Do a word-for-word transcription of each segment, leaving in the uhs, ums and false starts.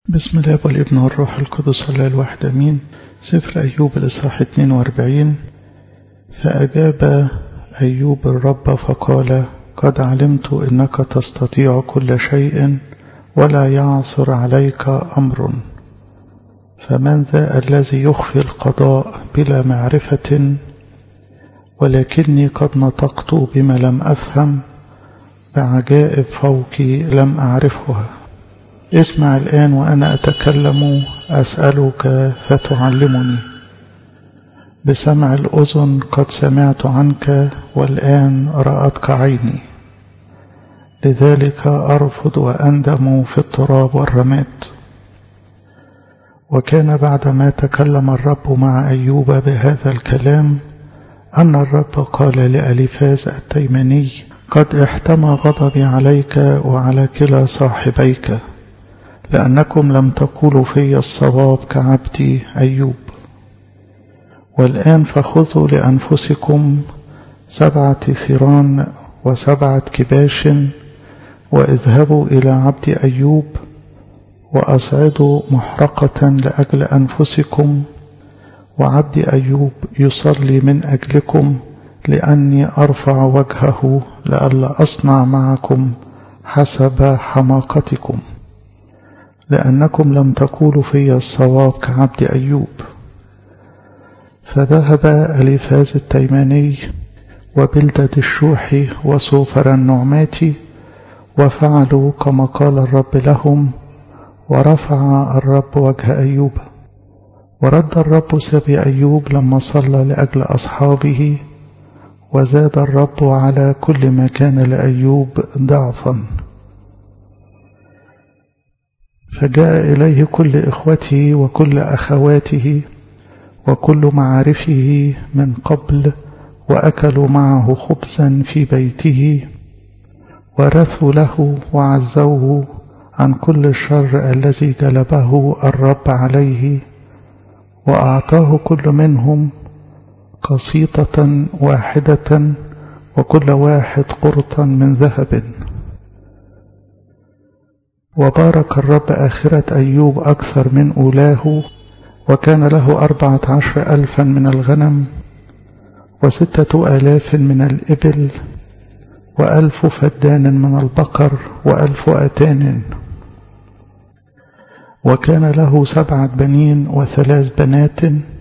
بسم الله والابن والروح القدس الله الواحد امين. سفر ايوب الاصحاح اثنين وأربعين. فاجاب ايوب الرب فقال: قد علمت انك تستطيع كل شيء ولا يعصر عليك امر، فمن ذا الذي يخفي القضاء بلا معرفة؟ ولكني قد نطقت بما لم افهم، بعجائب فوقي لم اعرفها. اسمع الآن وأنا أتكلم، أسألك فتعلمني. بسمع الأذن قد سمعت عنك، والآن رأتك عيني، لذلك أرفض وأندم في التراب والرماد. وكان بعدما تكلم الرب مع أيوب بهذا الكلام أن الرب قال لأليفاز التيماني: قد احتمى غضبي عليك وعلى كلا صاحبيك، لأنكم لم تقولوا في الصواب كعبدي أيوب. والآن فخذوا لأنفسكم سبعة ثيران وسبعة كباش، واذهبوا إلى عبد أيوب، وأصعدوا محرقة لأجل أنفسكم، وعبد أيوب يصلي من أجلكم، لأني أرفع وجهه لئلا أصنع معكم حسب حماقتكم، لأنكم لم تقولوا في الصواب كعبد أيوب. فذهب أليفاز التيماني وبلدد الشوحي وصوفر النعماتي، وفعلوا كما قال الرب لهم، ورفع الرب وجه أيوب. ورد الرب سبي أيوب لما صلى لأجل أصحابه، وزاد الرب على كل ما كان لأيوب ضعفا. فجاء إليه كل إخوته وكل أخواته وكل معارفه من قبل، وأكلوا معه خبزا في بيته، ورثوا له وعزوه عن كل الشر الذي جلبه الرب عليه. وأعطاه كل منهم قسيطة واحدة، وكل واحد قرطا من ذهب. وبارك الرب آخرة أيوب أكثر من أولاه، وكان له أربعة عشر ألفا من الغنم، وستة آلاف من الإبل، وألف فدان من البقر، وألف أتان. وكان له سبعة بنين وثلاث بنات،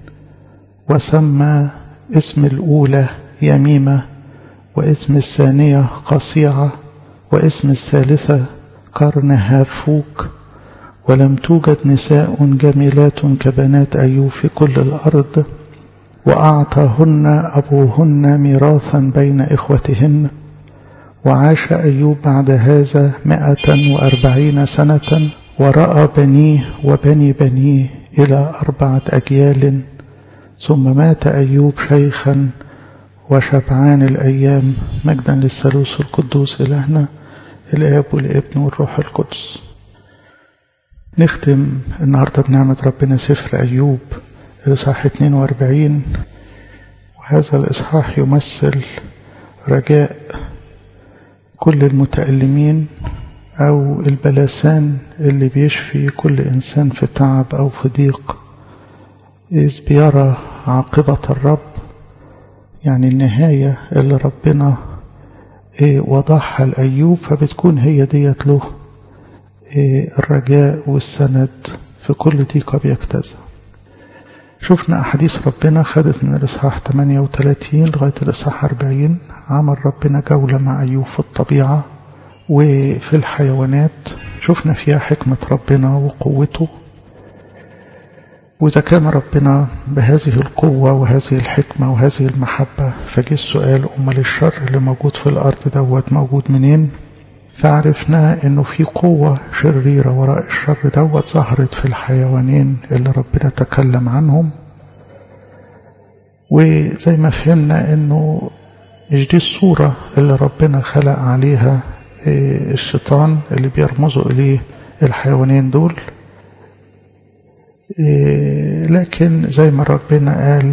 وسمى اسم الأولى يميمة، واسم الثانية قصيعة، واسم الثالثة قرن هافوك. ولم توجد نساء جميلات كبنات أيوب في كل الأرض، وأعطاهن أبوهن ميراثا بين إخوتهن. وعاش أيوب بعد هذا مائة وأربعين سنة، ورأى بنيه وبني بنيه إلى أربعة أجيال. ثم مات أيوب شيخا وشبعان الأيام. مجدا للثالوث القدوس إلهنا الآب والابن والروح القدس. نختم النهاردة بنعمة ربنا سفر أيوب الإصحاح اثنين وأربعين، وهذا الإصحاح يمثل رجاء كل المتألمين أو البلسان اللي بيشفي كل إنسان في تعب أو في ضيق، إذ بيرى عاقبة الرب، يعني النهاية اللي ربنا إيه وضعها لأيوب، فبتكون هي ديت له إيه الرجاء والسند في كل ضيقة بيجتازها. شفنا أحاديث ربنا خدت من الإصحاح ثمانية وثلاثين لغاية الإصحاح أربعين. عمل ربنا جولة مع أيوب في الطبيعة وفي الحيوانات، شفنا فيها حكمة ربنا وقوته. وإذا كان ربنا بهذه القوة وهذه الحكمة وهذه المحبة، فجي السؤال: أمال الشر اللي موجود في الأرض دوت موجود منين؟ فعرفنا إنه في قوة شريرة وراء الشر دوت ظهرت في الحيوانين اللي ربنا تكلم عنهم. وزي ما فهمنا إنه مش دي الصورة اللي ربنا خلق عليها الشيطان اللي بيرمزوا إليه الحيوانين دول، لكن زي ما ربنا قال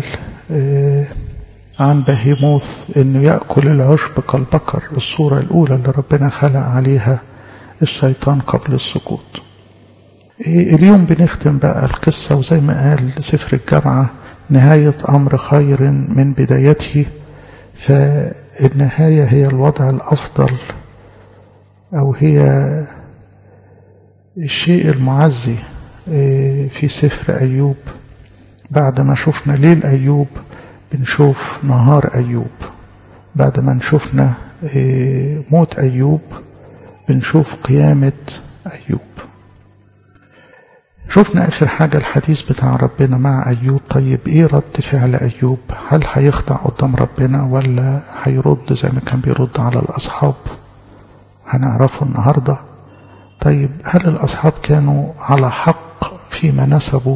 عن بهيموث إنه يأكل العشب كالبقر، الصورة الأولى اللي ربنا خلق عليها الشيطان قبل السقوط. اليوم بنختم بقى القصة، وزي ما قال سفر الجامعة نهاية أمر خير من بدايته، فالنهاية هي الوضع الأفضل أو هي الشيء المعزي في سفر أيوب. بعد ما شفنا ليل أيوب بنشوف نهار أيوب، بعد ما نشوفنا موت أيوب بنشوف قيامة أيوب. شفنا آخر حاجة الحديث بتاع ربنا مع أيوب. طيب إيه رد فعل أيوب؟ هل هيخضع قدام ربنا ولا هيرد زي ما كان بيرد على الأصحاب؟ هنعرفه النهاردة. طيب هل الأصحاب كانوا على حق فيما نسبوا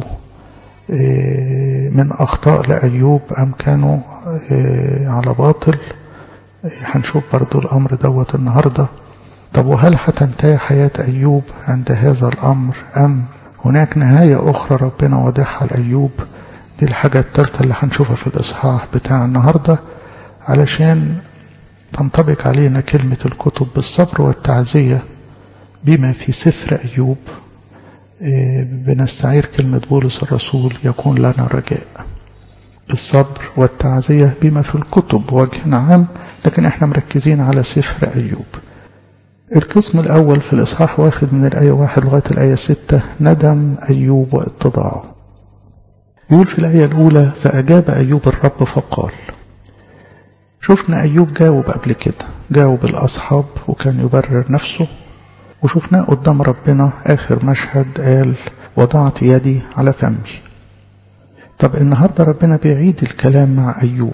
من أخطاء لأيوب أم كانوا على باطل؟ هنشوف برضو الأمر دوت النهاردة. طب وهل هتنتهي حياة أيوب عند هذا الأمر أم هناك نهاية أخرى ربنا واضحها لأيوب؟ دي الحاجة الثالثة اللي هنشوفها في الإصحاح بتاع النهاردة، علشان تنطبق علينا كلمة الكتب بالصبر والتعزية بما في سفر أيوب. بنستعير كلمة بولس الرسول يكون لنا رجاء. الصبر والتعزية بما في الكتب بوجه عام، لكن احنا مركزين على سفر أيوب. القسم الأول في الإصحاح واخد من الآية واحد لغاية الآية ستة ندم أيوب واتضاعه. يقول في الآية الأولى: فأجاب أيوب الرب فقال. شفنا أيوب جاوب قبل كده، جاوب الأصحاب وكان يبرر نفسه، وشفناه قدام ربنا آخر مشهد قال: وضعت يدي على فمي. طب النهاردة ربنا بيعيد الكلام مع أيوب.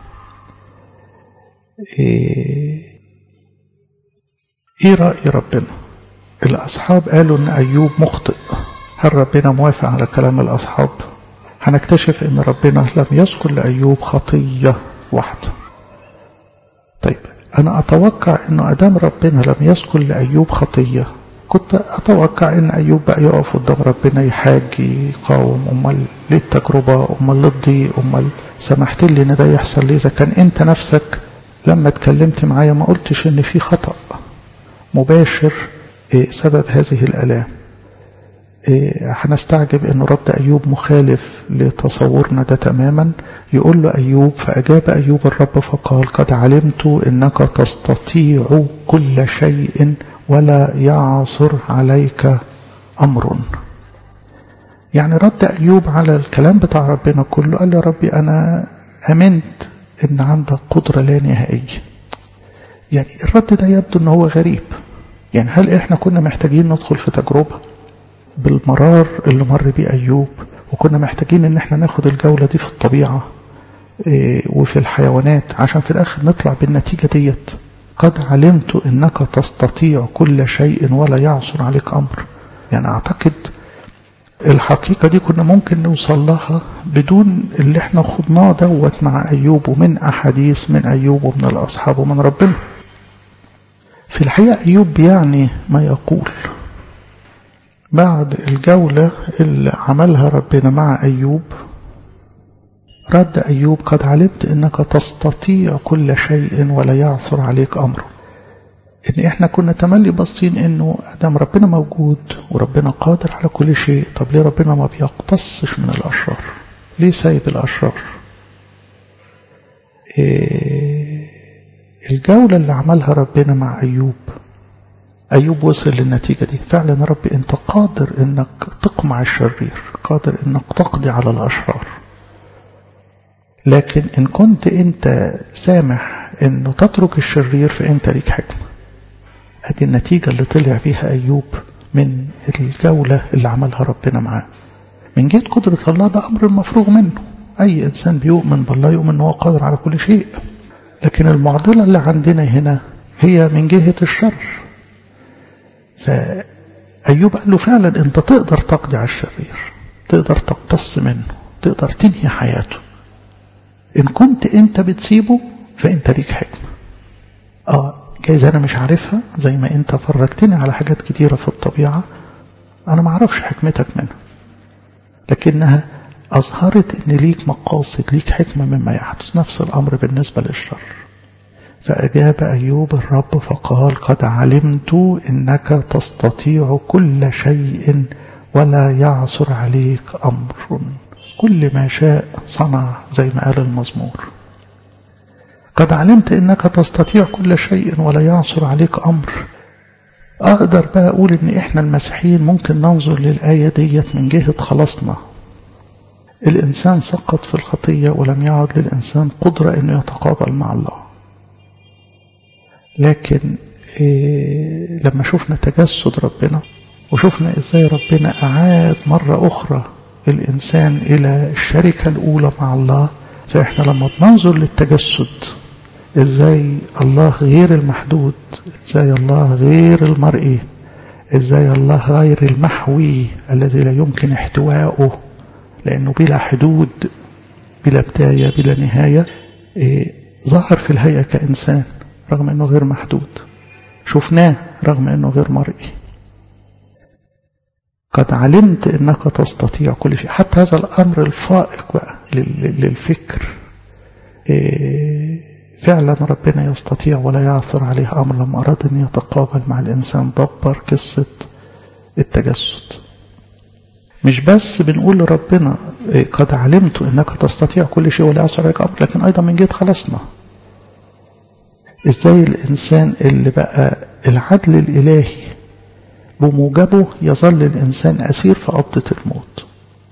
إيه, إيه رأي ربنا؟ الأصحاب قالوا أن أيوب مخطئ. هل ربنا موافق على كلام الأصحاب؟ هنكتشف أن ربنا لم يذكر لأيوب خطية واحدة. طيب أنا أتوقع أنه أدام ربنا لم يذكر لأيوب خطية، كنت أتوقع أن أيوب بقى يقف قدام ربنا يحاج يقاوم. أمال ليه التجربة؟ أمال ليه الضيق؟ أمال سمحت لي أن ده يحصل ليه؟ إذا كان أنت نفسك لما اتكلمت معايا ما قلتش أن في خطأ مباشر إيه سبب هذه الآلام. إيه هنستعجب أن رد أيوب مخالف لتصورنا ده تماما. يقول له أيوب: فأجاب أيوب الرب فقال: قد علمت أنك تستطيع كل شيء ولا يعصر عليك أمر. يعني رد أيوب على الكلام بتاع ربنا كله، قال له: يا ربي أنا أمنت أن عندك قدرة لا نهائية. يعني الرد ده يبدو أنه هو غريب. يعني هل إحنا كنا محتاجين ندخل في تجربة بالمرار اللي مر بيه أيوب، وكنا محتاجين أن احنا ناخد الجولة دي في الطبيعة إيه وفي الحيوانات عشان في الآخر نطلع بالنتيجة ديت؟ قد علمت أنك تستطيع كل شيء ولا يعصر عليك أمر. يعني أعتقد الحقيقة دي كنا ممكن نوصل لها بدون اللي احنا خضناه دوت مع أيوب ومن أحاديث من أيوب ومن الأصحاب ومن ربنا. في الحقيقة أيوب يعني ما يقول بعد الجولة اللي عملها ربنا مع أيوب، رد أيوب: قد علمت أنك تستطيع كل شيء ولا يعثر عليك أمره. إن إحنا كنا تملي باصين إنه أدام ربنا موجود وربنا قادر على كل شيء، طب ليه ربنا ما بيقتصش من الأشرار؟ ليه سايب الأشرار؟ إيه الجولة اللي عملها ربنا مع أيوب، أيوب وصل للنتيجة دي. فعلا يا رب أنت قادر إنك تقمع الشرير، قادر إنك تقضي على الأشرار، لكن إن كنت أنت سامح إنه تترك الشرير فأنت ليك حكمة. هذه النتيجة اللي طلع فيها أيوب من الجولة اللي عملها ربنا معاه. من جهة قدرة الله ده أمر المفروغ منه، أي إنسان بيؤمن بالله يؤمن أنه قادر على كل شيء. لكن المعضلة اللي عندنا هنا هي من جهة الشر. فأيوب قال له فعلا أنت تقدر تقضي على الشرير، تقدر تقتص منه، تقدر تنهي حياته. إن كنت أنت بتسيبه فأنت ليك حكمة. آه جايز أنا مش عارفها، زي ما أنت فرجتني على حاجات كتيرة في الطبيعة أنا ما أعرفش حكمتك منها، لكنها أظهرت أن ليك مقاصد، ليك حكمة مما يحدث. نفس الأمر بالنسبة للشر. فأجاب أيوب الرب فقال: قد علمت أنك تستطيع كل شيء ولا يعثر عليك أمر. كل ما شاء صنع زي ما قال المزمور. قد علمت إنك تستطيع كل شيء ولا يعثر عليك أمر. أقدر بقى أقول إن إحنا المسيحيين ممكن ننظر للآية ديت من جهة خلاصنا. الإنسان سقط في الخطية ولم يعد للإنسان قدرة إنه يتقابل مع الله. لكن إيه لما شفنا تجسد ربنا وشفنا إزاي ربنا أعاد مرة أخرى الإنسان إلى الشركة الأولى مع الله، فإحنا لما بننظر للتجسد إزاي الله غير المحدود، إزاي الله غير المرئي، إزاي الله غير المحوي الذي لا يمكن احتواؤه لأنه بلا حدود بلا بداية بلا نهاية، إيه ظهر في الهيئة كإنسان رغم أنه غير محدود، شفناه رغم أنه غير مرئي. قد علمت أنك تستطيع كل شيء. حتى هذا الأمر الفائق بقى للفكر، إيه فعلا ربنا يستطيع ولا يعثر عليه أمر. لما أراد أن يتقابل مع الإنسان دبر قصة التجسد. مش بس بنقول لربنا قد علمت أنك تستطيع كل شيء ولا يعثر عليك أمر، لكن أيضا من جهة خلاصنا. إزاي الإنسان اللي بقى العدل الإلهي بموجبه يظل الإنسان أسير في قبضة الموت.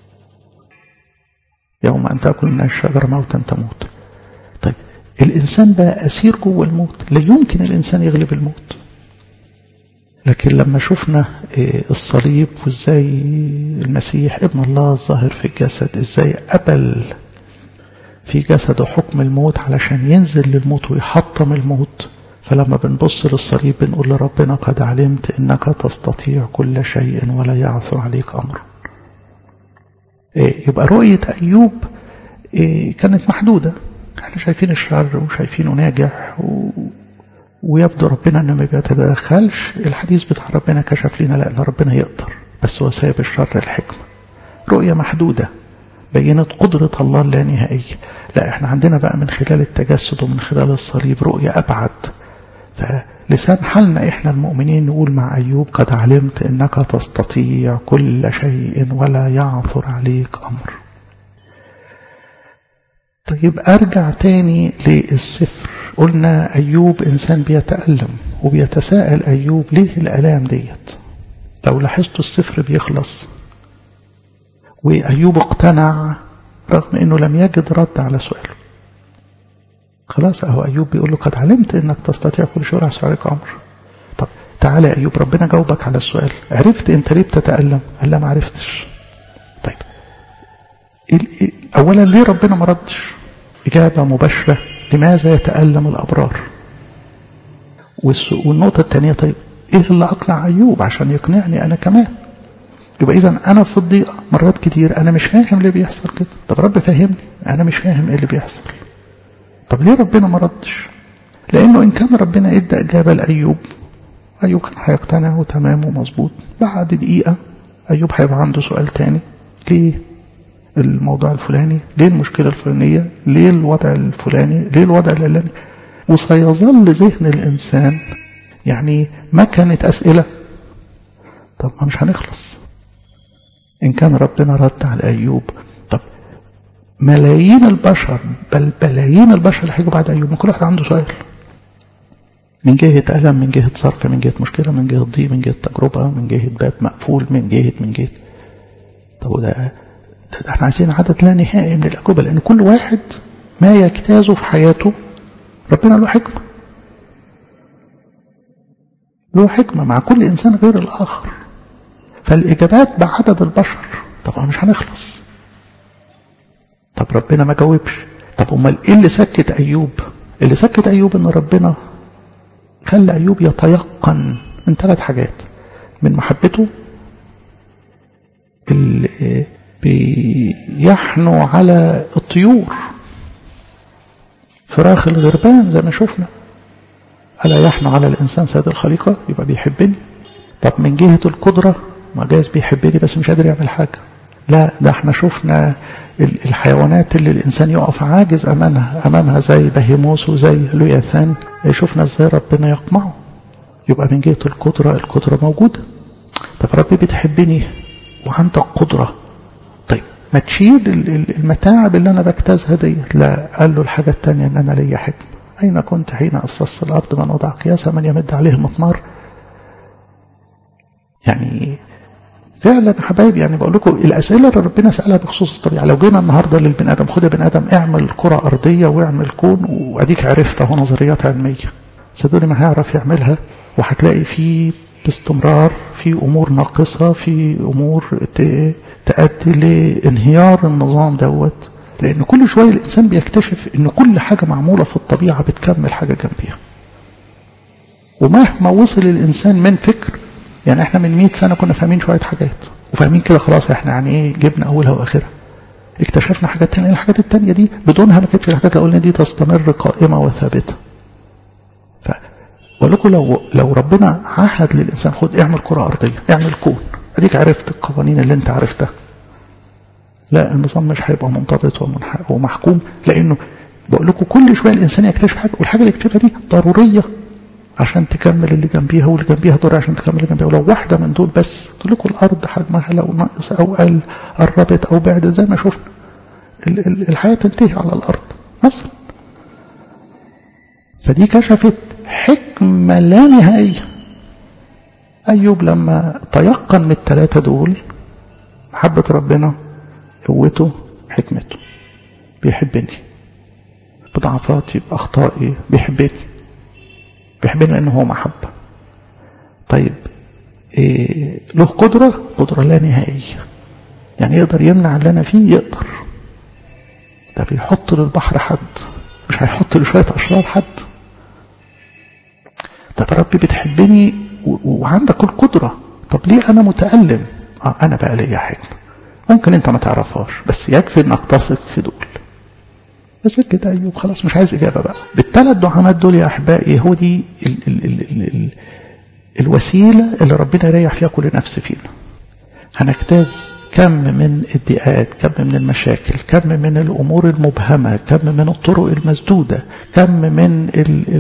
يوم أن تأكل من الشجرة موتا تموت. طيب الإنسان بقى أسير جوه الموت، لا يمكن الإنسان يغلب الموت. لكن لما شفنا الصليب وإزاي المسيح ابن الله الظاهر في الجسد إزاي قبل في جسده حكم الموت علشان ينزل للموت ويحطم الموت، فلما بنبص للصليب بنقول لربنا قد علمت إنك تستطيع كل شيء ولا يعثر عليك أمر. يبقى رؤية أيوب كانت محدودة، احنا شايفين الشر وشايفينه ناجح و... ويبدو ربنا انه ما بيتدخلش. الحديث بتاع ربنا كشف لنا لأن ربنا يقدر، بس هو سايب الشر الحكمة. رؤية محدودة بينت قدرة الله اللانهائية. لا احنا عندنا بقى من خلال التجسد ومن خلال الصليب رؤية أبعد. فلسان حالنا احنا المؤمنين نقول مع أيوب قد علمت إنك تستطيع كل شيء ولا يعثر عليك أمر. طيب أرجع تاني للسفر. قلنا أيوب إنسان بيتألم وبيتساءل أيوب ليه الألام ديت. لو لاحظتوا السفر بيخلص وأيوب اقتنع رغم أنه لم يجد رد على سؤاله. خلاص أهو أيوب بيقول له قد علمت أنك تستطيع كل شيء ولا يعثر عليك أمر. طب تعالى يا أيوب ربنا جاوبك على السؤال، عرفت أنت ليه بتتألم؟ قال لا ما عرفتش. طيب أولا ليه ربنا ما ردش؟ إجابة مباشرة لماذا يتألم الأبرار. والنقطة الثانية طيب إيه اللي أقنع أيوب عشان يقنعني أنا كمان؟ يبقى إذن أنا في الضيقة مرات كتير أنا مش فاهم ليه بيحصل كده. طب رب فهمني أنا مش فاهم إيه اللي بيحصل. طب ليه ربنا ما ردش؟ لأنه إن كان ربنا إدى إجابة لأيوب أيوب كان هيقتنع وتمام ومظبوط. بعد دقيقة أيوب هيبقى عنده سؤال تاني، ليه الموضوع الفلاني، ليه المشكلة الفلانية، ليه الوضع الفلاني، ليه الوضع العلاني، وسيظل ذهن الإنسان يعني مكنة أسئلة. طب ما مش هنخلص. إن كان ربنا رد على أيوب، طب ملايين البشر بل بلايين البشر اللي هيجوا بعد أيوب، كل واحد عنده سؤال من جهة ألم، من جهة صرف، من جهة مشكلة، من جهة ضيق، من جهة تجربة، من جهة باب مقفول، من جهة من جهة طب وده احنا عايزين عدد لا نهائي من الأجوبة، لأن كل واحد ما يجتازه في حياته ربنا له حكمة، له حكمة مع كل إنسان غير الآخر. فالإجابات بعدد البشر. طبعا مش هنخلص. طب ربنا ما جاوبش. طب امال ايه اللي سكت أيوب؟ اللي سكت أيوب ان ربنا خلى أيوب يتيقن من ثلاث حاجات: من محبته، اللي بيحنو على الطيور، فراخ الغربان زي ما شفنا، ألا يحنو على الإنسان سيد الخليقة، يبقى بيحبني. طب من جهة القدرة، ما جايز بيحبني بس مش قادر يعمل حاجة. لا، ده احنا شفنا الحيوانات اللي الإنسان يقف عاجز أمامها أمامها زي بهيموس وزي لوياثان، شفنا ازاي ربنا يقمعه. يبقى من جهة القدرة، القدرة موجودة. طب ربي بتحبني، وعندك قدرة. طيب ما تشيل المتاعب اللي أنا بجتازها دي. لا، قال له الحاجة التانية أن أنا ليا حكمة. أين كنت حين أسست الأرض من وضع قياسها من يمد عليه المطمار. يعني فعلا حبايبي، يعني بقول لكم الأسئلة اللي ربنا سألها بخصوص الطبيعة، لو جينا النهاردة للبني آدم، خد يا بني آدم اعمل كرة أرضية واعمل كون، وأديك عرفت اهو نظريات علمية، صدقوني ما هيعرف يعملها، وهتلاقي فيه باستمرار في أمور ناقصة، في أمور تؤدي لانهيار النظام دوت. لأن كل شوية الإنسان بيكتشف إن كل حاجة معمولة في الطبيعة بتكمل حاجة جنبيها. ومهما وصل الإنسان من فكر، يعني احنا من مئة سنة كنا فاهمين شوية حاجات وفاهمين كده خلاص احنا يعني ايه جبنا أولها وآخرها. اكتشفنا حاجات تانية، الحاجات التانية دي بدونها ما كانتش الحاجات اللي قلنا دي تستمر قائمة وثابتة. بقول لكم لو لو ربنا عهد للإنسان خد اعمل كرة أرضية، اعمل كون، اديك عرفت القوانين اللي انت عرفتها، لا النظام مش هيبقى منضبط ومحكوم. لأنه بقول لكم كل شوية الإنسان يكتشف حاجة، والحاجة اللي يكتشفها دي ضرورية عشان تكمل اللي جنبيها، واللي جنبيها ضروري عشان تكمل اللي جنبيها. ولو واحدة من دول بس تقول لكم الأرض حجمها لو نقص أو قل، قربت أو بعدت زي ما شفنا الحياة تنتهي على الأرض مثلا. فدي كشفت حكمة لا نهائية. أيوب لما تيقن من الثلاثة دول، محبة ربنا، قوته، حكمته، بيحبني بضعفاتي بأخطائي، بيحبني بيحبني لأنه هو محبة. طيب إيه له قدرة، قدرة لا نهائية، يعني يقدر يمنع اللي أنا فيه، يقدر. ده بيحط للبحر حد، مش هيحط لشوية أشرار حد. طب ربي بتحبني وعندك القدرة، طب ليه أنا متألم؟ آه أنا بقى ليا حكمة ممكن أنت ما تعرفهاش، بس يكفي أنك تثق في دول. بس كده أيوب خلاص مش عايز إجابة بقى. بالثلاث دعامات دول يا أحبائي هو دي ال ال ال ال ال الوسيلة اللي ربنا يريح فيها كل نفس فينا. هنجتاز كم من الضيقات، كم من المشاكل، كم من الأمور المبهمة، كم من الطرق المسدودة، كم من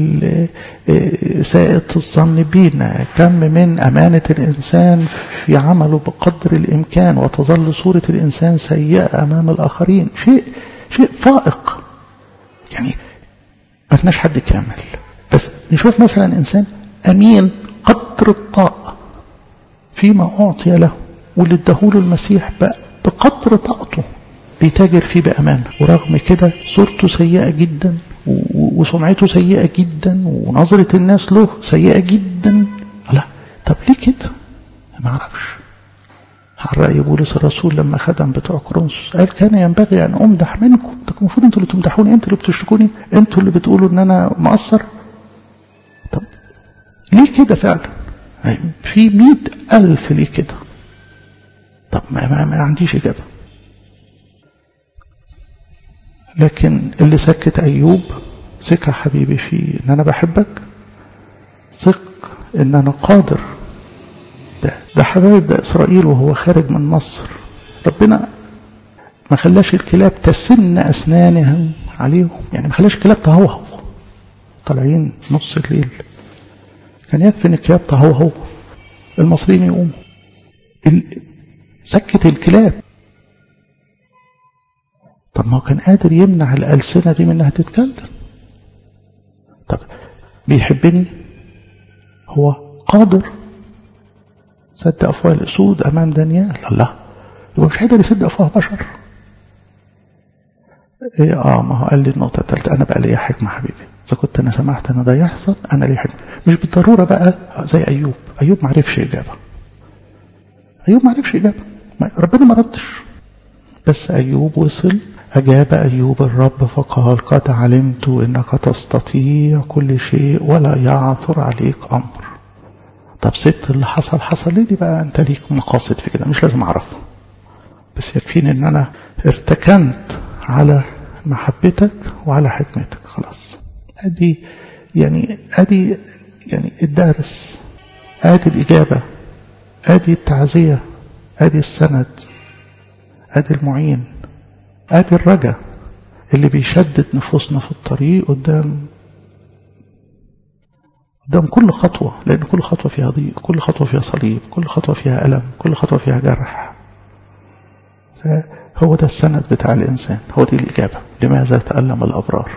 سائة الظن بينا، كم من أمانة الإنسان في عمله بقدر الإمكان، وتظل صورة الإنسان سيئة أمام الآخرين. شيء شيء فائق، يعني ما فيناش حد كامل. بس نشوف مثلا إنسان أمين قدر الطاقة فيما أعطي له، واللي اداهوله المسيح بقى بقدر طاقته بيتاجر فيه بأمانة، ورغم كده صورته سيئة جدا وسمعته سيئة جدا ونظرة الناس له سيئة جدا. لا طب ليه كده؟ ما اعرفش. على رأي بولس الرسول لما خدم بتوع كورنثوس قال كان ينبغي أن أمدح منكم، المفروض انتوا اللي تمدحوني، انتوا اللي بتشتكوني، انتوا اللي بتقولوا ان انا مقصر. طب ليه كده فعلا؟ في مئة ألف ليه كده؟ طب ما, ما, ما عنديش إجابة. لكن اللي سكت أيوب ثق حبيبي في إن أنا بحبك، ثق إن أنا قادر. ده, ده حبايب، ده إسرائيل وهو خارج من مصر ربنا ما خلاش الكلاب تسن أسنانهم عليهم، يعني ما خلاش الكلاب تهوهو طالعين نص الليل. كان يكفي إن الكلاب تهوهو المصريين يقوموا. سكت الكلاب. طب ما هو كان قادر يمنع الألسنة دي من انها تتكلم. طب بيحبني، هو قادر سد أفواه الأسود أمام دانيال. الله، يبقى مش قادر يسد أفواه بشر. إيه آه ما هو قال لي النقطة الثالثة، أنا بقى لي حكمة حبيبي، إذا كنت أنا سمحت أن ده يحصل أنا لي حكمة. مش بالضرورة بقى زي أيوب. أيوب ما عرفش إجابة، أيوب ما عرفش إجابة، ربنا ما ردش. بس أيوب وصل. أجاب أيوب الرب فقال قد علمت إنك تستطيع كل شيء ولا يعثر عليك أمر. طب سبت اللي حصل حصل ليه؟ دي بقى أنت ليك مقاصد في كده، مش لازم أعرفه، بس يكفيني إن أنا ارتكنت على محبتك وعلى حكمتك. خلاص أدي يعني أدي يعني الدارس، أدي الإجابة، أدي التعزية، أدي السند، أدي المعين، أدي الرجاء اللي بيشدد نفوسنا في الطريق قدام قدام كل خطوة. لأن كل خطوة فيها ضيق، كل خطوة فيها صليب، كل خطوة فيها ألم، كل خطوة فيها جرح. هو ده السند بتاع الإنسان، هو دي الإجابة. لماذا تألم الأبرار؟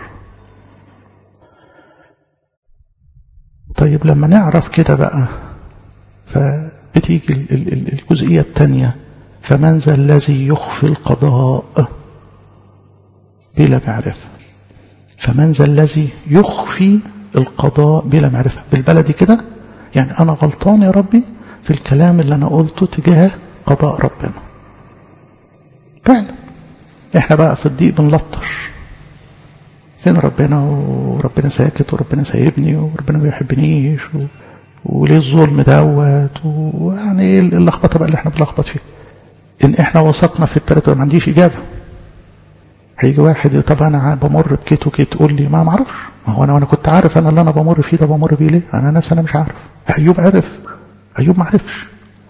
طيب لما نعرف كده بقى، فبتيجي الجزئية الثانية، فمن ذا الذي يخفي القضاء بلا معرفة؟ فمن ذا الذي يخفي القضاء بلا معرفة؟ بالبلدي كده يعني أنا غلطان يا ربي في الكلام اللي أنا قلته تجاه قضاء ربنا. فعلا احنا بقى في الضيق بنلطش، فين ربنا؟ وربنا ساكت، وربنا سايبني، وربنا ما بيحبنيش، و... وليه الظلم دوت، ويعني ايه اللخبطه بقى اللي احنا بنلخبط فيه؟ ان احنا وثقنا في الثلاثه ما عنديش اجابه. هيجي واحد طب انا بمر بكيت وكيت، تقول لي ما معرفش، ما هو انا وانا كنت عارف انا اللي انا بمر فيه ده بمر بيه ليه؟ انا نفسي انا مش عارف. ايوب عرف، ايوب ما عرفش.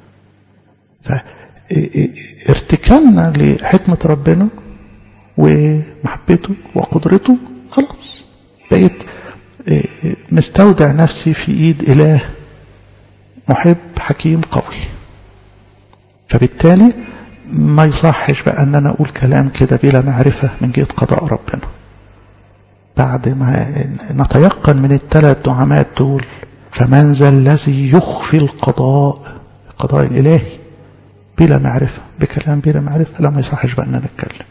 فارتكالنا لحكمه ربنا ومحبته وقدرته، خلاص بقيت مستودع نفسي في ايد اله محب حكيم قوي. فبالتالي ما يصحش بقى ان انا اقول كلام كده بلا معرفة من جهة قضاء ربنا. بعد ما نتيقن من الثلاث دعامات دول، فمن ذا الذي يخفي القضاء، القضاء الالهي بلا معرفة، بكلام بلا معرفة، لا ما يصحش بقى ان انا اتكلم.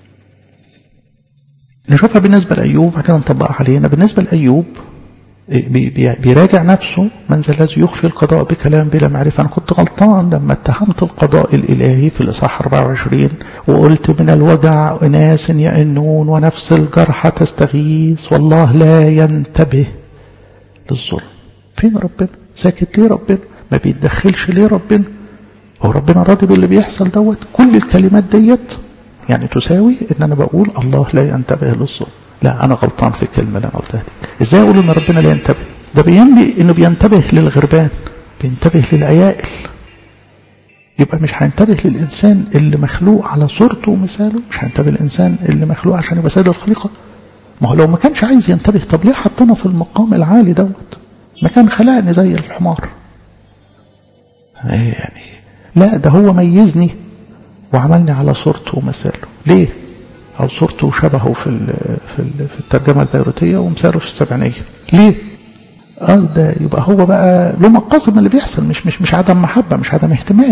نشوفها بالنسبة لأيوب، بعد كده نطبقها علينا. بالنسبة لأيوب بيراجع نفسه، من ذا الذي يخفي القضاء بكلام بلا معرفة. أنا كنت غلطان لما اتهمت القضاء الإلهي في الإصحاح أربعة وعشرين وقلت من الوجع أناس يئنون ونفس الجرحى تستغيث والله لا ينتبه للظلم. فين ربنا؟ ساكت ليه ربنا؟ ما بيتدخلش ليه ربنا؟ هو ربنا راضي باللي بيحصل دوت؟ كل الكلمات ديت يعني تساوي ان انا بقول الله لا ينتبه للظلم. لا، انا غلطان في الكلمه اللي انا قلتها دي. ازاي اقول ان ربنا لا ينتبه؟ ده بينبي انه بينتبه للغربان، بينتبه للعيائل. يبقى مش هينتبه للانسان اللي مخلوق على صورته ومثاله؟ مش هينتبه للانسان اللي مخلوق عشان يبقى سيد الخليقه؟ ما هو لو ما كانش عايز ينتبه، طب ليه حطنا في المقام العالي دوت؟ ما كان خلقني زي الحمار. يعني لا، ده هو ميزني وعملني على صورته ومثاله. ليه؟ أو صورته وشبهه في في في الترجمة البيروتية ومثاله في السبعينية. ليه؟ آه ده يبقى هو بقى له مقاصد من اللي بيحصل، مش مش مش عدم محبة، مش عدم اهتمام.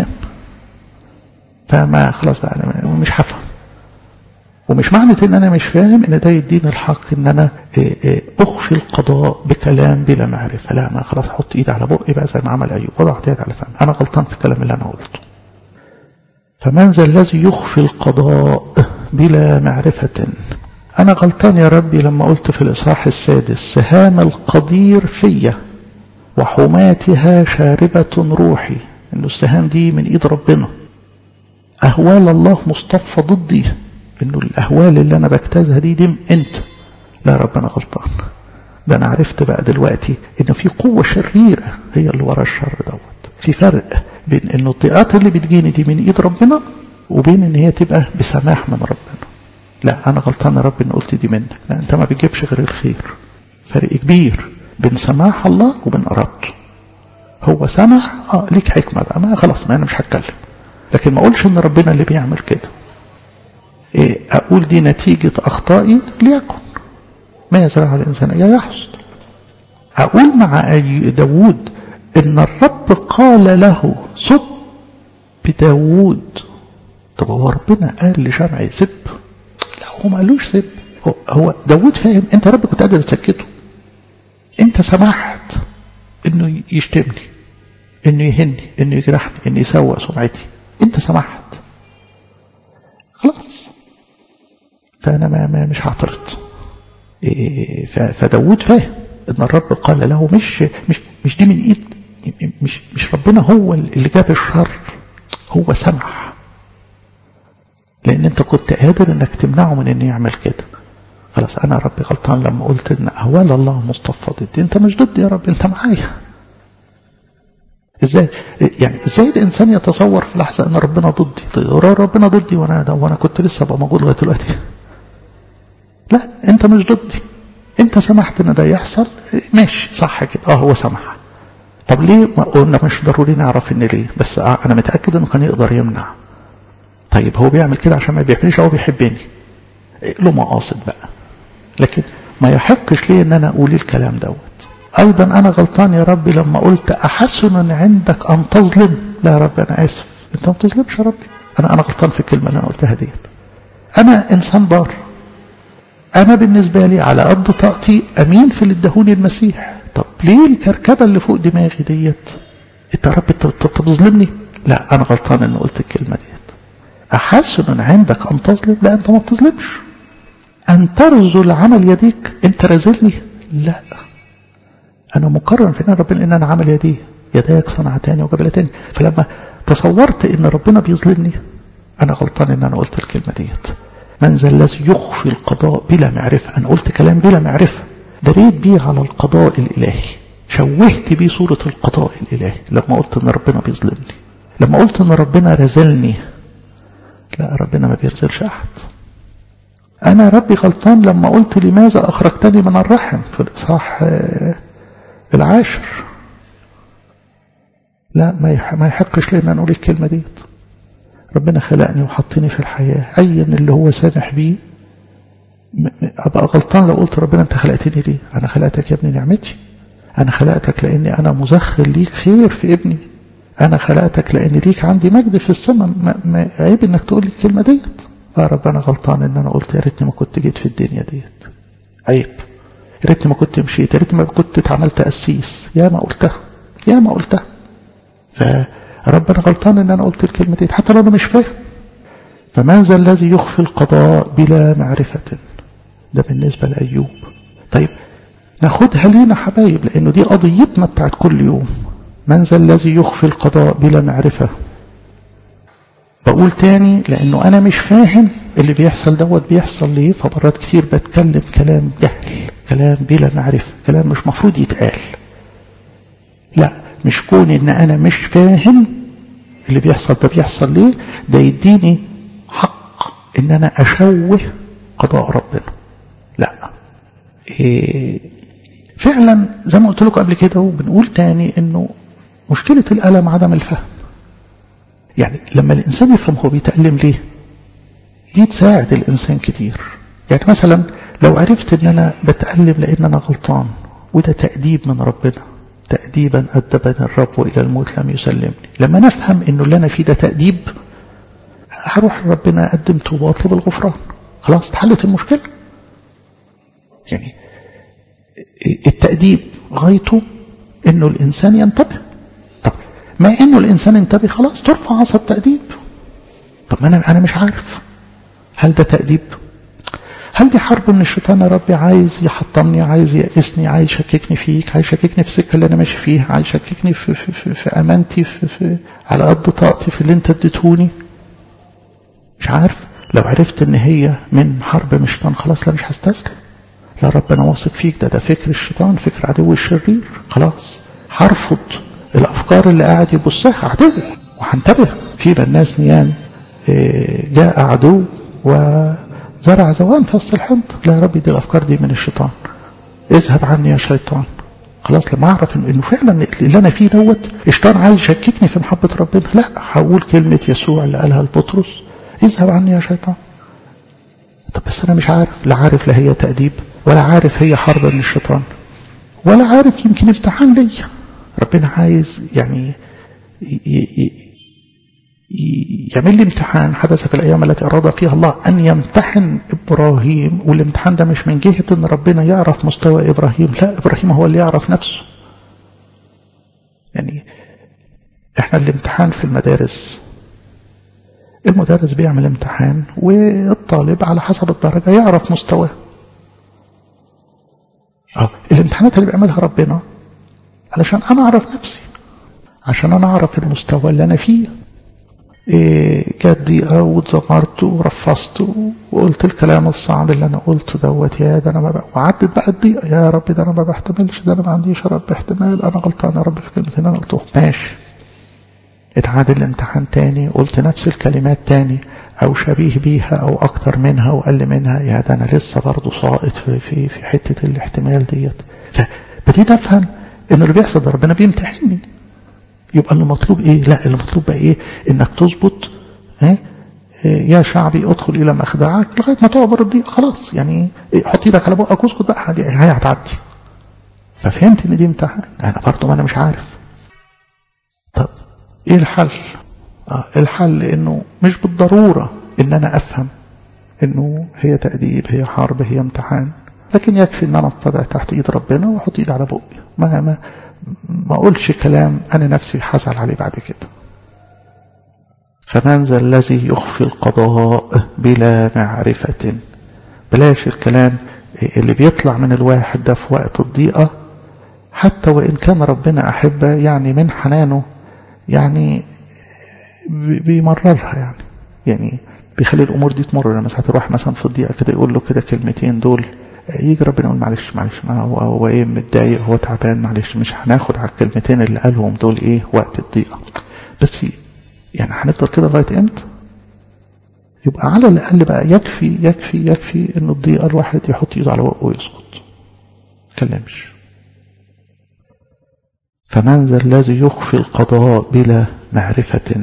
فما خلاص بقى أنا مش هفهم. ومش معنى إن أنا مش فاهم إن ده يديني الحق إن أنا أخفي القضاء بكلام بلا معرفة. لا، ما خلاص أحط إيدي على بقي بقى زي ما عمل أيوب، وضعت إيدي على فمي، أنا غلطان في الكلام اللي أنا قلته. فمن ذا الذي يخفي القضاء بلا معرفة؟ أنا غلطان يا ربي لما قلت في الإصحاح السادس سهام القدير فيا وحماتها شاربة روحي، إنه السهام دي من إيد ربنا. أهوال الله مصطفى ضدي، إنه الأهوال اللي أنا بجتازها دي دي أنت. لا، ربنا غلطان. ده أنا عرفت بقى دلوقتي إنه في قوة شريرة هي اللي ورا الشر دوت. في فرق بين إنه الضيقات اللي بتجيني دي من إيد ربنا وبين إن هي تبقى بسماح من ربنا. لا، أنا غلطان يا رب إن قلت دي منك. لا، أنت ما بتجيبش غير الخير. فرق كبير بين سماح الله وبين إرادته. هو سمح، آه ليك حكمة بقى، ما خلاص ما أنا مش هتكلم. لكن ما أقولش إن ربنا اللي بيعمل كده. إيه، أقول دي نتيجة أخطائي ليكن ما يزرع الإنسان يا يحصد. أقول مع داود إن الرب قال له سب بداود. طب هو ربنا قال لشمعي سب؟ لا، هو ما قالوش سب. هو داود فاهم انت يا رب كنت قادر تسكته، انت سمحت انه يشتمني، انه يهني، انه يجرحني، انه يسوء سمعتي، انت سمحت خلاص. فانا ما, ما مش هعترض. إيه، فداود فاهم ان الرب قال له مش مش مش دي من ايد، مش مش ربنا هو اللي جاب الشر، هو سمح لان انت كنت قادر انك تمنعه من انه يعمل كده. خلاص انا ربي غلطان لما قلت ان اهوال الله مصطفى ضدي. انت مش ضدي يا رب، انت معايا. ازاي يعني ازاي الانسان يتصور في لحظه ان ربنا ضدي؟ ربنا ضدي وانا وانا كنت لسه ابقى موجود لغايه دلوقتي؟ لا، انت مش ضدي، انت سمحت ان ده يحصل، ماشي صح كده، اه هو سمح. طب ليه؟ ما قلنا مش ضروري نعرف ان ليه، بس آه انا متاكد انه كان يقدر يمنع. طيب هو بيعمل كده عشان ما بيحبنيش، هو بيحبني، له مقاصد بقى، لكن ما يحقش ليه ان انا اقول الكلام دوت. ايضا انا غلطان يا ربي لما قلت احسن عندك ان تظلم. لا يا رب انا اسف، انت ما بتظلمش يا ربي، انا انا غلطان في الكلمه اللي انا قلتها ديت. انا انسان بار، انا بالنسبه لي على قد طاقتي امين في اللي ادهوني المسيح. طب ليه الكركبه اللي فوق دماغي ديت؟ انت يا رب بتظلمني؟ لا انا غلطان ان قلت الكلمه ديت. احسن عندك ان تظلم؟ لا انت ما بتظلمش. ان ترذل عمل يديك؟ انت رازلني؟ لا انا مقرر في ان ربنا ان انا عمل يدي يداك صنعتاني وجبلتاني. فلما تصورت ان ربنا بيظلمني انا غلطان ان انا قلت الكلمه ديت. من ذا الذي يخفي القضاء بلا معرفه؟ انا قلت كلام بلا معرفه، دريت بيه على القضاء الالهي، شوهت بيه صوره القضاء الالهي لما قلت ان ربنا بيظلمني، لما قلت ان ربنا رزلني. لا ربنا ما بيرزلش احد. انا ربي غلطان لما قلت لماذا اخرجتني من الرحم في الاصحاح العاشر. لا ما يحقش لي ان اقول الكلمه ديت. ربنا خلقني وحطني في الحياه، ايا اللي هو سامح بيه ابقى غلطان لو قلت ربنا انت خلقتني ليه؟ انا خلقتك يا ابني نعمتي، انا خلقتك لاني انا مزخر ليك خير في ابني، انا خلقتك لان ليك عندي مجد في السماء. ما عيب انك تقول لي الكلمه ديت. يا رب انا غلطان ان انا قلت يا ريتني ما كنت جيت في الدنيا ديت، عيب، يا ريتني ما كنت مشيت، يا ريتني ما كنت اتعملت قسيس، يا ما قلتها يا ما قلتها. فرب انا غلطان ان انا قلت الكلمه ديت حتى لو انا مش فاهم. فمن ذا الذي يخفي القضاء بلا معرفه؟ ده بالنسبه لايوب. طيب ناخدها لينا حبايب لانه دي قضيتنا بتاعت كل يوم. من ذا الذي يخفي القضاء بلا معرفه؟ بقول تاني لانه انا مش فاهم اللي بيحصل دوت بيحصل ليه، فمرات كتير بتكلم كلام جهل، كلام بلا معرفه، كلام مش مفروض يتقال. لا مش كون ان انا مش فاهم اللي بيحصل ده بيحصل ليه ده يديني حق ان انا اشوه قضاء ربنا. لا إيه فعلا زي ما قلت لكم قبل كده وبنقول تاني انه مشكله الالم عدم الفهم. يعني لما الإنسان يفهم هو بيتألم ليه دي تساعد الإنسان كتير. يعني مثلا لو عرفت ان أنا بتألم لأن أنا غلطان وده تأديب من ربنا، تأديبا أدبني الرب إلى الموت لم يسلمني، لما نفهم انه اللي أنا فيه ده تأديب هروح ربنا أقدم توبة واطلب الغفران، خلاص اتحلت المشكلة. يعني التأديب غايته انه الإنسان ينتبه. ما انه الانسان انتبه خلاص ترفع عصا التأديب. طب ما انا انا مش عارف هل ده تأديب؟ هل دي حرب من الشيطان يا ربي عايز يحطمني، عايز يأسني، عايز يشككني فيك، عايز يشككني في السكه اللي انا ماشي فيها، عايز يشككني في, في, في, في امانتي في, في على قد طاقتي في اللي انت اديتهوني؟ مش عارف. لو عرفت ان هي من حرب من الشيطان خلاص لا مش هستسلم. لا رب انا واثق فيك، ده ده فكر الشيطان، فكر عدو الشرير، خلاص هرفض الأفكار اللي قاعد يبصها عدو وهنتبه. في الناس نيام جاء عدو وزرع زوان في وسط الحنطة. لا يا ربي دي الأفكار دي من الشيطان، اذهب عني يا شيطان. خلاص لما أعرف إنه فعلا اللي أنا فيه دوت الشيطان عايز يشككني في محبة ربنا، لا هقول كلمة يسوع اللي قالها لبطرس اذهب عني يا شيطان. طب بس أنا مش عارف، لا عارف لا هي تأديب ولا عارف هي حرب من الشيطان ولا عارف يمكن امتحان ليا. ربنا عايز يعني يعمل لي امتحان. حدث في الأيام التي أراد فيها الله أن يمتحن إبراهيم، والامتحان ده مش من جهة أن ربنا يعرف مستوى إبراهيم، لا إبراهيم هو اللي يعرف نفسه. يعني احنا الامتحان في المدارس المدرس بيعمل امتحان والطالب على حسب الدرجة يعرف مستواه. اه الامتحانات اللي بيعملها ربنا علشان أنا أعرف نفسي، عشان أنا أعرف المستوى اللي أنا فيه. إيه جات ضيقة واتذمرت ورفضت وقلت الكلام الصعب اللي أنا قلته دوت، يا ده أنا ما بقى وعدت بقى الضيقة، يا رب ده أنا ما بحتملش، ده أنا ما عنديش يا رب احتمال، أنا غلطان يا رب في كلمتين أنا قلتهم. ماشي، اتعاد الامتحان تاني، قلت نفس الكلمات تاني أو شبيه بيها أو أكتر منها وأقل منها، يا ده أنا لسه برضه ساقط في في في حتة الاحتمال ديت. فبديت أفهم إن اللي بيحصل ده ربنا بيمتحنني. يبقى اللي مطلوب إيه؟ لا اللي مطلوب بقى إيه؟ إنك تظبط ها يا شعبي ادخل إلى مخدعك لغاية ما تعبر الضيق. خلاص يعني حط ايدك على بقك واسكت بقى، هي هتعدي. ففهمت ان دي امتحان. انا برضه ما انا مش عارف. طب ايه الحل؟ آه الحل انه مش بالضرورة ان انا افهم انه هي تأديب، هي حرب، هي امتحان، لكن يكفي ان انا اتضع تحت ايد ربنا واحط ايد على بقي، ما ما ما اقولش كلام انا نفسي حزعل عليه بعد كده. فمن ذا الذي يخفي القضاء بلا معرفة. بلاش الكلام اللي بيطلع من الواحد ده في وقت الضيقة، حتى وإن كان ربنا أحبه يعني من حنانه يعني بيمررها، يعني يعني بيخلي الأمور دي تمر. لما ساعات الواحد مثلا في الضيقة كده يقول له كده كلمتين دول، يجي ربنا يقول معلش معلش ما هو هو ايه متضايق، هو تعبان، معلش مش هناخد على الكلمتين اللي قالهم دول ايه وقت الضيقة. بس يعني هنفضل كده لغاية امتى؟ يبقى على الأقل بقى يكفي يكفي يكفي إن الضيقة الواحد يحط إيده على بقه ويسكت، كلمش. فمن ذا الذي يخفي القضاء بلا معرفة.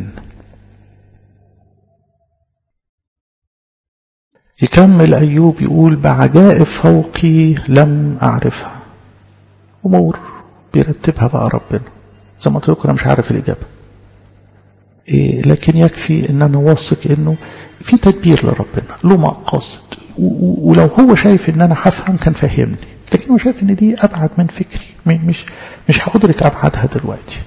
يكمل أيوب يقول بعجائب فوقي لم أعرفها. أمور بيرتبها بقى ربنا، زي ما قلت لكم أنا مش عارف الإجابة إيه، لكن يكفي ان انا واثق انه في تدبير لربنا له مقاصد، ولو هو شايف ان انا هفهم كان فهمني، لكن هو شايف ان دي ابعد من فكري، مش مش هادرك ابعادها دلوقتي.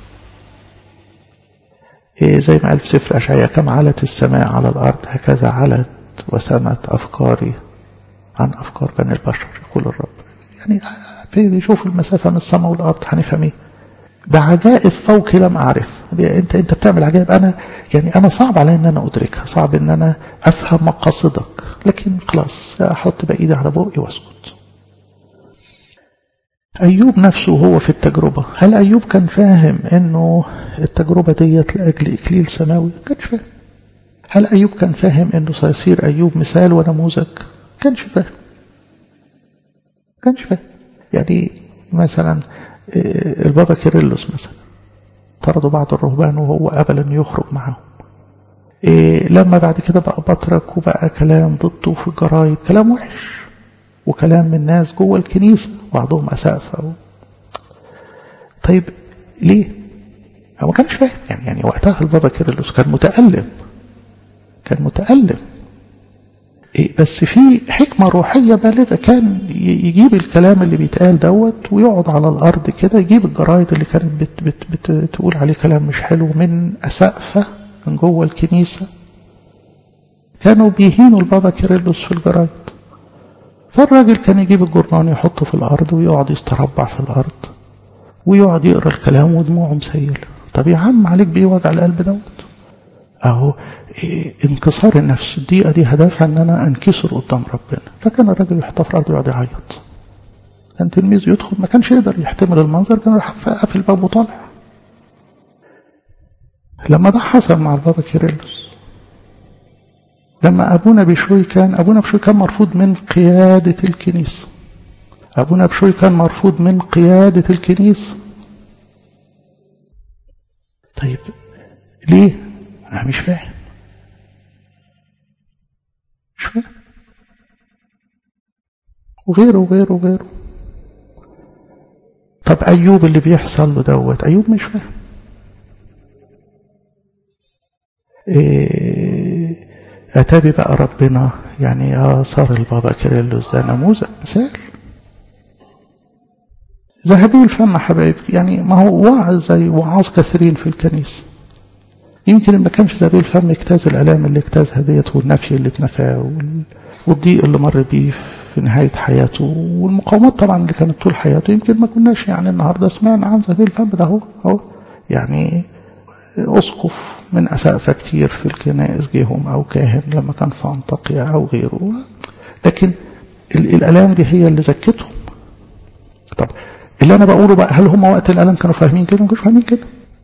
إيه زي ما قال في سفر اشعياء كم علت السماء على الارض هكذا علت وسمت افكاري عن افكار بني البشر يقول الرب. يعني في شوف المسافه من السماء والارض هنفهم ايه. بعجائب فوق لم أعرف. أنت أنت بتعمل عجائب أنا يعني أنا صعب علي أن أنا أدركها، صعب أن أنا أفهم مقاصدك، لكن خلاص أحط بقى إيدي على بقي وأسكت. أيوب نفسه هو في التجربة، هل أيوب كان فاهم أنه التجربة ديت لأجل إكليل سماوي؟ كانش فاهم. هل أيوب كان فاهم أنه سيصير أيوب مثال ونموذج؟ كانش فاهم. كانش فاهم. يعني مثلا البابا كيرلس مثلا طردوا بعض الرهبان وهو قبل أن يخرج معهم. إيه لما بعد كده بقى بطرك وبقى كلام ضده في الجرايد، كلام وحش وكلام من الناس جوه الكنيسة بعضهم أسقف. طيب ليه؟ هو ما كانش فاهم. يعني يعني وقتها البابا كيرلس كان متألم، كان متألم إيه، بس في حكمة روحية بالغة، كان يجيب الكلام اللي بيتقال دوت ويقعد على الأرض كده، يجيب الجرايد اللي كانت بت بت بت بتقول عليه كلام مش حلو من أسقفة من جوه الكنيسة، كانوا بيهينوا البابا كيرلس في الجرايد. فالراجل كان يجيب الجرنان يحطه في الأرض ويقعد يستربع في الأرض ويقعد يقرأ الكلام ودموعه مسيلة. طب يا عم عليك بيه وجع القلب دوت؟ اهو إيه انكسار النفس. الدقيقة دي هدفها ان انا انكسر قدام ربنا. فكان الراجل يحطها في الارض ويقعد يعيط. كان تلميذ يدخل ما كانش يقدر يحتمل المنظر، كان راح قافل الباب وطالع. لما ده حصل مع البابا كيرلس، لما ابونا بشوي كان ابونا بشوي كان مرفوض من قيادة الكنيسة. ابونا بشوي كان مرفوض من قيادة الكنيسة. طيب ليه؟ أنا مش فاهم مش فاهم وغيره وغيره وغيره. طب أيوب اللي بيحصل له دوت، أيوب مش فاهم. إيه أتابي بقى ربنا يعني يا صار البابا كيرلس ده نموذج مثال. ذهبي الفم حبايب، يعني ما هو واعظ زي وعاظ كثيرين في الكنيسة. يمكن ما كانش ذهبي الفم اجتاز الآلام اللي اجتازها ديت، والنفي اللي اتنفاه، والضيق اللي مر بيه في نهاية حياته، والمقاومات طبعا اللي كانت طول حياته. يمكن ما كناش يعني النهاردة سمعنا عن ذهبي الفم ده. هو هو يعني أسقف من أسقفة كتير في الكنائس جيهم، أو كاهن لما كان في أنطاكيا أو غيره، لكن الآلام دي هي اللي زكتهم. طب اللي أنا بقوله بقى، هل هم وقت الآلام كانوا فاهمين كده؟ ما كانوش فاهمين كده.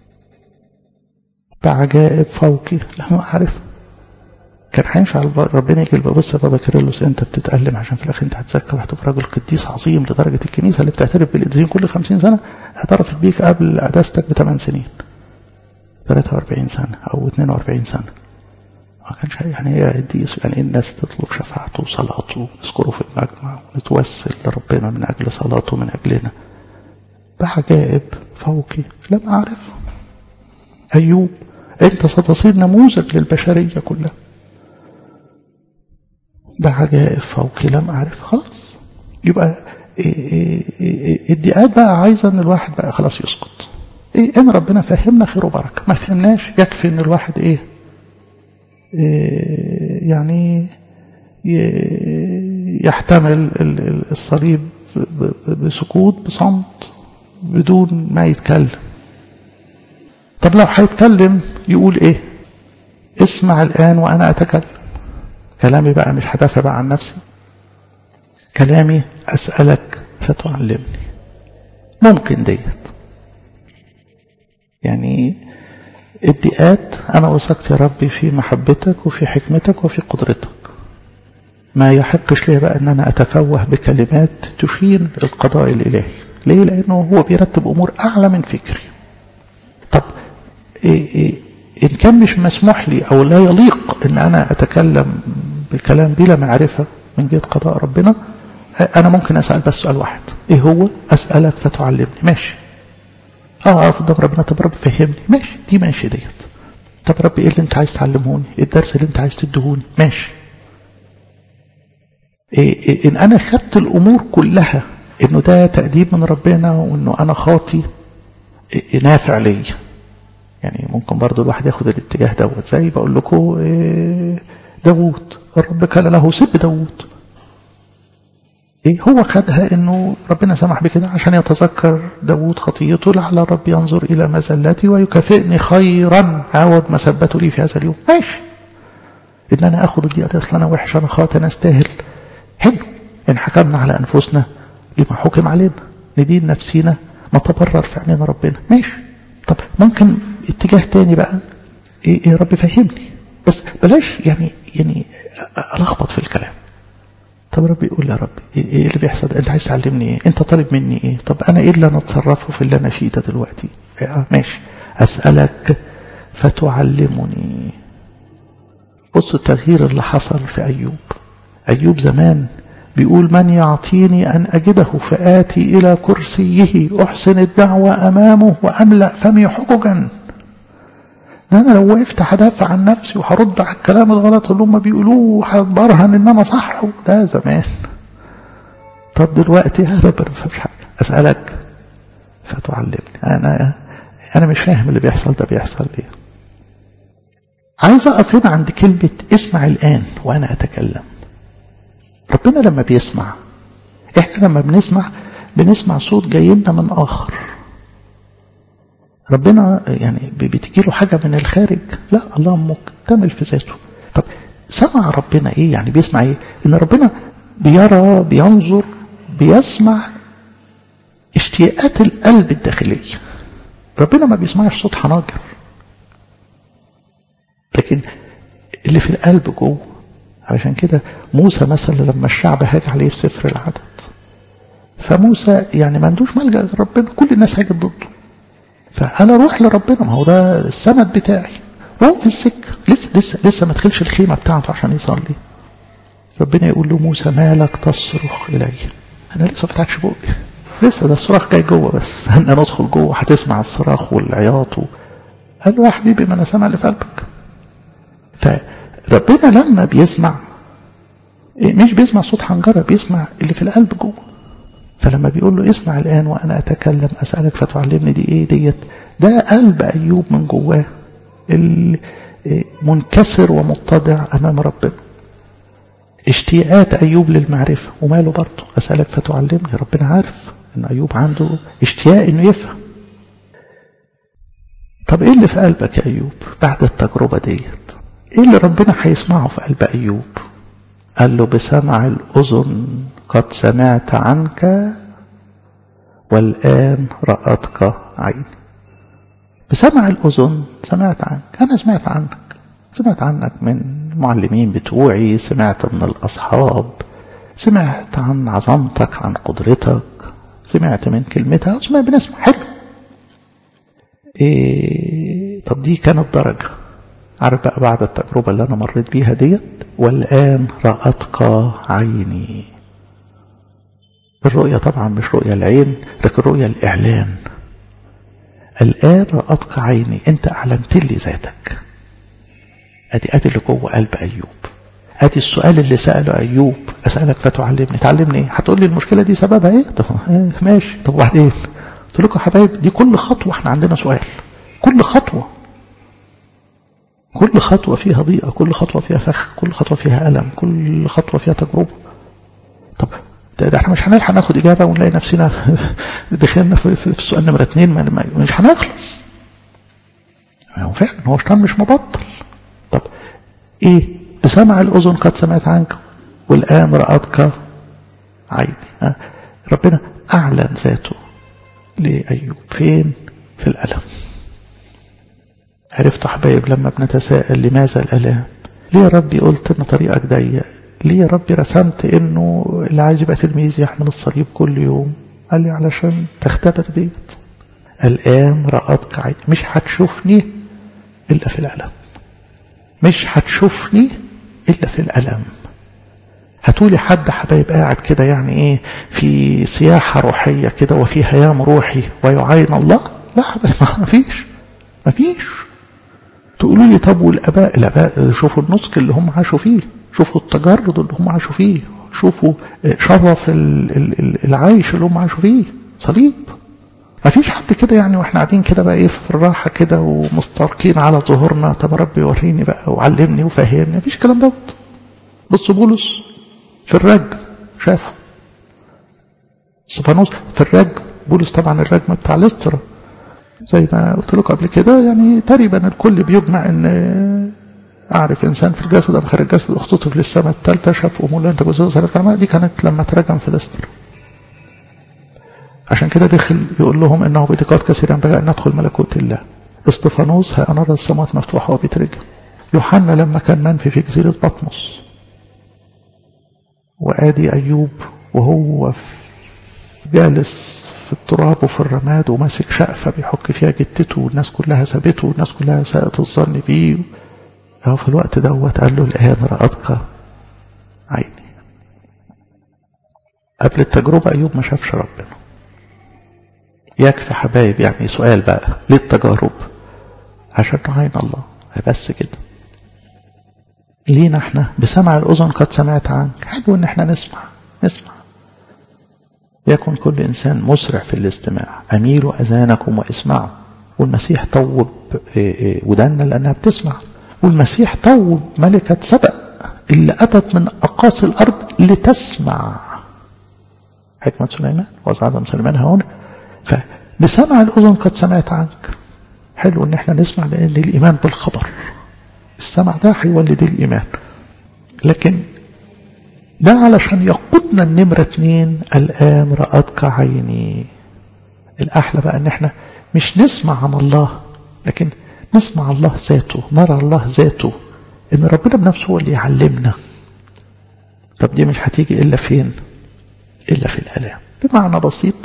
بعجائب فوقي لا أعرف. كان هينفع ربنا يجي بص يا بابا كيرلس انت بتتألم عشان في الاخر انت هتزكى وهتبقى راجل قديس عظيم لدرجة الكنيسة اللي بتعترف بالقديسين كل خمسين سنة اعترفت بيك قبل قداستك بثمان سنين، ثلاثة وأربعين سنة او اثنين وأربعين سنة. ما كانش يعني ايه قديس، يعني الناس تطلب شفاعته وصلاته ونذكره في المجمع ونتوسل لربنا من أجل صلاته من أجلنا بعجائب فوقي لم أعرف. أيوب أنت ستصير نموذج للبشرية كلها، بعجائب فوقي لم أعرف. خلاص يبقى الدقات بقى عايزة ان الواحد بقى خلاص يسكت. ايه ان ربنا فهمنا خير وبركة، ما فهمناش يكفي ان الواحد ايه, إيه يعني يحتمل الصليب بسكوت بصمت بدون ما يتكلم. طب لو هيتكلم يقول ايه؟ اسمع الآن وأنا أتكلم. كلامي بقى مش هدافع بقى عن نفسي، كلامي أسألك فتعلمني. ممكن ديت يعني الدقات أنا وثقت يا ربي في محبتك وفي حكمتك وفي قدرتك، ما يحقش لي بقى أن أنا أتفوه بكلمات تشين القضاء الإلهي. ليه؟ لأنه هو بيرتب أمور أعلى من فكري. طب إيه إيه إن كان مش مسموح لي أو لا يليق أن أنا أتكلم بكلام بلا معرفة من جهة قضاء ربنا، أنا ممكن أسأل بس سؤال واحد، إيه هو؟ أسألك فتعلمني. ماشي. آه أقف قدام ربنا، طب رب فهمني. ماشي، دي ماشي ديت. طب رب إيه اللي أنت عايز تعلمهوني؟ إيه الدرس اللي أنت عايز تدهوني؟ ماشي. إيه إيه إن أنا خدت الأمور كلها إنه ده تأديب من ربنا وإنه أنا خاطي، إيه نافع لي. يعني ممكن برضو الواحد ياخد الاتجاه دوت، زي بقول لكم إيه داوود، الرب قال له سب داوود. إيه هو خدها إنه ربنا سمح بكده عشان يتذكر داوود خطيته، لعل الرب ينظر إلى مزلتي ويكافئني خيرا عوض ما سبته لي في هذا اليوم. ماشي. إن أنا أخذ الدقيقة دي، أصلا أنا وحش، أنا خاطئ، أنا أستاهل. حلو. إن حكمنا على أنفسنا لما حكم علينا، ندين نفسينا ما تبرر في عينين ربنا. ماشي. طب ممكن اتجاه تاني بقى، إيه, إيه رب فهمني، بس بلاش يعني يعني ألخبط في الكلام. طب ربي يقول يا رب إيه, ايه اللي بيحصل؟ انت عايز تعلمني ايه؟ انت طالب مني ايه؟ طب انا ايه اللي انا اتصرفه في اللي انا فيه ده دلوقتي؟ اه ماشي. اسألك فتعلمني. بصوا التغيير اللي حصل في ايوب. ايوب زمان بيقول من يعطيني ان اجده فآتي الى كرسيه احسن الدعوة امامه واملأ فمي حججا. ده انا لو وقفت هدافع عن نفسي وهرد على الكلام الغلط اللي هم بيقولوه وهبرهن ان انا صح، ده زمان. طب دلوقتي يا رب ما فهمش حاجه، اسالك فتعلمني. انا انا مش فاهم اللي بيحصل ده بيحصل ليه. عايز اقف هنا عند كلمه اسمع الان وانا اتكلم. ربنا لما بيسمع، احنا لما بنسمع بنسمع صوت جاي لنا من اخر. ربنا يعني بتجي له حاجة من الخارج؟ لا، الله مكتمل في ذاته. طب سمع ربنا ايه؟ يعني بيسمع ايه؟ ان ربنا بيرى، بينظر، بيسمع اشتياقات القلب الداخلية. ربنا ما بيسمعش صوت حناجر، لكن اللي في القلب جوه. علشان كده موسى مثلا لما الشعب هاج عليه في سفر العدد، فموسى يعني ما عندوش ملجأ غير ربنا، كل الناس هاجت ضده، فأنا أروح لربنا، ما هو ده السند بتاعي. وهو في السكة لسه لسه لسه ما دخلش الخيمة بتاعته عشان يصلي، ربنا يقول له موسى مالك تصرخ إلي؟ أنا لسه ما فتحتش بقي، لسه ده الصراخ جاي جوه، بس أنا ندخل جوه هتسمع الصراخ والعياط. قال له يا حبيبي ما أنا سامع اللي في قلبك. فربنا لما بيسمع مش بيسمع صوت حنجرة، بيسمع اللي في القلب جوه. فلما بيقول له اسمع الآن وأنا أتكلم أسألك فتعلمني، دي إيه ديت؟ ده قلب أيوب من جواه منكسر ومتضع أمام ربنا. اشتياقات أيوب للمعرفة، وماله برضه أسألك فتعلمني. ربنا عارف أن أيوب عنده اشتياق أنه يفهم. طب إيه اللي في قلبك يا أيوب بعد التجربة ديت؟ إيه اللي ربنا هيسمعه في قلب أيوب؟ قال له بسمع الأذن قد سمعت عنك والآن رأتك عيني. بسمع الأذن سمعت عنك، أنا سمعت عنك، سمعت عنك من المعلمين بتوعي، سمعت من الأصحاب، سمعت عن عظمتك، عن قدرتك، سمعت من كلمتها، وسمعت بنسمع. حلو. إيه طب دي كانت درجة. عارف بقى بعد التجربة اللي أنا مريت بيها ديت، والآن رأتك عيني. الرؤية طبعا مش رؤية العين، لكن رؤية الإعلان. الآن رأتك عيني، أنت أعلنت لي ذاتك. أدي أدي اللي جوه قلب أيوب. أدي السؤال اللي سأله أيوب، أسألك فتعلمني. تعلمني إيه؟ هتقول لي المشكلة دي سببها إيه؟ طب إيه ماشي، طب وبعدين؟ قلت لكم يا حبايب دي كل خطوة إحنا عندنا سؤال. كل خطوة كل خطوة فيها ضيقة، كل خطوة فيها فخ، كل خطوة فيها ألم، كل خطوة فيها تجربة. طب ده, ده احنا مش هنلحق ناخد إجابة ونلاقي نفسنا دخلنا في, في, في السؤال نمرة اتنين، ما مش هنخلص. هو فعلا هو شيطان مش مبطل. طب ايه؟ بسمع الأذن قد سمعت عنك والآن رأتك عيني. ها؟ ربنا أعلن ذاته لأيوب فين؟ في الألم. عرفتوا حبايب لما بنتساءل لماذا الألام؟ ليه يا ربي قلت ان طريقك ضيق؟ ليه يا ربي رسمت انه اللي عايز يبقى تلميذ يحمل الصليب كل يوم؟ قال لي علشان تختبر ديت. الآن رأتك عيني. مش هتشوفني إلا في الألم، مش هتشوفني إلا في الألم. هتقولي حد حبايب قاعد كده يعني ايه في سياحة روحية كده وفي هيام روحي ويعاين الله؟ لا حبايب، ما فيش ما فيش. تقولوا لي طب والآباء؟ الآباء شوفوا النسك اللي هم عاشوا فيه، شوفوا التجرد اللي هم عاشوا فيه، شوفوا شرف العيش اللي هم عاشوا فيه، صليب. ما فيش حد كده يعني واحنا قاعدين كده بقى ايه في الراحة كده ومسترقين على ظهورنا، طب ربي وريني بقى وعلمني وفهمني. ما فيش كلام دوت. بصوا بولس في الرجم شافه، استفانوس في الرجم. بولس طبعا الرجم بتاع لسترا زي ما قلت لكم قبل كده، يعني تقريبا الكل بيجمع ان اعرف انسان في الجسد ام خارج الجسد اختطف للسماء الثالثه، شاف امور انت جزء ثلاث كلمات. دي كانت لما ترجم في لسترا. عشان كده دخل يقول لهم انه بضيقات كثيره ينبغي ان ندخل ملكوت الله. استفانوس ها نرى السماوات مفتوحه وبيترجم. يوحنا لما كان منفي في جزيره بطمس. وادي ايوب وهو جالس في التراب وفي الرماد وماسك شقفه بيحك فيها جتته، والناس كلها سابته والناس كلها ساءت الظن بيه. هو في الوقت دوت قال له الآن رأتك عيني. قبل التجربة أيوب ما شافش ربنا. يكفي حبايب يعني سؤال بقى ليه التجارب؟ عشان نعين الله بس كده. لينا احنا بسمع الأذن قد سمعت عنك. حلو ان احنا نسمع نسمع يكن كل إنسان مسرع في الاستماع. أميلوا أذانكم واسمعوا. والمسيح طوب ودنا لأنها بتسمع. والمسيح طوب ملكة سبأ اللي أتت من أقاصي الأرض لتسمع. حكمة سليمان وعظم سليمان هنا. فبسمع الأذن قد سمعت عنك. حلو ان احنا نسمع لأن الإيمان بالخبر. السمع ده هيولد الإيمان. لكن ده علشان يقودنا النمرة اتنين الآن رأتك عيني. الأحلى بقى ان احنا مش نسمع عن الله، لكن نسمع الله ذاته، نرى الله ذاته، ان ربنا بنفسه هو اللي يعلمنا. طب دي مش هتيجي إلا فين؟ إلا في الآلام. بمعنى بسيط،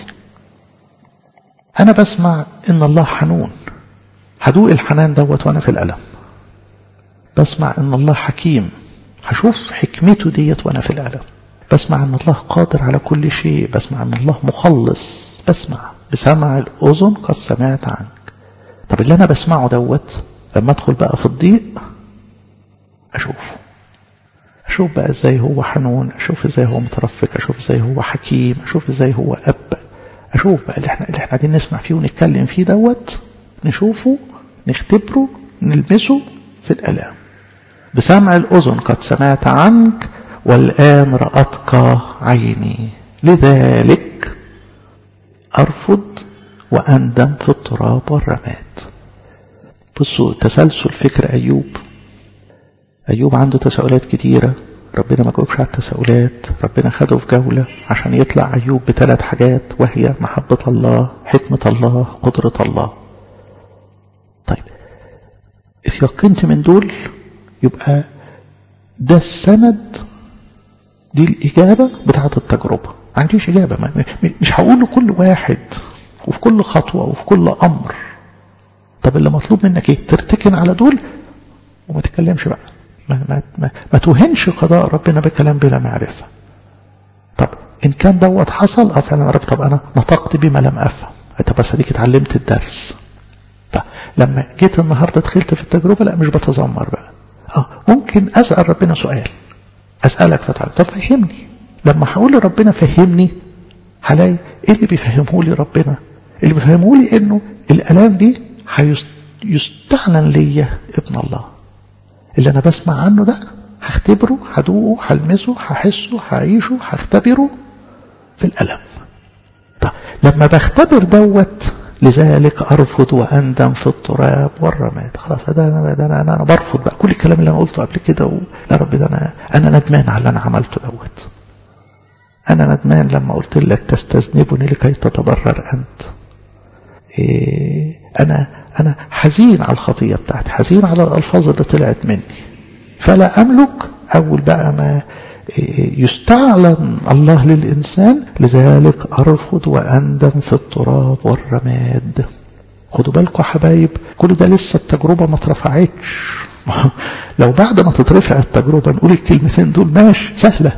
أنا بسمع إن الله حنون، هدوق الحنان دوت وأنا في الألم. بسمع إن الله حكيم، هشوف حكمته ديت وأنا في الألم. بسمع إن الله قادر على كل شيء، بسمع إن الله مخلص. بسمع بسمع الأذن قد سمعت عنك. طب اللي أنا بسمعه دوت لما أدخل بقى في الضيق أشوفه. أشوف بقى إزاي هو حنون، أشوف إزاي هو مترفق، أشوف إزاي هو حكيم، أشوف إزاي هو أب. أشوف بقى اللي إحنا اللي إحنا قاعدين نسمع فيه ونتكلم فيه دوت، نشوفه، نختبره، نلمسه في الآلام. بسمع الأذن قد سمعت عنك والآن رأتك عيني، لذلك أرفض وأندم في التراب والرماد. بصوا تسلسل فكر أيوب. أيوب عنده تساؤلات كتيرة، ربنا ما جاوبش على التساؤلات. ربنا خده في جولة عشان يطلع أيوب بثلاث حاجات، وهي محبة الله، حكمة الله، قدرة الله. طيب إذا يقنت من دول يبقى ده السند، دي الإجابة بتاعة التجربة. عنديش إجابة، مش هقول لكل واحد وفي كل خطوة وفي كل أمر. طب اللي مطلوب منك إيه؟ ترتكن على دول وما تتكلمش بقى، ما, ما, ما, ما توهنش قضاء ربنا بكلام بلا معرفة. طب إن كان دوت حصل اه فعلا عرفت، طب أنا نطقت بما لم أفهم، طب بس هديك اتعلمت الدرس. طب لما جيت النهاردة دخلت في التجربة لا مش بتذمر بقى، اه ممكن أسأل ربنا سؤال، أسألك فتعالى طب فهمني. لما هقول لربنا فهمني هلاقي ايه اللي بيفهمه لي ربنا؟ اللي بيفهمه لي انه الالام دي هيستعلن ليا ابن الله اللي انا بسمع عنه ده، هختبره، هدوقه، هلمسه، هحسه، هعيشه، هختبره في الالم. طب لما بختبر دوت لذلك ارفض واندم في التراب والرماد. خلاص ده انا ده انا, أنا برفض بقى كل الكلام اللي انا قلته قبل كده، و... يا رب ده انا انا ندمان على اللي انا عملته دوت. أنا ندمان لما قلت لك تستذنبني لكي تتبرر أنت. إيه أنا أنا حزين على الخطية بتاعتي، حزين على الألفاظ اللي طلعت مني، فلا أملك أول بقى ما إيه يستعلن الله للإنسان لذلك أرفض وأندم في التراب والرماد. خدوا بالكم حبايب، كل ده لسه التجربة ما اترفعتش. لو بعد ما تترفع التجربة نقول الكلمتين دول ماشي سهلة،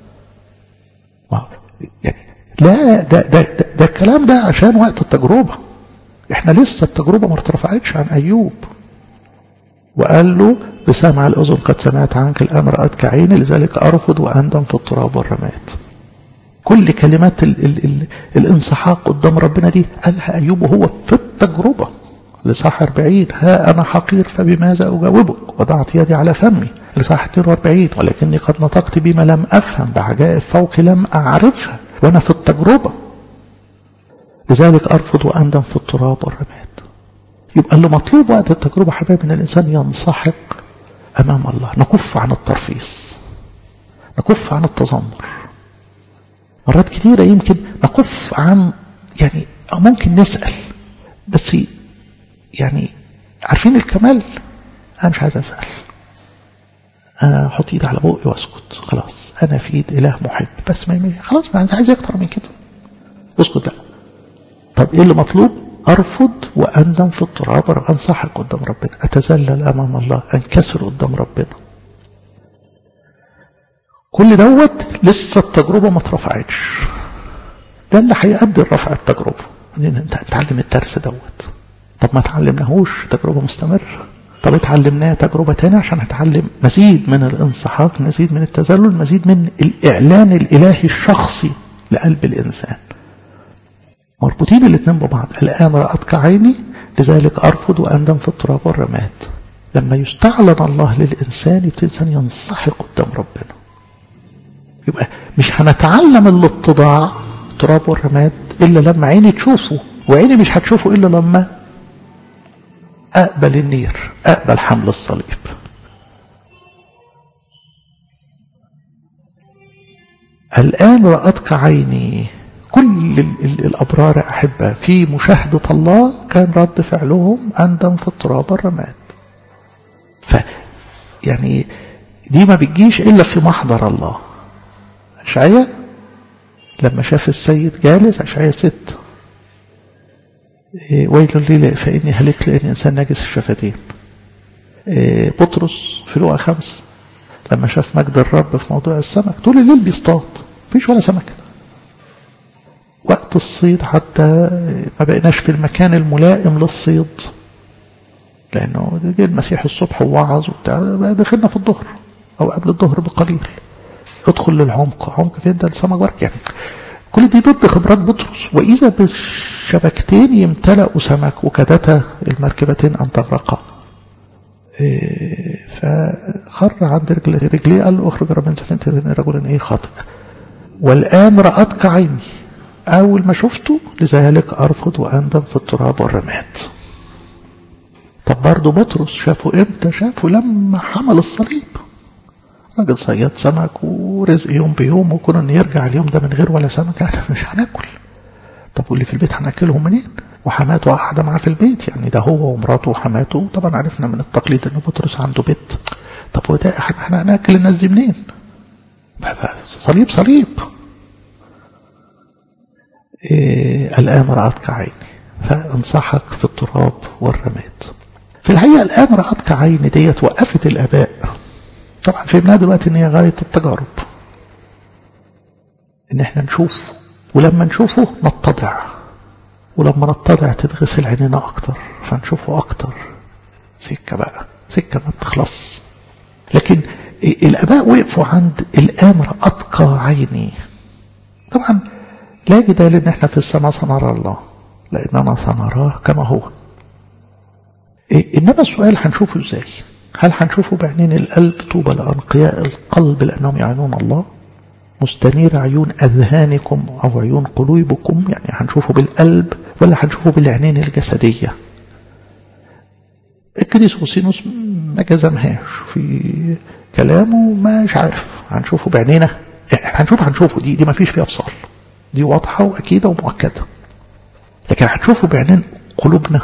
يعني لا ده ده ده, ده الكلام ده عشان وقت التجربة. احنا لسه التجربة ما ارتفعتش عن أيوب. وقال له بسمع الأذن قد سمعت عنك الآن رأتك عيني لذلك أرفض وأندم في التراب والرماد. كل كلمات ال ال ال الانسحاق قدام ربنا دي قالها أيوب وهو في التجربة. لصح أربعين ها أنا حقير فبماذا أجاوبك وضعت يدي على فمي. لصح اثنين وأربعين ولكني قد نطقت بما لم أفهم بعجائب فوق لم أعرفها وأنا في التجربة لذلك أرفض وأندم في التراب والرماد. يبقى اللي مطلوب وقت التجربة حبايب ان الإنسان ينسحق أمام الله، نكف عن الترفيس، نكف عن التذمر. مرات كثيرة يمكن نكف عن يعني أو ممكن نسأل بس يعني عارفين الكمال، أنا مش عايز أسأل، أنا أحط إيدي على بوقي وأسكت خلاص، أنا في إيد إله محب بس ما خلاص ما أنت عايز أكتر من كده أسكت بقى. طب إيه اللي مطلوب؟ أرفض وأندم في التراب، أنسحق قدام ربنا، أتذلل أمام الله، أنكسر قدام ربنا. كل دوت لسه التجربة ما اترفعتش، ده اللي هيؤدي لرفع التجربة ان انت تعلم الدرس دوت. طب ما تعلمناهوش تجربة مستمرة، طب اتعلمناه تجربة تاني عشان هتعلم مزيد من الانسحاق، مزيد من التذلل، مزيد من الإعلان الإلهي الشخصي لقلب الإنسان. مربوطين الاثنين ببعض. الآن رأتك عيني لذلك أرفض وأندم في التراب والرماد. لما يستعلن الله للإنسان يبتدي الإنسان ينسحق قدام ربنا. يبقى مش هنتعلم الاتضاع التراب والرماد إلا لما عيني تشوفه، وعيني مش هتشوفه إلا لما أقبل النير، أقبل حمل الصليب. الآن رأتك عيني. كل الأبرار أحبة في مشاهدة الله كان رد فعلهم أندم في التراب والرماد. ف يعني دي ما بتجيش إلا في محضر الله. أشعياء لما شاف السيد جالس، أشعياء ست إيه ويل لي فإني هلكت لأني إنسان ناجس الشفتين. إيه بطرس في لوقا خمس لما شاف مجد الرب في موضوع السمك طول الليل بيصطاد مفيش ولا سمكة. وقت الصيد حتى ما بقيناش في المكان الملائم للصيد، لأنه جه المسيح الصبح ووعظ وبتاع، دخلنا في الظهر أو قبل الظهر بقليل، ادخل للعمق. عمق فين ده؟ السمك برك يعني. كل دي ضد خبرات بطرس. وإذا بالشبكتين يمتلأوا سمك وكادتا المركبتين أن تغرقا. إيه فخر عند رجليه رجليه قال له اخرج من سفينة رجل ايه خاطئ. والآن رأتك عيني، أول ما شفته لذلك أرفض وأندم في التراب والرماد. طب برضه بطرس شافه امتى؟ شافه لما حمل الصليب. راجل صياد سمك ورزق يوم بيوم، وكون ان يرجع اليوم ده من غير ولا سمك احنا مش هناكل. طب واللي في البيت هناكلهم منين؟ وحماته قاعده معاه في البيت، يعني ده هو ومراته وحماته. طبعا عرفنا من التقليد ان بطرس عنده بيت. طب وده احنا هناكل الناس دي منين؟ صليب صليب. إيه الآن رأتك عيني، فانسحق في التراب والرماد. في الحقيقة الآن رأتك عيني ديت وقفت الآباء. طبعا فهمناها دلوقتي ان هي غاية التجارب، ان احنا نشوف، ولما نشوفه نتضع، ولما نتضع تتغسل عينينا اكتر فنشوفه اكتر. سكة بقى، سكة ما بتخلص. لكن الآباء وقفوا عند الآن رأتك عيني. طبعا لا جدال ان احنا في السماء سنرى الله، لأننا سنراه كما هو. إنما السؤال هنشوفه ازاي؟ هل هنشوفه بعينين القلب؟ طوبى لأنقياء القلب لأنهم يعينون الله. مستنير عيون أذهانكم أو عيون قلوبكم، يعني هنشوفه بالقلب ولا هنشوفه بالعينين الجسدية؟ القديس أغسطينوس ما جزمهاش في كلامه، مش عارف هنشوفه بعينينا، هنشوف هنشوفه دي دي ما فيش فيها فصال، دي واضحة وأكيدة ومؤكدة. لكن هنشوفه بعينين قلوبنا.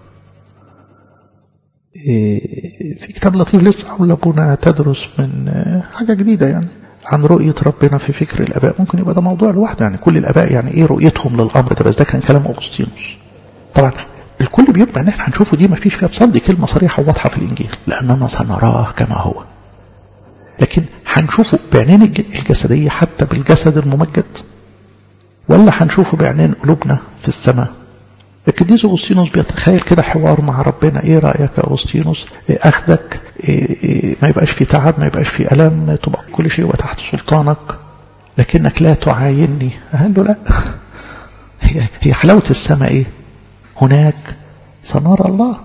في كتاب لطيف لسه عامل ابونا تدرس من حاجة جديدة يعني عن رؤية ربنا في فكر الآباء. ممكن يبقى ده موضوع لوحده، يعني كل الآباء يعني ايه رؤيتهم للأمر ده، بس ده كان كلام أغسطينوس. طبعا الكل بيطمع ان احنا هنشوفه، دي ما فيش فيها فصل، دي كلمة صريحة وواضحة في الإنجيل، لأننا سنراه كما هو. لكن هنشوفه بعينين الجسدية حتى بالجسد الممجد، ولا هنشوفه بعينين قلوبنا في السماء؟ القديس أغسطينوس بيتخيل كده حوار مع ربنا. ايه رأيك يا أغسطينوس؟ إيه اخدك، إيه إيه ما يبقاش في تعب، ما يبقاش في ألم، تبقى كل شيء وتحت سلطانك، لكنك لا تعاينني. قال له لا. هي, هي حلاوة السماء ايه؟ هناك سنرى الله.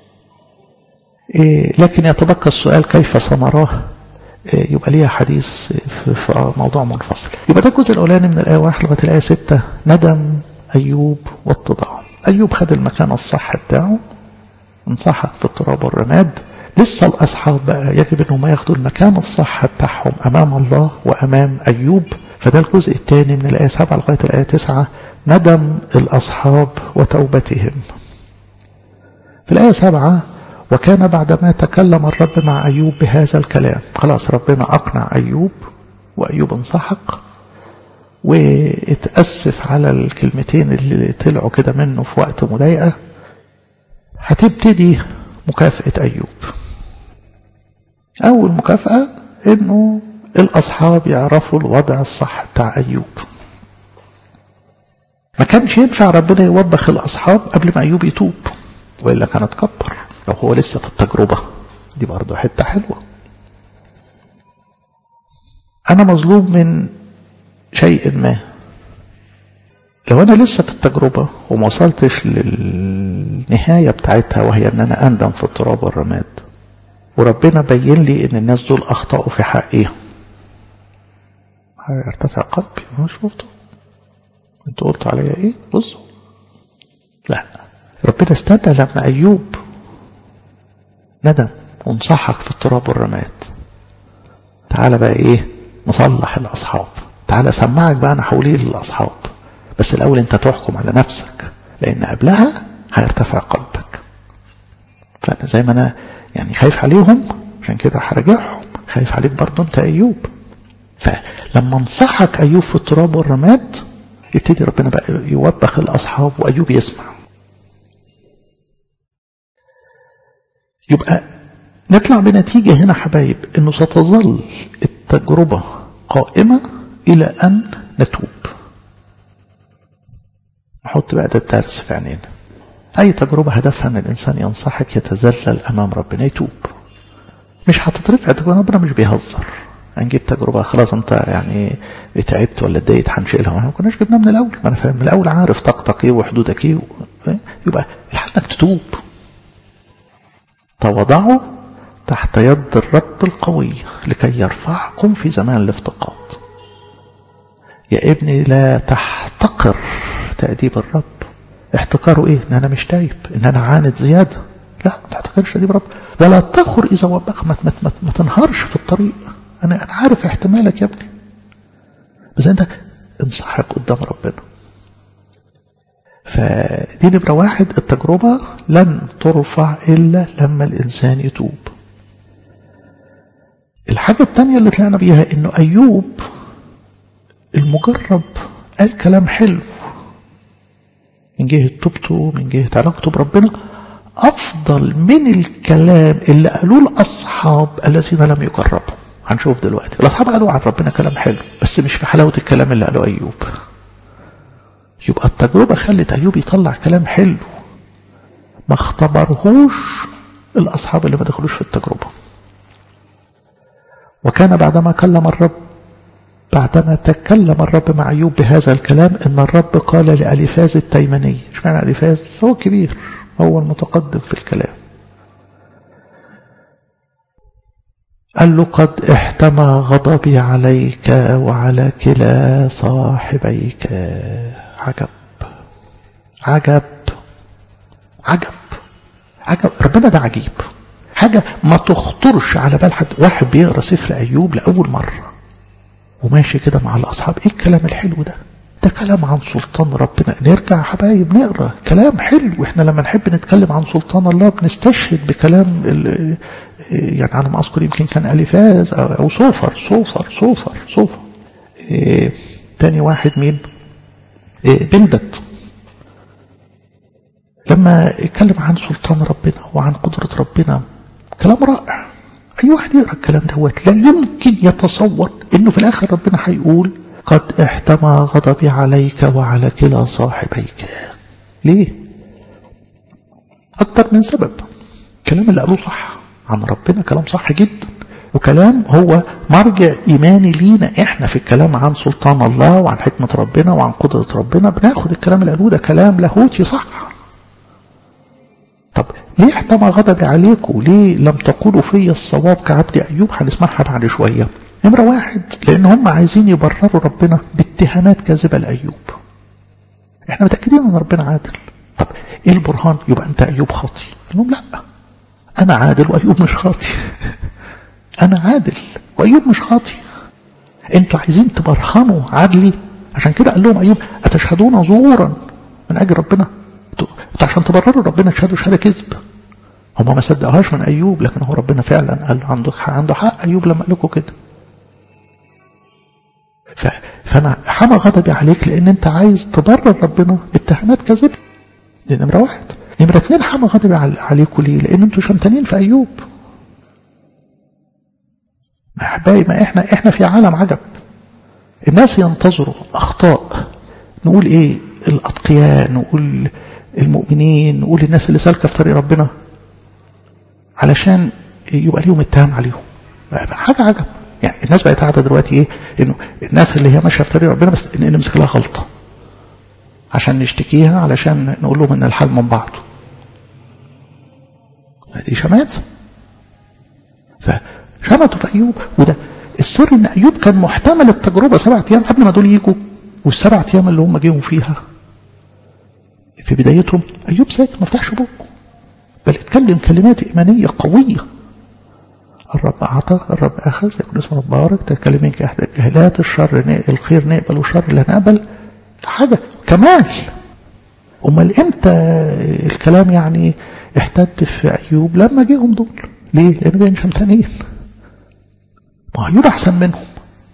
إيه لكن يتبقى السؤال كيف سنراه؟ إيه يبقى ليها حديث في, في موضوع منفصل. يبقى ده الجزء الأولاني من الآية واحد لغاية الآية ستة، ندم أيوب واتضاع. أيوب خد المكان الصح بتاعه، انصحك في التراب والرماد. لسه الأصحاب بقى يجب أنهم ياخدوا المكان الصح بتاعهم أمام الله وأمام أيوب. فده الجزء الثاني من الآية سبعة لغاية الآية تسعة، ندم الأصحاب وتوبتهم. في الآية سبعة، وكان بعدما تكلم الرب مع أيوب بهذا الكلام. خلاص ربنا أقنع أيوب وأيوب انصحك واتأسف على الكلمتين اللي طلعوا كده منه في وقت مضايقة. هتبتدي مكافأة أيوب. أول مكافأة إنه الأصحاب يعرفوا الوضع الصح بتاع أيوب. ما كانش ينفع ربنا يوبخ الأصحاب قبل ما أيوب يتوب، وإلا كانت كبر لو هو لسه في التجربة. دي برضو حتة حلوة. أنا مظلوم من شيء ما، لو أنا لسه في التجربة وما وصلتش للنهاية بتاعتها وهي أن أنا أندم في التراب والرماد، وربنا بين لي أن الناس دول أخطأوا في حقي، هيرتفع قلبي. ما شفته انتوا قلتوا عليا ايه؟ بصوا، لا، ربنا استنى لما أيوب ندم وانصحك في التراب والرماد. تعال بقى ايه؟ نصلح الأصحاب. تعال سمعك بقى أنا حوليه للأصحاب، بس الأول أنت تحكم على نفسك، لأن قبلها هيرتفع قلبك. فأنا زي ما أنا يعني خايف عليهم عشان كده هرجعهم، خايف عليك برضو أنت أيوب. فلما انصحك أيوب في التراب والرماد، يبتدي ربنا بقى يوبخ الأصحاب وأيوب يسمع. يبقى نطلع بنتيجة هنا حبايب أنه ستظل التجربة قائمة إلى أن نتوب. نحط بقى ده الدرس في عينينا. أي تجربة هدفها أن الإنسان ينصحك يتذلل أمام ربنا يتوب. مش هتترفع تجربة، ربنا مش بيهزر. هنجيب تجربة خلاص أنت يعني تعبت ولا اتضايقت هنشيلها، ما كناش جبناها من الأول. ما أنا فاهم من الأول، عارف طاقتك إيه وحدودك إيه. يبقى الحل إنك تتوب. تواضعوا تحت يد الرب القوي لكي يرفعكم في زمان الافتقاد. يا ابني لا تحتقر تأديب الرب. احتقاره ايه؟ ان انا مش تايب، ان انا عاند زيادة. لا، ما تحتقرش تأديب الرب. ولا تخر اذا وبخ، ما, ما, ما, ما تنهارش في الطريق. انا انا عارف احتمالك يا ابني، بس انت انصحك قدام ربنا. فدي نمرة واحد، التجربة لن ترفع إلا لما الإنسان يتوب. الحاجة الثانية اللي طلعنا بيها إنه أيوب المجرب قال كلام حلو من جهة توبته، من جهة علاقته بربنا، أفضل من الكلام اللي قالوه الأصحاب الذين لم يجربوا. هنشوف دلوقتي الأصحاب قالوا عن ربنا كلام حلو بس مش في حلاوة الكلام اللي قاله أيوب. يبقى التجربة خلت أيوب يطلع كلام حلو ما اختبرهوش الأصحاب اللي ما دخلوش في التجربة. وكان بعدما كلم الرب بعدما تكلم الرب مع أيوب بهذا الكلام إن الرب قال لأليفاز التيماني. ايش معنى أليفاز؟ هو كبير، هو المتقدم في الكلام. قال له قد احتمى غضبي عليك وعلى كلا صاحبيك. عجب عجب عجب عجب. ربنا ده عجيب، حاجة ما تخطرش على بال حد. واحد بيقرأ سفر أيوب لأول مرة وماشي كده مع الأصحاب، ايه الكلام الحلو ده؟ ده كلام عن سلطان ربنا. نرجع يا حبايب نقرأ كلام حلو. واحنا لما نحب نتكلم عن سلطان الله بنستشهد بكلام يعني على ما أذكر يمكن كان أليفاز أو صوفر صوفر صوفر صوفر إيه تاني واحد مين؟ إيه بلدد. لما اتكلم عن سلطان ربنا وعن قدرة ربنا كلام رائع. أي واحد يقرأ الكلام دوت لا يمكن يتصور إنه في الآخر ربنا هيقول قد احتمى غضبي عليك وعلى كلا صاحبيك. ليه؟ أكتر من سبب. الكلام اللي قالوه صح عن ربنا، كلام صح جدا، وكلام هو مرجع إيماني لينا إحنا في الكلام عن سلطان الله وعن حكمة ربنا وعن قدرة ربنا. بناخد الكلام اللي قالوه ده كلام لاهوتي صح. طب ليه احتمى غضبي عليكم؟ ليه لم تقولوا في الصواب كعبد أيوب؟ هنسمعها بعد شوية. نمرة واحد لأن هم عايزين يبرروا ربنا باتهامات كاذبة لأيوب. احنا متأكدين ان ربنا عادل. طب ايه البرهان؟ يبقى انت أيوب خاطي. قال لهم لا، أنا عادل وأيوب مش خاطي. أنا عادل وأيوب مش خاطي. انتوا عايزين تبرهنوا عدلي. عشان كده قال لهم أيوب أتشهدون زورا من أجل ربنا؟ انتوا عشان تبرروا ربنا تشهدوا شهادة كذب. هم ما صدقوهاش من أيوب، لكن هو ربنا فعلا قال عنده عنده حق أيوب لما قال لكم كده. فأنا حمى غضبي عليك لأن أنت عايز تبرر ربنا باتهامات كذب. دي نمرة واحد. نمرة اثنين حمى غضبي عليكم ليه؟ لأن أنتوا شمتانين في أيوب. أحبائي ما إحنا إحنا في عالم عجب. الناس ينتظروا أخطاء، نقول إيه؟ الأتقياء، نقول المؤمنين، نقول الناس اللي سالكة في طريق ربنا علشان يبقى ليهم اتهام عليهم. حاجة عجب. يعني الناس بقت قاعدة دلوقتي ايه؟ انه الناس اللي هي ماشية في طريق ربنا بس ان نمسك لها غلطة عشان نشتكيها، علشان نقول لهم ان الحال من بعضه. دي شمات. فشمتوا في أيوب. وده السر ان أيوب كان محتمل التجربة سبعة ايام قبل ما دول يجوا، والسبعة ايام اللي هم جيهم فيها في بدايتهم أيوب ساكت ما فتحش بقه، بل اتكلم كلمات إيمانية قوية. الرب أعطى الرب أخذ، يكون اسم رب بارك، تتكلمين كأحد الجهلات، الشر الخير نقبل والشر لا نقبل. حاجة كمال. أمال إمتى الكلام يعني احتد في أيوب؟ لما جيهم دول. ليه؟ لأنه بين شمتانين. ما أيوب أحسن منهم.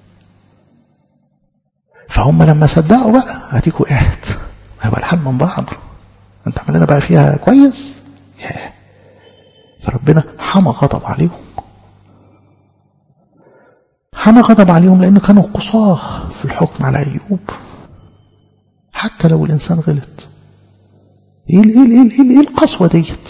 فهم لما صدقوا بقى هتيكوا قاعد هيبقى الحال من بعض. انت عملنا بقى فيها كويس. فربنا حمى غضب عليهم. حمى غضب عليهم لأنه كانوا قصاه في الحكم على أيوب. حتى لو الإنسان غلط. إيه إيه إيه إيه إيه القسوة ديت؟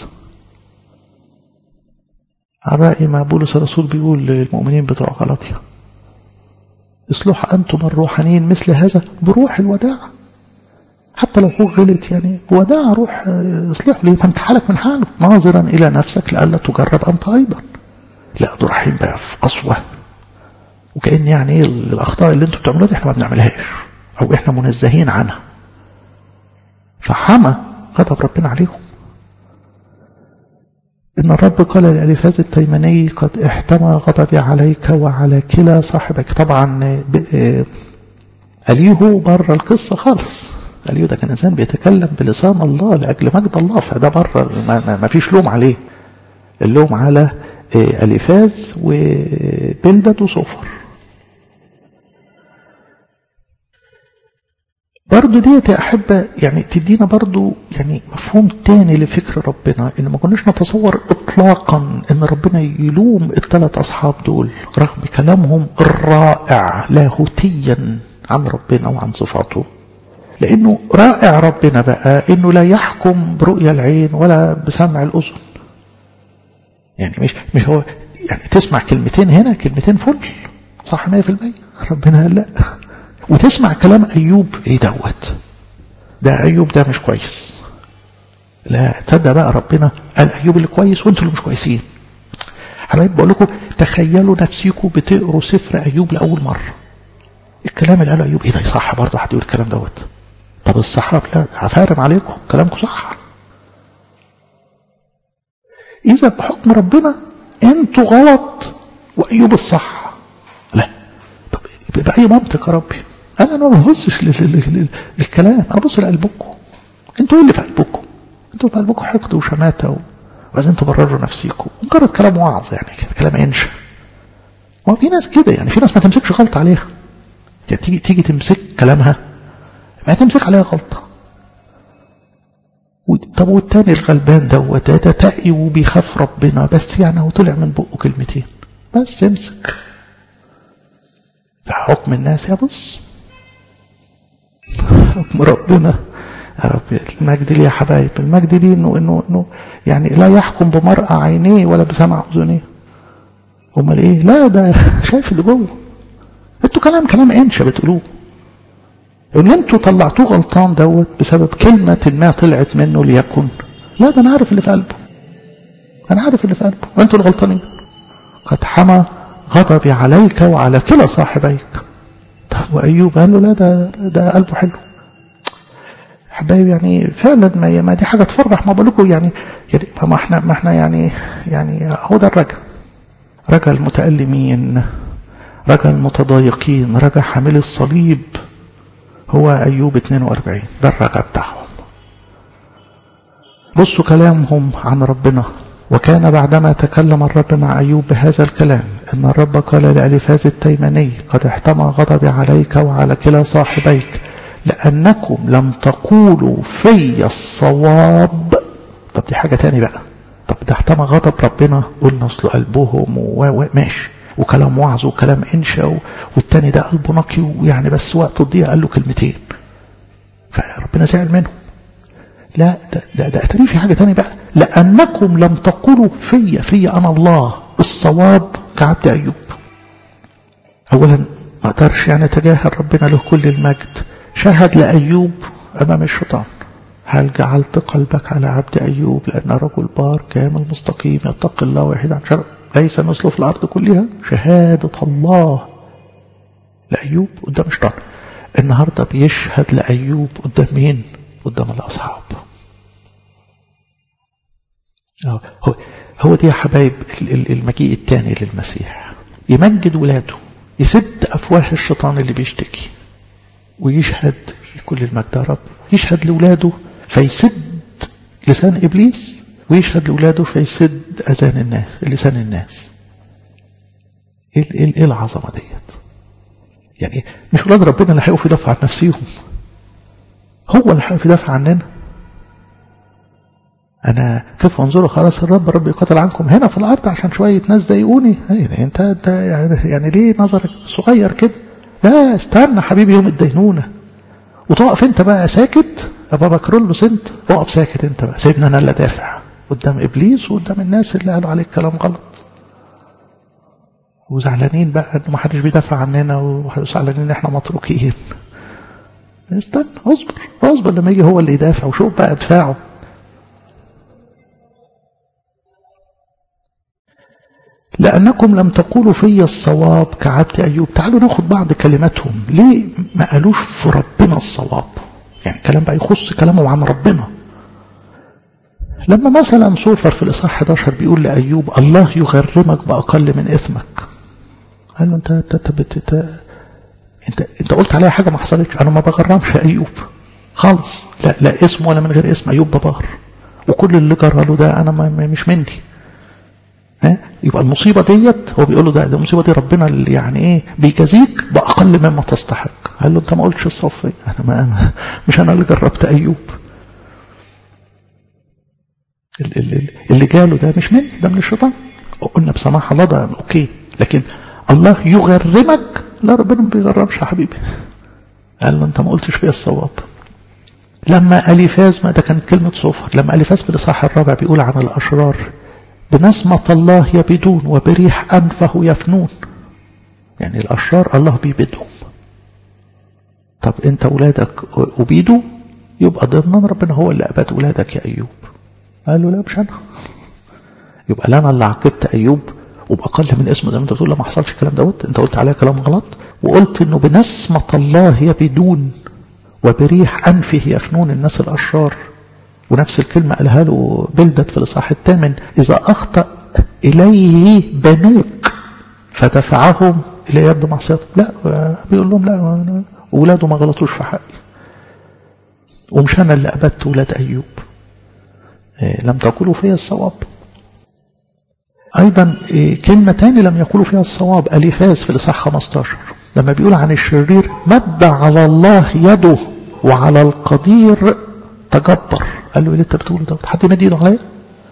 على رأي ما بولس الرسول بيقول للمؤمنين بتوع غلاطيا: اصلحوا أنتم الروحانيين مثل هذا بروح الوداع. حتى لو هو غلط يعني وداع، روح اصلحه. ليه؟ ما انت حالك من حاله، ناظرا إلى نفسك لألا تجرب أنت أيضا. لا دول رايحين بقى في قسوة، وكأن يعني ايه الأخطاء اللي انتوا بتعملوها دي احنا ما بنعملهاش أو احنا منزهين عنها. فحمى غضب ربنا عليهم. إن الرب قال لأليفاز التيماني: قد احتمى غضبي عليك وعلى كلا صاحبك. طبعا أليهو بره القصة خالص. أليهو ده كان إنسان بيتكلم بلسان الله لأجل مجد الله، فده بره ما فيش لوم عليه. اللوم على أليفاز وبلدد وصوفر. برضو ديت يا أحبة يعني تدينا برضو يعني مفهوم تاني لفكر ربنا، إن ما كناش نتصور إطلاقا إن ربنا يلوم الثلاث أصحاب دول رغم كلامهم الرائع لاهوتيا عن ربنا وعن صفاته. لأنه رائع ربنا بقى إنه لا يحكم برؤية العين ولا بسمع الأذن. يعني مش مش هو يعني تسمع كلمتين هنا كلمتين فل صح مية في المية، ربنا قال لا. وتسمع كلام أيوب إيه دوت ده أيوب ده مش كويس، لا تصدق بقى ربنا قال أيوب اللي كويس وانتوا اللي مش كويسين. حبايب بقول لكم تخيلوا نفسيكم بتقروا سفر أيوب لأول مرة، الكلام اللي قاله أيوب إيه ده صح برضه حد يقول الكلام دوت؟ طب الصحاب لا هفارم عليكم كلامكم صح. إذا بحكم ربنا أنتوا غلط وأيوب الصح، لا طب بأي منطق يا ربي؟ أنا ما ببصش للكلام، أنا ببص لقلبكم. أنتوا إيه اللي في قلبكم؟ أنتوا في قلبكم حقد وشماتة وعايزين تبرروا نفسيكم، مجرد كلام وعظ يعني كلام إنشا. وفي ناس كده يعني في ناس ما تمسكش غلط عليها، يعني تيجي تيجي تمسك كلامها ما تمسك عليها غلطة. طب والتاني الغلبان دوت ده تقي وبيخاف ربنا بس يعني هو طلع من بقه كلمتين بس امسك. فحكم الناس يا بص حكم ربنا يا رب. المجد ليه يا حبايب؟ المجد ليه انه انه انه يعني لا يحكم بمرأة عينيه ولا بسمع اذنيه. امال ايه؟ لا ده شايف اللي جوه. انتوا كلام كلام انشا بتقولوه، ان انتوا طلعتوه غلطان دوت بسبب كلمة ما طلعت منه ليكن. لا ده انا عارف اللي في قلبه، انا عارف اللي في قلبه وانتوا الغلطانين. قد حمى غضبي عليك وعلى كلا صاحبيك. طب وايوب قال له لا ده ده قلبه حلو. حبايبي يعني فعلا ما, ما دي حاجه تفرح. ما بقول لكم يعني يعني ما احنا ما احنا يعني يعني هو ده الرجا، رجا المتألمين، رجا المتضايقين، رجا حامل الصليب. هو أيوب اثنين وأربعين ده الرجا بتاعهم. بصوا كلامهم عن ربنا. وكان بعدما تكلم الرب مع أيوب بهذا الكلام إن الرب قال لأليفاز التيماني قد احتمى غضبي عليك وعلى كلا صاحبيك لأنكم لم تقولوا في الصواب. طب دي حاجة تاني بقى. طب ده احتمى غضب ربنا قلنا اصل قلبهم وماشي وكلام وعظ وكلام انشا، والتاني ده قلبه نقي ويعني بس وقت الضيق قال له كلمتين فربنا زعل منه. لا ده ده, ده اتاري في حاجة تاني بقى. لأنكم لم تقولوا في في أنا الله الصواب كعبد أيوب. أولا ما قدرش يعني تجاهل ربنا له كل المجد. شهد لأيوب أمام الشيطان هل جعلت قلبك على عبد أيوب لأن رجل بار كامل مستقيم يتقي الله ويحيد عن شر ليس مثله في الأرض كلها. شهادة الله لأيوب قدام الشيطان. النهاردة بيشهد لأيوب قدام مين؟ قدام الأصحاب. هو, هو دي يا حبايب المجيء الثاني للمسيح. يمجد ولاده، يسد أفواه الشيطان اللي بيشتكي ويشهد كل المجد يا رب. يشهد لولاده فيسد لسان إبليس، ويشهد لولاده فيسد أذان الناس لسان الناس. إيه, إيه, إيه العظمة ديت؟ يعني مش ولاد ربنا اللي هيقفوا يدافع عن نفسيهم، هو اللي هيقف يدافع عننا. أنا كيف أنظروا خلاص الرب رب يقاتل عنكم هنا في الأرض عشان شوية ناس ضايقوني. إيه أنت أنت يعني, يعني ليه نظرك صغير كده؟ لا استنى حبيبي يوم الدينونة وتقف انت بقى ساكت. ابا بكرولوس انت اقف ساكت انت بقى، سيبنا انا اللي دافع قدام ابليس وقدام الناس اللي قالوا عليك كلام غلط وزعلانين بقى انه ما حدش بيدافع عننا وزعلانين ان احنا متروكين. استنى اصبر اصبر لما يجي هو اللي يدافع وشوف بقى دفاعه. لأنكم لم تقولوا في الصواب كعبد أيوب. تعالوا ناخد بعض كلماتهم. ليه ما قالوش في ربنا الصواب؟ يعني كلام بقى يخص كلامهم عن ربنا. لما مثلا صوفر في الإصحاح إحدى عشر بيقول لأيوب الله يغرمك بأقل من إثمك. قال له أنت أنت أنت أنت, انت قلت عليها حاجة ما حصلتش. أنا ما بغرمش أيوب خالص، لا لا اسم ولا من غير اسم. أيوب ده بار وكل اللي جرى له ده أنا ما مش مني. ها يبقى المصيبة ديت هو بيقول له ده ده المصيبة دي ربنا اللي يعني ايه بيجازيك بأقل مما تستحق. قال له انت ما قلتش الصف. انا ما مش انا اللي جربت ايوب، اللي جاله ده مش مني، ده من الشيطان. قلنا بسماح الله ده اوكي، لكن الله يغرمك؟ لا، ربنا ما بيغرمش يا حبيبي. قال له انت ما قلتش فيها الصواب. لما أليفاز، ما ده كانت كلمة صفر، لما أليفاز في الإصحاح الرابع بيقول عن الأشرار بنسمة الله يبيدون وبريح أنفه يفنون، يعني الأشرار الله بيبيدهم. طب انت أولادك أبيدوا، يبقى ضمن ربنا هو اللي أباد أولادك يا أيوب. قال له لا مش أنا، يبقى لا أنا اللي عاقبت أيوب وبأقل من اسمه. زي ما انت بتقول لا ما حصلش الكلام دوت، انت قلت عليه كلام غلط، وقلت انه بنسمة الله يبيدون وبريح أنفه يفنون الناس الأشرار. ونفس الكلمة قالها له بلدت في الإصحاح الثامن، إذا أخطأ إليه بنوك فدفعهم إلى يد معصيته. لا، بيقول لهم لا، أولاده ما غلطوش في حقي، ومش أنا اللي أبدت أولاد أيوب، لم تقولوا فيها الصواب. أيضا كلمة تاني لم يقولوا فيها الصواب، أليفاز في الإصحاح خمسة عشر لما بيقول عن الشرير مد على الله يده وعلى القدير تجبر. قال له ايه اللي انت بتقوله ده؟ حد مد ايده عليا؟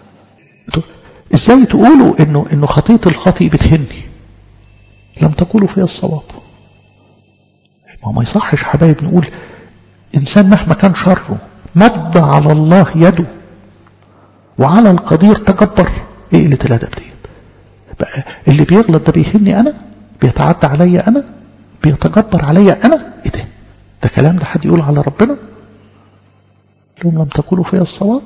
ازاي تقولوا انه انه خطيه الخاطئ بتهني؟ لم تقولوا فيها الصواب. ما ما يصحش حبايب نقول انسان مهما كان شره مد على الله يده وعلى القدير تجبر. ايه قله الادب ديت؟ بقى اللي بيغلط ده بيهني انا، بيتعدى عليا انا، بيتجبر عليا انا. ايه ده؟ ده كلام ده حد يقول على ربنا؟ لهم لم تقولوا فيها الصواب.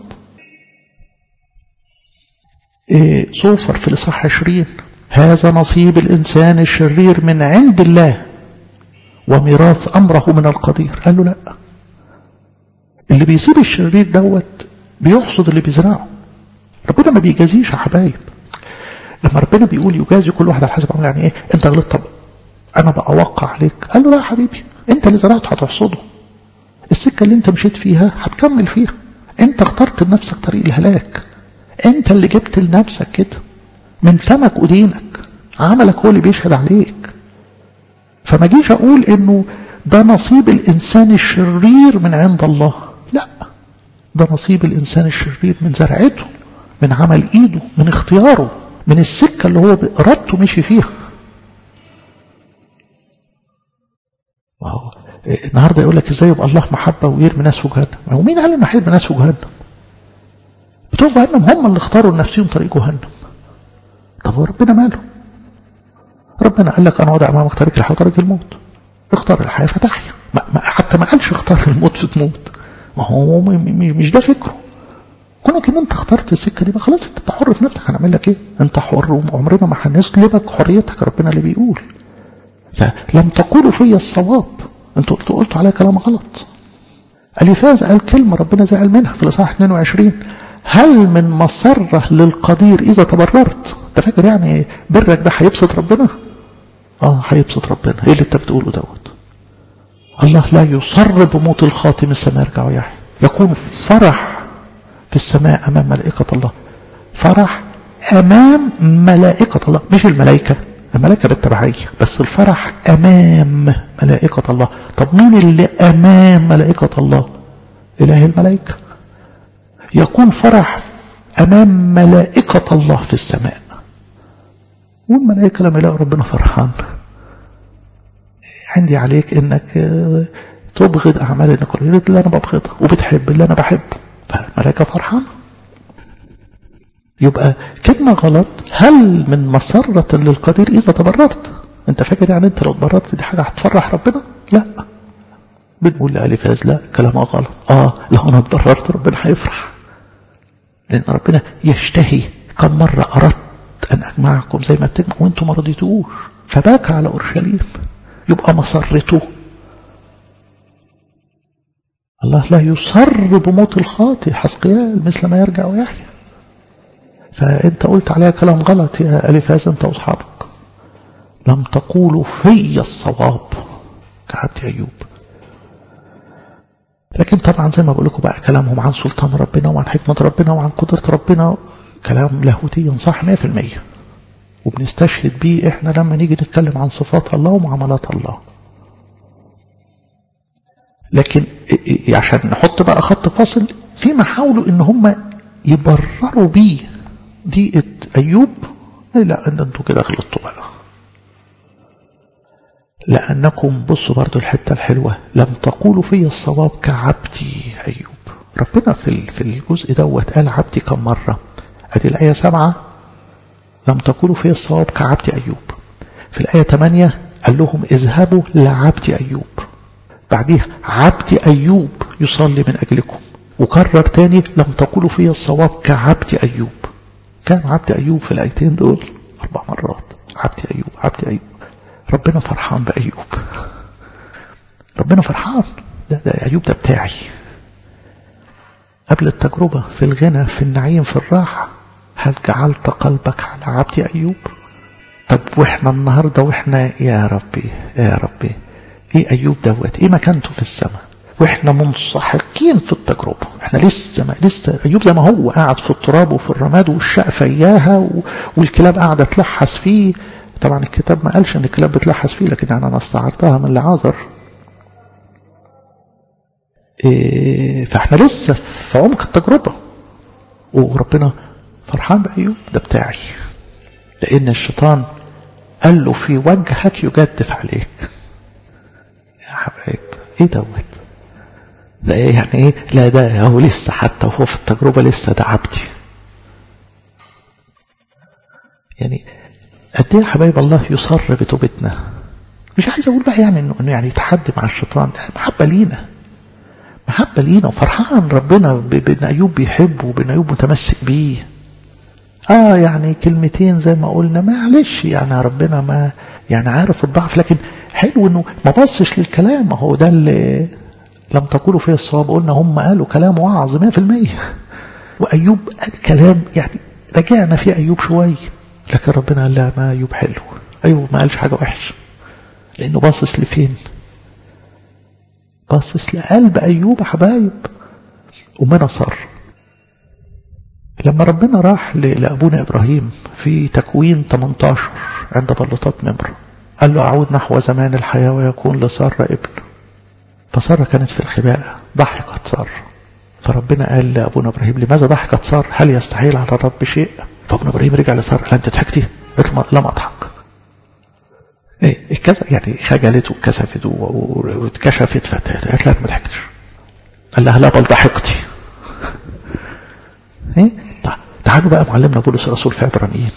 إيه صوفر في الإصحاح عشرين، هذا نصيب الإنسان الشرير من عند الله وميراث أمره من القدير. قال له لا، اللي بيسيب الشرير دوت بيحصد اللي بيزرعه. ربنا ما بيجازيش يا حبايب. لما ربنا بيقول يجازي كل واحد على حسب عمله، يعني ايه؟ انت غلطت، طب انا بقى اوقع عليك. قال له لا يا حبيبي، انت اللي زرعته هتحصده. السكه اللي انت مشيت فيها هتكمل فيها. انت اخترت لنفسك طريق الهلاك، انت اللي جبت لنفسك كده من فمك ودينك، عملك هو اللي بيشهد عليك. فما جيش اقول انه ده نصيب الانسان الشرير من عند الله. لا، ده نصيب الانسان الشرير من زرعته، من عمل ايده، من اختياره، من السكه اللي هو بإرادته مشي فيها. واو. النهارده يقول لك ازاي يبقى الله محبه ويرمي ناس في جهنم؟ هو مين قال انه هيرمي ناس في جهنم؟ بتوع جهنم هم اللي اختاروا لنفسهم طريق جهنم. طب وربنا ماله؟ ربنا قال لك انا وضع امامك طريق الحياه وطريق الموت، اختار الحياه فتحيا. حتى ما قالش اختار الموت فتموت، ما هو مش ده فكره. كونك ان انت اخترت السكه دي بقى خلاص، انت حر في نفسك، هنعمل لك ايه؟ انت حر وعمرنا ما هنسلبك حريتك، ربنا اللي بيقول. فلم تقولوا في الصواب، انتوا قلتوا قلتوا عليه كلام غلط. أليفاز قال كلمه ربنا زعل منها في الاصحاح اثنين وعشرين، هل من مسره للقدير اذا تبررت؟ انت فاكر يعني برك ده هيبسط ربنا؟ اه هيبسط ربنا. ايه اللي انت بتقوله دوت؟ الله لا يصر بموت الخاطئ من السماء يرجع ويحيى، يكون فرح في السماء امام ملائكه الله. فرح امام ملائكه الله، مش الملائكه، الملائكه بالتبعيه، بس الفرح امام ملائكه الله. طب مين اللي امام ملائكه الله؟ اله الملائكه. يكون فرح امام ملائكه الله في السماء. والملائكه لما يلاقوا ربنا فرحان، عندي عليك انك تبغض اعمال النكريات اللي انا ببغضها وبتحب اللي انا بحبه، فالملائكه فرحان. يبقى كلمه غلط، هل من مسره للقدير اذا تبررت؟ انت فاكر يعني انت لو تبررت دي حاجه هتفرح ربنا؟ لا. بنقول لأليفاز لا، كلامها غلط. اه لو انا تبررت ربنا هيفرح، لان ربنا يشتهي. كم مره اردت ان اجمعكم زي ما بتجمع وانتم ما رضيتوش، فباكى على اورشليم. يبقى مسرته. الله لا يصر بموت الخاطئ حسقيال مثل ما يرجع ويحيى. فانت قلت عليها كلام غلط يا أليفاز انت واصحابك. لم تقولوا في الصواب كعبد أيوب. لكن طبعا زي ما بقول لكم بقى كلامهم عن سلطان ربنا وعن حكمة ربنا وعن قدرة ربنا كلام لاهوتي صح مية في المية، وبنستشهد بيه احنا لما نيجي نتكلم عن صفات الله ومعاملات الله. لكن عشان نحط بقى خط فاصل، فيما حاولوا ان هم يبرروا بيه ضيقة ايوب، لا ان انتوا كده غلطتوا بقى، لانكم بصوا برضو الحتة الحلوة، لم تقولوا في الصواب كعبدي ايوب. ربنا في في الجزء دوت قال عبدي كم مرة؟ ادي الآية سبعة لم تقولوا في الصواب كعبدي ايوب. في الآية ثمانية قال لهم اذهبوا لعبدي ايوب. بعديها عبدي ايوب يصلي من اجلكم. وكرر تاني لم تقولوا في الصواب كعبدي ايوب. كان عبدي ايوب في الآيتين دول اربع مرات، عبدي ايوب عبدي ايوب. ربنا فرحان بأيوب، ربنا فرحان، ده, ده أيوب ده بتاعي. قبل التجربة في الغنى في النعيم في الراحة، هل جعلت قلبك على عبد أيوب؟ طب وإحنا النهاردة وإحنا يا ربي يا ربي إيه أيوب دوت، إيه مكانته في السماء وإحنا منسحقين في التجربة؟ إحنا لسه ما لسه أيوب زي ما هو قاعد في التراب وفي الرماد والشقفة إياها والكلاب قاعدة تلحس فيه. طبعا الكتاب ما قالش ان الكلاب بتلحس فيه، لكن يعني انا استعرتها من لعازر. إيه فاحنا لسه في عمق التجربة، وربنا فرحان بأيوب، ده بتاعي، لان الشيطان قال له في وجهك يجدف عليك. يا حبايب ايه دوت ده ايه يعني ايه؟ لا ده هو لسه حتى وهو في التجربة لسه ده عبدي. يعني قد ايه حبايب الله يصر بتوبتنا. مش عايز اقول بقى يعني انه يعني يتحدى مع الشيطان، ده محبه لينا، محبه لينا، وفرحان ربنا بان ايوب بيحبه وبان ايوب متمسك بيه. اه يعني كلمتين زي ما قلنا معلش، يعني ربنا ما يعني عارف الضعف، لكن حلو انه ما بصش للكلام. ما هو ده اللي لم تقولوا فيه الصواب، قلنا هم قالوا كلام وعظ مية في المية، وايوب قال كلام يعني رجعنا فيه ايوب شويه، لكن ربنا قال لا، ما أيوب حلو، أيوب ما قالش حاجة وحش، لأنه باصص لفين؟ باصص لقلب أيوب يا حبايب. ومن صر لما ربنا راح لأبونا إبراهيم في تكوين ثمانية عشر عند بلطات ممر، قال له أعود نحو زمان الحياة ويكون لسارة ابن. فسارة كانت في الخباء، ضحكت سارة. فربنا قال لأبونا إبراهيم لماذا ضحكت سارة؟ هل يستحيل على الرب شيء؟ فابن إبراهيم رجع لسارة، لا أنت ضحكتي؟ قالت لم أضحك. إيه يعني خجلت وكسفت واتكشفت، فقالت لا ما ضحكتش. قال لها لا بل ضحكتي. إيه؟ تعالوا بقى معلمنا بولس الرسول في عبرانيين،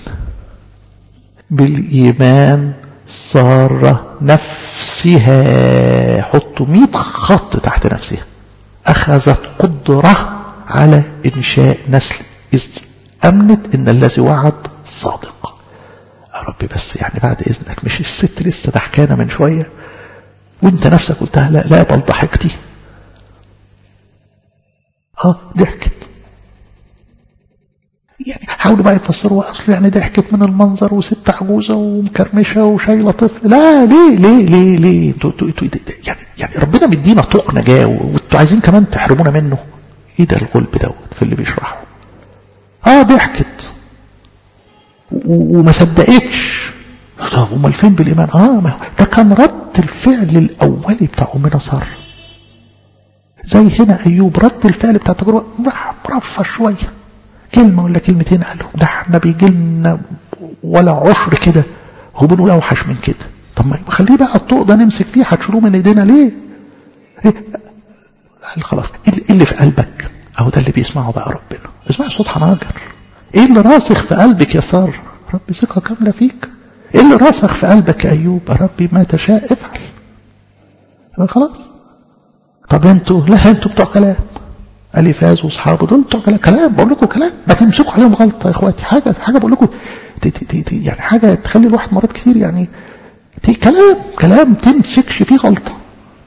بالإيمان صار نفسها، حطوا مئة خط تحت نفسها، أخذت قدرة على إنشاء نسل، إذ أمنت إن الذي وعد صادق. يا ربي بس يعني بعد إذنك، مش الست لسه ضحكانة من شوية وانت نفسك قلتها لا لا بل ضحكتي؟ اه ضحكت. يعني حاولوا بقى يفسروا اصل يعني ضحكت من المنظر وست عجوزه ومكرمشه وشايله طفل. لا ليه ليه ليه ليه انتوا انتوا يعني يعني ربنا مدينا طوق نجاه وانتوا عايزين كمان تحرمونا منه؟ ايه ده الغلب دوت في اللي بيشرحه؟ اه ضحكت وما صدقتش. طب امال فين بالايمان؟ اه ما ده كان رد الفعل الاولي بتاع امنا ساره. زي هنا ايوب رد الفعل بتاع التجربه راح مرفع شويه، كلمه ولا كلمتين قالوا، ده احنا بيجي لنا ولا عشر كده، هو بنقول اوحش من كده. طب ما خليه بقى الطوق ده نمسك فيه، هتشيلوه من ايدينا ليه؟ إيه؟ خلاص ايه اللي في قلبك؟ اهو ده اللي بيسمعه بقى ربنا. اسمع صوت حناجر. ايه اللي راسخ في قلبك يا ساره؟ ربي ثقه كامله فيك. ايه اللي راسخ في قلبك يا ايوب؟ ربي ما تشاء افعل. خلاص. طب انتوا لا انتوا بتوع كلام، اليفاز واصحابه دول بتوع كلام. كلام بقول لكم كلام، ما تمسكوا عليهم غلطه يا اخواتي. حاجه حاجه بقول لكم يعني حاجه تخلي الواحد مرات كتير يعني كلام كلام تمسكش فيه غلطه.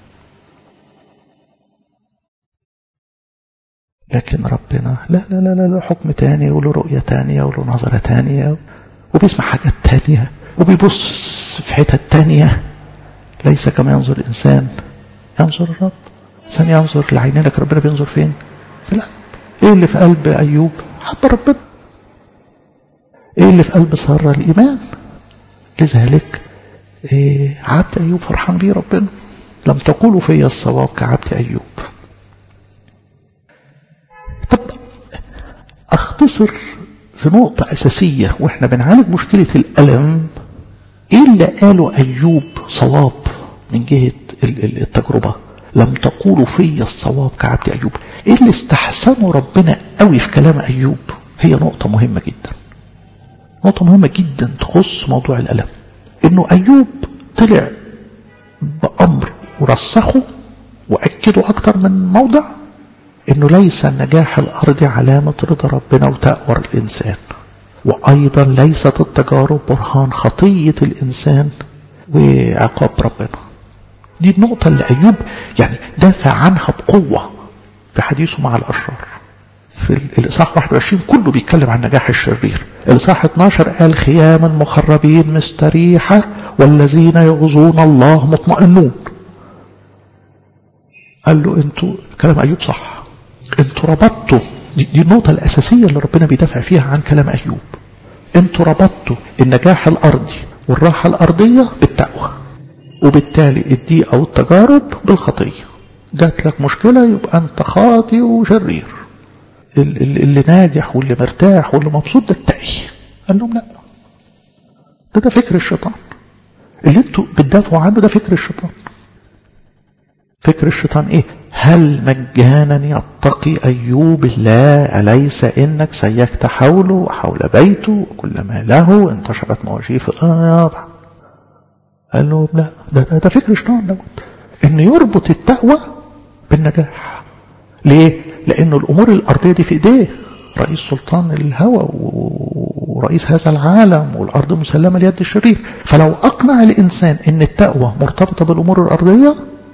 لكن ربنا لا لا لا لا حكم تاني، وله رؤيه تانيه، وله نظره تانيه، وبيسمع حاجات تانيه، وبيبص في حتت تانيه. ليس كما ينظر الانسان ينظر الرب. الانسان ينظر لعينين، لكن ربنا بينظر فين؟ في القلب. ايه اللي في قلب ايوب؟ حب ربنا. ايه اللي في قلب ساره؟ الايمان. لذلك إيه عبد ايوب فرحان بيه ربنا. لم تقولوا في الصواب كعبد أيوب. طب أختصر في نقطة أساسية وإحنا بنعالج مشكلة الألم. إيه اللي قاله أيوب صواب من جهة التجربة؟ لم تقولوا في الصواب كعبد أيوب. إيه اللي استحسنوا ربنا قوي في كلام أيوب؟ هي نقطة مهمة جدا، نقطة مهمة جدا تخص موضوع الألم. إنه أيوب طلع بأمر ورسخه وأكده أكتر من موضع، إنه ليس النجاح الأرضي علامة رضا ربنا وتأور الإنسان، وأيضا ليست التجارب برهان خطية الإنسان وعقاب ربنا. دي النقطة اللي أيوب يعني دافع عنها بقوة في حديثه مع الأشرار. في الإصحاح واحد وعشرين كله بيتكلم عن نجاح الشرير. الإصحاح اتناشر قال خيام المخربين مستريحة والذين يغزون الله مطمئنون. قال له انتوا كلام أيوب صح، انتوا ربطتوا دي, دي النقطة الأساسية اللي ربنا بيدافع فيها عن كلام أيوب. انتوا ربطتوا النجاح الأرضي والراحة الأرضية بالتقوى، وبالتالي الضيقة والتجارب بالخطية. جات لك مشكلة يبقى انت خاطئ وشرير، اللي ناجح واللي مرتاح واللي مبسوط ده التقي. قال لهم لا، ده ده فكر الشيطان اللي انتوا بتدافعوا عنه، ده فكر الشيطان. فكر الشيطان ايه؟ هل مجانا يتقي أيوب الله؟ أليس إنك سيكت حوله وحول بيته وكل ما له انتشرت مواشيه في الأرض؟ قال له لا، ده, ده, ده فكر الشيطان دوت، إن يربط التقوى بالنجاح. ليه؟ لأنه الأمور الأرضية دي في إيديه، رئيس سلطان الهوى ورئيس هذا العالم، والأرض مسلمة ليد الشرير. فلو أقنع الإنسان إن التقوى مرتبطة بالأمور الأرضية،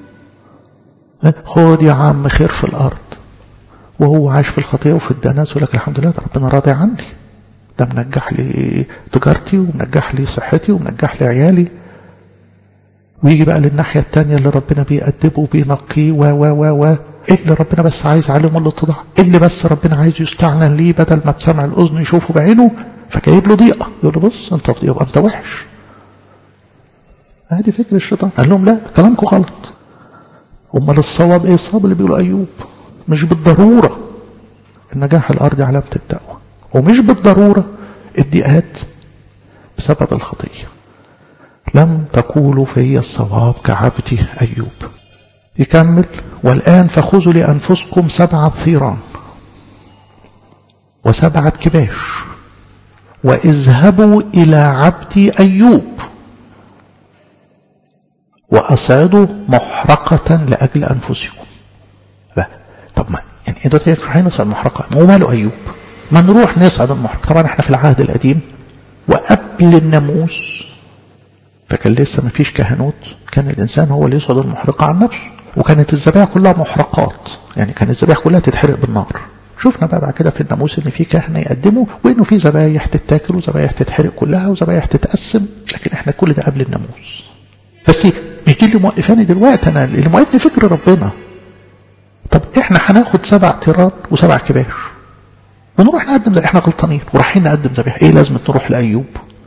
خد يا عم خير في الأرض، وهو عايش في الخطيئة وفي الدناس يقول لك الحمد لله ده ربنا راضي عني، ده منجح لي تجارتي ومنجح لي صحتي ومنجح لي عيالي. ويجي بقى للناحية التانية اللي ربنا بيأدبه وبينقيه و و و و إيه اللي ربنا بس عايز عليهم الاتضاع، إيه اللي بس ربنا عايز يستعلن ليه بدل ما تسمع الأذن يشوفه بعينه، فجايب له ضيقة يقول له بص انت في ضيقة يبقى انت وحش. هذه فكر الشيطان. قال لهم لا، كلامكم غلط. امال الصواب ايه؟ الصواب اللي بيقولوا أيوب مش بالضرورة النجاح الأرضي علامة التقوى، ومش بالضرورة الضيقات بسبب الخطية. لم تقولوا في الصواب كعبدي أيوب. يكمل والآن فخذوا لأنفسكم سبعة ثيران وسبعة كباش واذهبوا إلى عبدي أيوب وأصعدوا محرقة لأجل أنفسكم. لا طب ما يعني إيه دوت؟ رايحين نصعد محرقة، مو ماله أيوب؟ ما نروح نصعد المحرقة. طبعا احنا في العهد القديم وقبل الناموس، فكان لسه ما فيش كهنوت، كان الإنسان هو اللي يصعد المحرقة عن نفسه، وكانت الذبائح كلها محرقات، يعني كانت الذبائح كلها تتحرق بالنار. شفنا بقى بعد كده في الناموس ان في كهنة يقدموا، وانه في ذبائح تتاكل وذبائح تتحرق كلها وذبائح تتقسم، لكن احنا كل ده قبل الناموس. بس مش دي اللي موقفاني دلوقتي، انا اللي موقفني فكر ربنا. طب احنا هناخد سبع تيران وسبع كباش ونروح نقدم ذبائح، احنا غلطانين ورايحين نقدم ذبائح، ايه لازم نروح لأيوب؟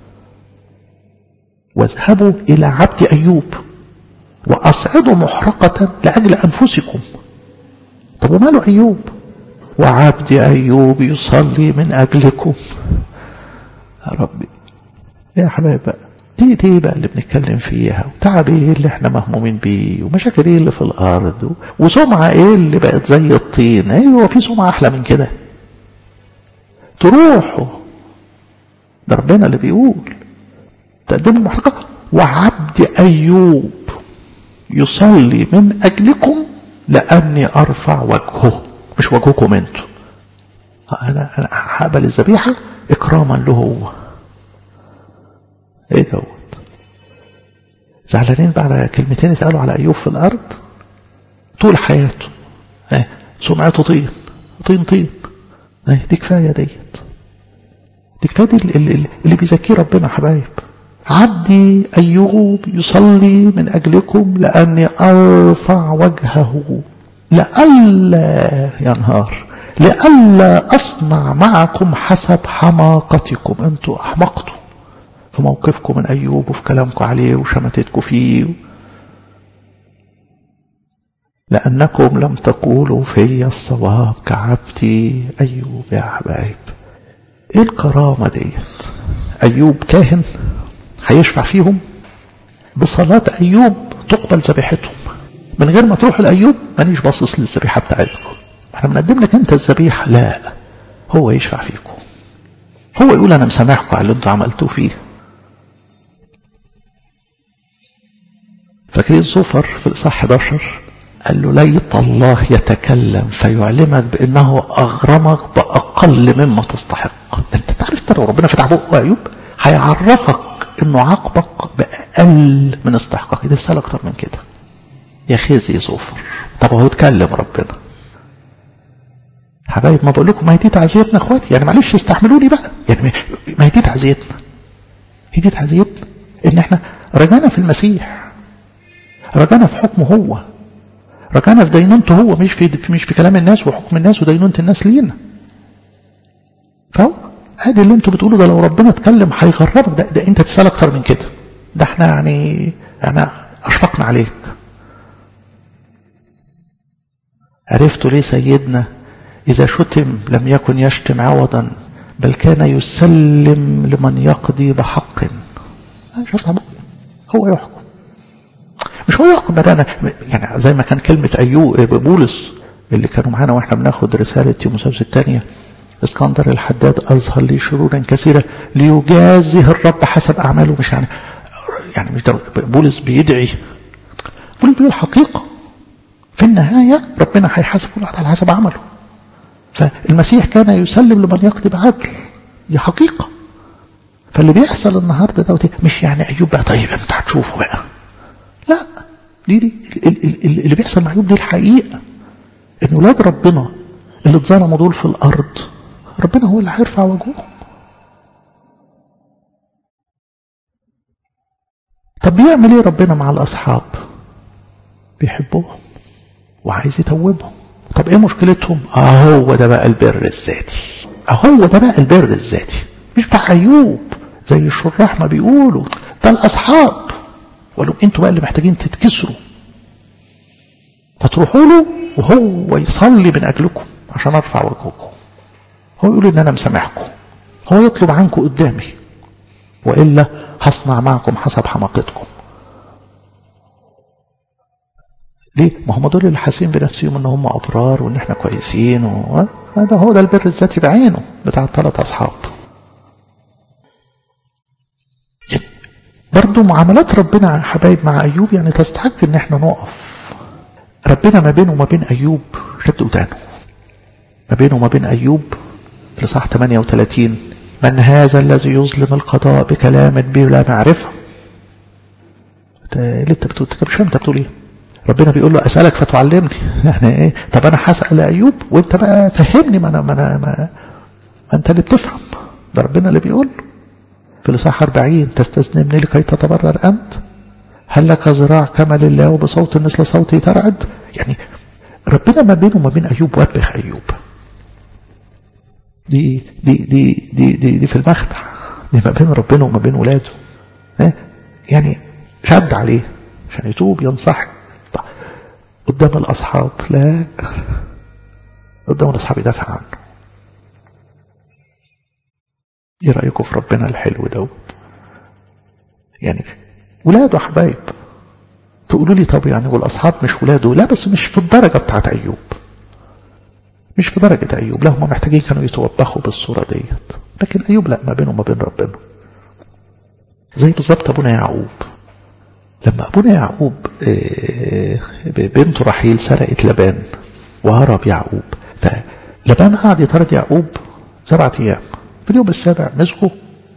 واذهبوا إلى عبد أيوب وأصعدوا محرقة لأجل أنفسكم. طب وماله أيوب؟ وعبد أيوب يصلي من أجلكم. يا ربي يا حبايب بقى، دي دي بقى اللي بنتكلم فيها، وتعب ايه اللي احنا مهمومين بيه، ومشاكل ايه اللي في الأرض، وسمعة ايه اللي بقت زي الطين. ايوه في سمعة أحلى من كده؟ تروحوا، ده ربنا اللي بيقول تقدموا محرقة وعبد أيوب يصلي من أجلكم لأني أرفع وجهه، مش وجهكم انتوا. أنا أنا هقبل الذبيحة إكراما له هو. إيه دوت؟ زعلانين بقى على كلمتين اتقالوا على أيوب في الأرض طول حياته. إيه؟ سمعته طين طين طين. إيه؟ دي كفاية ديت، دي كفاية دي اللي, اللي بيزكيه ربنا حبايب. عبدي أيوب يصلي من أجلكم لأني أرفع وجهه لألا ينهار، لألا أصنع معكم حسب حماقتكم. أنتوا أحمقتوا في موقفكم من أيوب وفي كلامكم عليه وشمتتكم فيه. لأنكم لم تقولوا في الصواب كعبدي أيوب. يا حبايب ايه الكرامة ديت؟ أيوب كاهن هيشفع فيهم بصلاة أيوب تقبل ذبيحتهم من غير ما تروحوا لأيوب. مانيش باصص للذبيحة بتاعتكم، احنا بنقدم لك انت الذبيحة. لا، هو يشفع فيكم، هو يقول انا مسامحكم على اللي انتوا عملتوه فيه. فاكرين صوفر في الإصحاح احد عشر قال له ليت الله يتكلم فيعلمك بأنه أغرمك بأقل مما تستحق. انت تعرف ترى ربنا فتح بقه أيوب هيعرفك انه عاقبك بأقل من استحقاق. ده سأل اكتر من كده يا خزي صوفر. طب هو اتكلم ربنا. حبايب ما بقول لكم ما هي دي تعزيتنا اخواتي، يعني معلش استحملوني بقى، يعني ما هي دي تعزيتنا، هي دي تعزيتنا ان احنا رجعنا في المسيح، رجعنا في حكمه هو، رجعنا في دينونته هو، مش في مش في كلام الناس وحكم الناس ودينونة الناس لينا. فهو ادي اللي انتوا بتقولوا ده لو ربنا اتكلم هيغربك، ده, ده انت تسال اكتر من كده. ده احنا يعني احنا اشفقنا عليك. عرفتوا ليه سيدنا إذا شتم لم يكن يشتم عوضا بل كان يسلم لمن يقضي بحق. هو يحكم، مش هو يحكم بقى. أنا يعني زي ما كان كلمة أيوب بولس اللي كانوا معانا وإحنا بناخد رسالة تيموثاوس الثانية، اسكندر الحداد أظهر لي شرورا كثيرة ليجازيه الرب حسب أعماله. مش يعني يعني مش بولس بيدعي، بولس بيقول الحقيقة في النهاية ربنا هيحاسب كل واحد على حسب عمله. فالمسيح كان يسلم لمن يقضي بعدل، دي حقيقة. فاللي بيحصل النهارده دوت مش يعني أيوب بقى طيب انت هتشوفه بقى، لا، دي دي اللي بيحصل مع أيوب دي الحقيقة، ان ولاد ربنا اللي اتظلموا دول في الأرض ربنا هو اللي هيرفع وجههم. طب بيعمل ايه ربنا مع الأصحاب؟ بيحبهم وعايز يتوبهم. طب ايه مشكلتهم؟ اهو ده بقى البر الذاتي، اهو ده بقى البر الذاتي، مش بتاع أيوب زي الشراح ما بيقولوا، ده الأصحاب. ولو انتوا بقى اللي محتاجين تتكسروا فتروحوا له وهو يصلي من أجلكم عشان أرفع وجهكم. هو يقول إن أنا مسامحكم، هو يطلب عنكم قدامي، وإلا هصنع معكم حسب حماقتكم. ليه؟ ما هم دول اللي حاسين بنفسهم ان هم أبرار وان احنا كويسين، وهذا هو ده البر الذاتي بعينه بتاع الثلاث أصحاب. يعني برضو معاملات ربنا حبايب مع أيوب يعني تستحق ان احنا نقف. ربنا ما بينه وما بين أيوب شد ودانه، ما بينه وما بين أيوب في الإصحاح ثمانية وثلاثين من هذا الذي يظلم القضاء بكلام بلا معرفة. اللي انت بتقول انت مش فاهم انت بتقول ايه. ربنا بيقول له أسألك فتعلمني، يعني ايه؟ طب انا هسأل أيوب وانت بقى فهمني، ما انا ما انا ما انت اللي بتفهم. ده ربنا اللي بيقول في الإصحاح أربعين تستذنبني لكي تتبرر أنت؟ هل لك ذراع كما لله وبصوت مثل صوتي ترعد؟ يعني ربنا ما بينه وما بين أيوب وبخ أيوب. دي دي دي دي دي, دي في المخدع، دي ما بين ربنا وما بين ولاده. يعني شد عليه عشان يتوب ينصح. قدام الأصحاب لا، قدام الأصحاب يدافع عنه. ايه رأيكم في ربنا الحلو دوت؟ يعني ولاده حبايب. تقولوا لي طب يعني والأصحاب مش ولاده؟ لا، بس مش في الدرجة بتاعت أيوب، مش في درجة أيوب. لا، هم محتاجين كانوا يتوبخوا بالصورة ديت، لكن أيوب لا، ما بينه وما بين ربنا. زي بالظبط أبونا يعقوب. لما أبونا يعقوب بنته رحيل سرقت لبان وهرب يعقوب، فلبان قعد يطارد يعقوب سبعة أيام. في اليوم السابع مسكه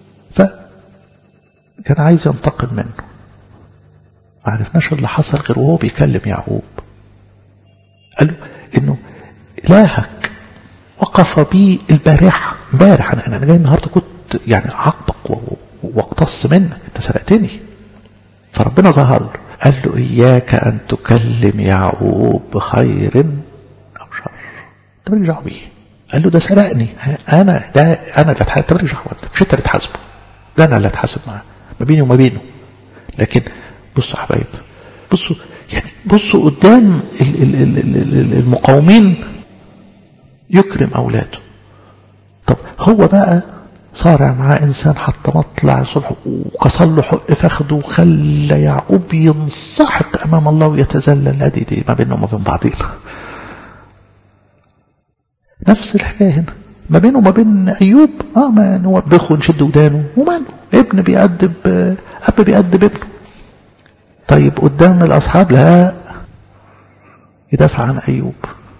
فكان عايز ينتقم منه. ما عرفناش اللي حصل غير وهو بيكلم يعقوب قال له إنه إلهك وقف بي البارحة، امبارح أنا أنا جاي النهارده كنت يعني عاقبك واقتص منك، أنت سرقتني. فربنا ظهر قال له إياك أن تكلم يعقوب بخير أو شر، أنت مالكش دعوة بيه. قال له ده سرقني، أنا ده أنا اللي أتحاسب، أنت مالكش دعوة، مش أنت اللي تحاسبه، ده أنا اللي أتحاسب معاه ما بيني وما بينه. لكن بصوا يا حبايب، بصوا يعني بصوا قدام المقاومين يكرم أولاده. طب هو بقى صارع مع إنسان حتى مطلع الصبح وكسر له حق فخده وخلى يعقوب ينسحق أمام الله ويتذلل. أدي دي ما بينهم وما بين بعضين. نفس الحكاية هنا ما بينه وما بين أيوب. آه ما نوبخه ونشد ودانه وماله، ابن بيأدب أب بيأدب ابنه. طيب قدام الأصحاب لا، يدافع عن أيوب.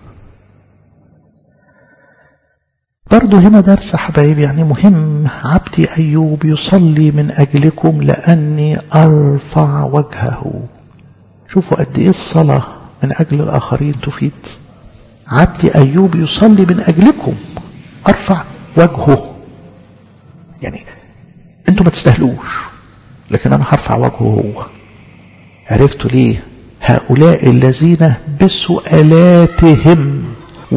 برضو هنا درس حبايب يعني مهم. عبدي أيوب يصلي من أجلكم لأني أرفع وجهه. شوفوا قد إيه الصلاة من أجل الآخرين تفيد. عبدي أيوب يصلي من أجلكم أرفع وجهه، يعني أنتم ما تستهلوش لكن أنا هرفع وجهه هو. عرفتوا ليه؟ هؤلاء الذين بسؤالاتهم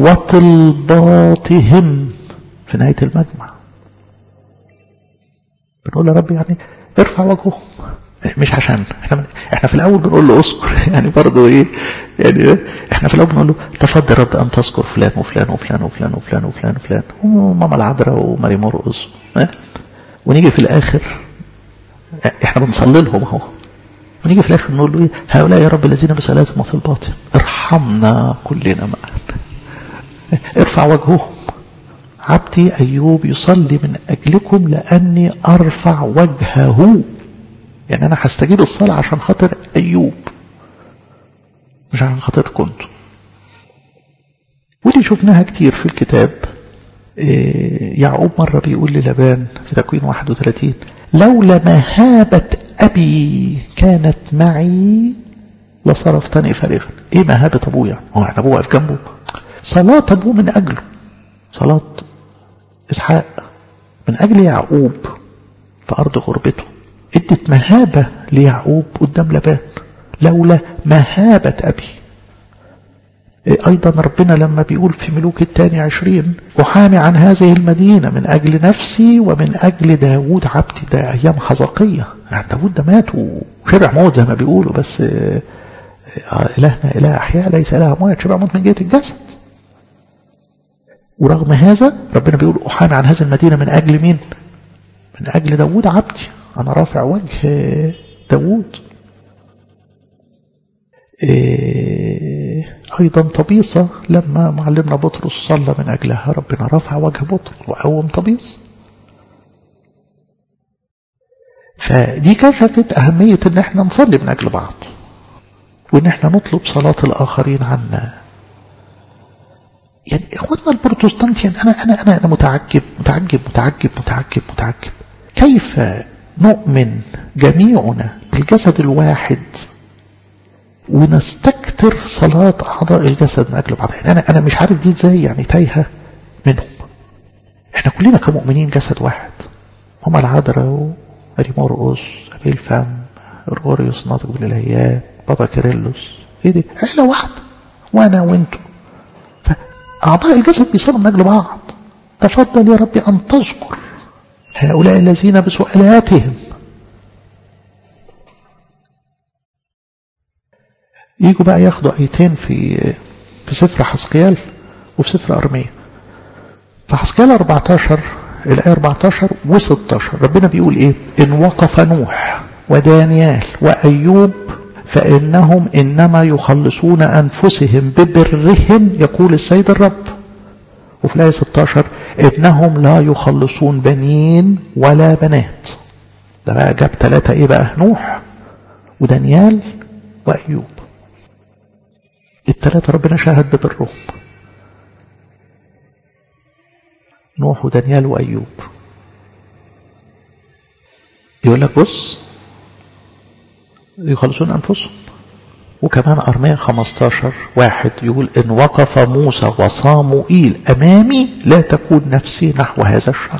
وطلباتهم في نهاية المجمع بنقول يا رب يعني ارفع وجههم، مش عشان احنا احنا في الاول بنقول له اذكر يعني برضه ايه يعني احنا في الاول بنقول له تفضل رب ان تذكر فلان وفلان وفلان وفلان وفلان وفلان وفلان وماما العذراء وماري مرقص، ونيجي في الاخر احنا بنصلي لهم اهو، ونيجي في الاخر نقول له ايه هؤلاء يا رب الذين بسالاتهم وطلباتهم ارحمنا كلنا معا ارفع وجههم. عبدي أيوب يصلي من أجلكم لأني أرفع وجهه، يعني أنا هستجيب الصلاة عشان خاطر أيوب مش عشان خاطر كنت. ودي شفناها كتير في الكتاب. يعقوب مرة بيقول للابان في تكوين واحد وثلاثين لولا مهابة أبي كانت معي لصرفتني فارغا. إيه مهابة أبوه يعني؟ هو احنا أبوه واقف جنبه؟ صلاة أبوه من أجله، صلاة إسحاق من أجل يعقوب في أرض غربته ادت مهابة ليعقوب قدام لبان. لولا مهابة أبي. أيضا ربنا لما بيقول في ملوك الثاني عشرين أحامي عن هذه المدينة من أجل نفسي ومن أجل داود عبدي. ده أيام حزقية، يعني داود ده مات وشرع موت زي ما بيقولوا، بس إلهنا إله أحياء ليس إله موت، شرع موت من جهة الجسد. ورغم هذا ربنا بيقول أحامي عن هذه المدينة من أجل مين؟ من أجل داود عبدي، أنا رافع وجه داود. إيه أيضا طبيصة لما معلمنا بطرس صلى من أجلها ربنا رفع وجه بطرس وقوم طبيص. فدي كشفت أهمية إن احنا نصلي من أجل بعض وإن احنا نطلب صلاة الآخرين عنا. يعني إخوتنا البروتستانت يعني أنا أنا أنا أنا متعجب متعجب متعجب متعجب متعجب كيف نؤمن جميعنا بالجسد الواحد ونستكتر صلاة أعضاء الجسد من أجل بعض. يعني أنا أنا مش عارف دي إزاي يعني تايهة منهم. إحنا كلنا كمؤمنين جسد واحد، هما العذراء ماري مرقص أبي الفم غرغوريوس ناطق بالإلهيات بابا كيرلس، إيه دي عيلة واحدة وأنا وأنتم. فأعضاء الجسد بيصلوا من أجل بعض. تفضل يا ربي أن تذكر هؤلاء الذين بسؤالاتهم. يجوا بقى ياخدوا آيتين في في سفر حزقيال وفي سفر أرميا. في حزقيال أربعة عشر الآية أربعة عشر وستة عشر ربنا بيقول إيه؟ إن وقف نوح ودانيال وأيوب فإنهم إنما يخلصون أنفسهم ببرهم يقول السيد الرب. وفي الآية ستة عشر إنهم لا يخلصون بنين ولا بنات. ده بقى جاب ثلاثة إيه بقى؟ نوح ودانيال وأيوب. الثلاثة ربنا شاهد ببرهم، نوح ودانيال وأيوب. يقول لك بص يخلصون أنفسهم. وكمان أرميا خمسة عشر واحد يقول إن وقف موسى وصاموئيل أمامي لا تكون نفسي نحو هذا الشعب.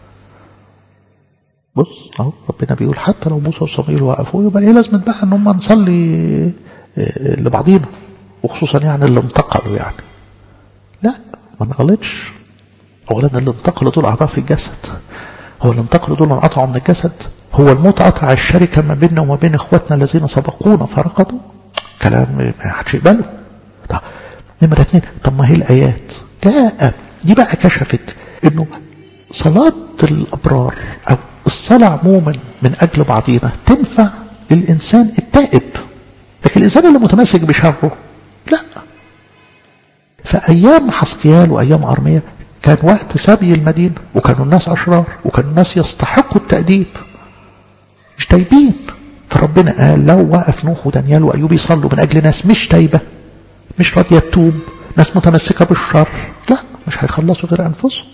بص اهو ربنا بيقول حتى لو موسى وصاموئيل وقفوا يبقى ايه لازمة بقى ان هم نصلي لبعضينا، وخصوصا يعني اللي انتقلوا. يعني لا ما نغلطش. اولا اللي انتقلوا دول اعضاء في الجسد، هو اللي انتقلوا دول انقطعوا من الجسد. هو الموت قطع الشركة ما بيننا وما بين اخواتنا الذين سبقونا فرقدوا. كلام ما حدش يقبله. طب نمرة اتنين، طب ما هي الآيات لا دي بقى كشفت انه صلاة الأبرار أو الصلاة عموما من أجل بعضينا تنفع للإنسان التائب، لكن الإنسان اللي متمسك بشره لا. فأيام حسقيال وأيام أرميا كان وقت سبي المدينة، وكانوا الناس أشرار، وكانوا الناس يستحقوا التأديب مش تايبين. فربنا قال لو وقف نوح ودانيال وأيوب يصلوا من أجل ناس مش تايبة مش راضية تتوب، ناس متمسكة بالشر، لا مش هيخلصوا غير أنفسهم.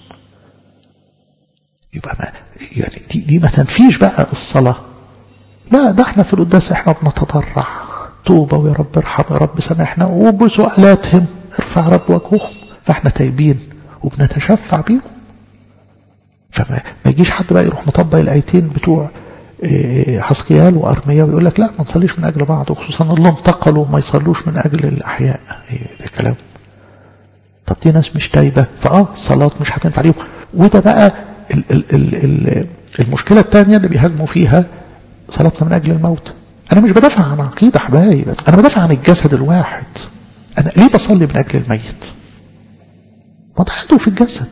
يبقى ما يعني دي, دي ما تنفيش بقى الصلاة، لا ده احنا في القداس احنا بنتضرع توبة ويا رب ارحم يا رب سامحنا، وبسؤالاتهم ارفع رب وجههم، فاحنا تايبين وبنتشفع بيهم. فما ما يجيش حد بقى يروح مطبق الآيتين بتوع حسقيال وأرميا ويقول لك لا ما نصليش من أجل بعض، وخصوصا اللي انتقلوا ما يصلوش من أجل الأحياء. ده كلام. طب دي ناس مش تايبة فآه صلاة مش هتنفع ليهم. وده بقى ال ال ال ال المشكلة الثانية اللي بيهاجموا فيها صلاتنا من أجل الموت. أنا مش بدافع عن عقيدة حبايب، أنا بدافع عن الجسد الواحد. أنا ليه بصلي من أجل الميت؟ ما ده عدو في الجسد.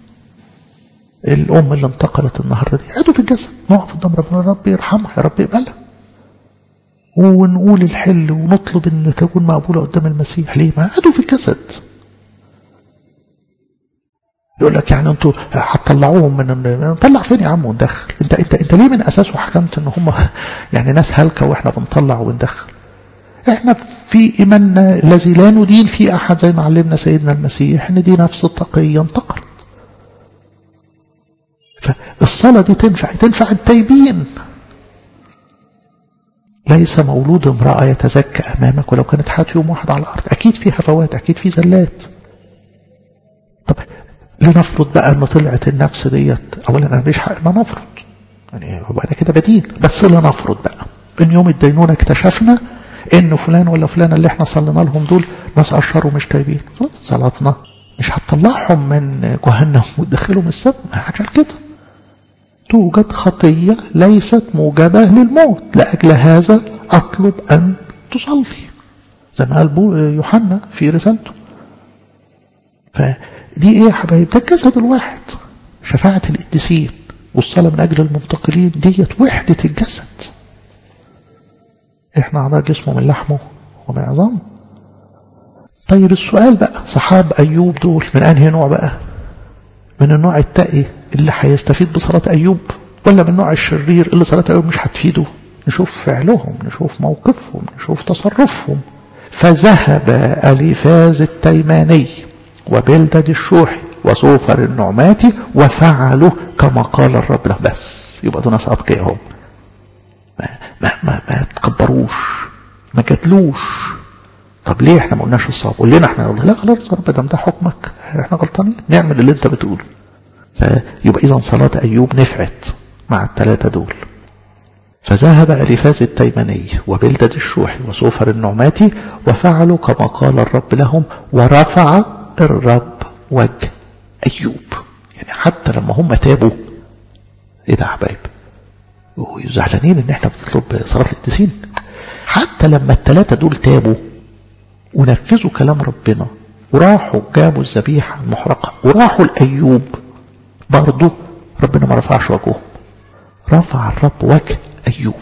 الأم اللي انتقلت النهاردة دي عدو في الجسد، نقف قدام ربنا ربي يرحمها يا رب يقبلها ونقول الحل ونطلب ان تكون مقبولة قدام المسيح. ليه؟ ما عدو في الجسد. يقول لك يعني انتوا هتطلعوهم من نطلع فين يا عم وندخل؟ انت انت انت ليه من اساسه حكمت ان هم يعني ناس هلكة واحنا بنطلع وندخل؟ احنا في ايماننا الذي لا ندين في احد زي ما علمنا سيدنا المسيح ان دي نفس التقية انتقلت. فالصلاة دي تنفع تنفع التايبين. ليس مولود امرأة يتزكى أمامك ولو كانت حياة يوم واحد على الأرض. أكيد في هفوات، أكيد في زلات. طب لنفرض بقى أنه طلعت النفس ديت، أولا أنا مش حق ما نفرض يعني أنا كده بدين، بس لنفرض بقى إن يوم الدينونة اكتشفنا إنه فلان ولا فلان اللي احنا صلينا لهم دول ناس أشرار ومش تايبين، صلاتنا مش هتطلعهم من جهنم وتدخلهم السبب. ما حاجة كده. توجد خطية ليست موجبة للموت، لأجل هذا أطلب أن تصلي زي ما قال يوحنا في رسالته. فدي إيه يا حبايب؟ ده الجسد الواحد. شفاعة القديسين والصلاة من أجل المنتقلين ديت وحدة الجسد. إحنا أعضاء جسمه من لحمه ومن عظامه. طيب السؤال بقى، صحاب أيوب دول من أنهي نوع بقى؟ من النوع التقي اللي هيستفيد بصلاة أيوب، ولا من النوع الشرير اللي صلاة أيوب مش هتفيده؟ نشوف فعلهم، نشوف موقفهم، نشوف تصرفهم. فذهب أليفاز التيماني وبلدد الشوحي وصوفر النعماتي وفعلوا كما قال الرب له. بس يبقى دول ناس أتقيهم، ما, ما, ما, ما تكبروش، ما جدلوش. طب ليه احنا ما قلناش الصواب؟ قول لنا احنا. لا خلاص يا رب ده ده حكمك، احنا غلطانين، نعمل اللي انت بتقوله. فيبقى اذا صلاة أيوب نفعت مع الثلاثة دول. فذهب أليفاز التيماني وبلدد الشوحي وصوفر النعماتي وفعلوا كما قال الرب لهم ورفع الرب وجه أيوب. يعني حتى لما هم تابوا، ايه ده يا حبايب؟ وزعلانين ان احنا بنطلب صلاة القديسين. حتى لما الثلاثة دول تابوا ونفذوا كلام ربنا وراحوا جابوا الذبيحة المحرقة وراحوا لأيوب، برضو ربنا ما رفعش وجههم، رفع الرب وجه أيوب.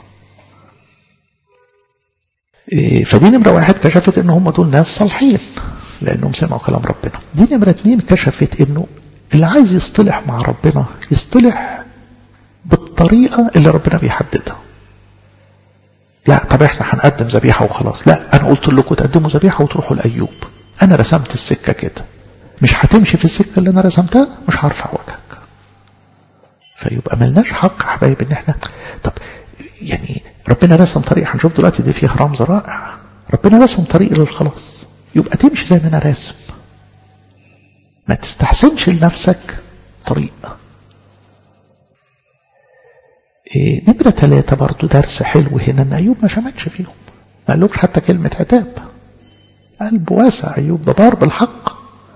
إيه فدي نمرة واحد كشفت ان هم دول ناس صالحين لانهم سمعوا كلام ربنا. دي نمرة اتنين كشفت انه اللي عايز يصطلح مع ربنا يصطلح بالطريقة اللي ربنا بيحددها. لا طب احنا هنقدم ذبيحة وخلاص، لا انا قلت لكم تقدموا ذبيحة وتروحوا لأيوب، انا رسمت السكة كده، مش هتمشي في السكة اللي انا رسمتها مش هرفع وجهك. فيبقى ملناش حق حبايب ان احنا طب يعني ربنا رسم طريق، هنشوف دلوقتي دي فيها رمز رائع. ربنا رسم طريق للخلاص، يبقى تمشي زي ما انا راسم، ما تستحسنش لنفسك طريق. إيه نمرة ثلاثة برضو درس حلو هنا ان أيوب ما شمتش فيهم، ما قالوش حتى كلمة عتاب، قلب واسع أيوب ده بار بالحق.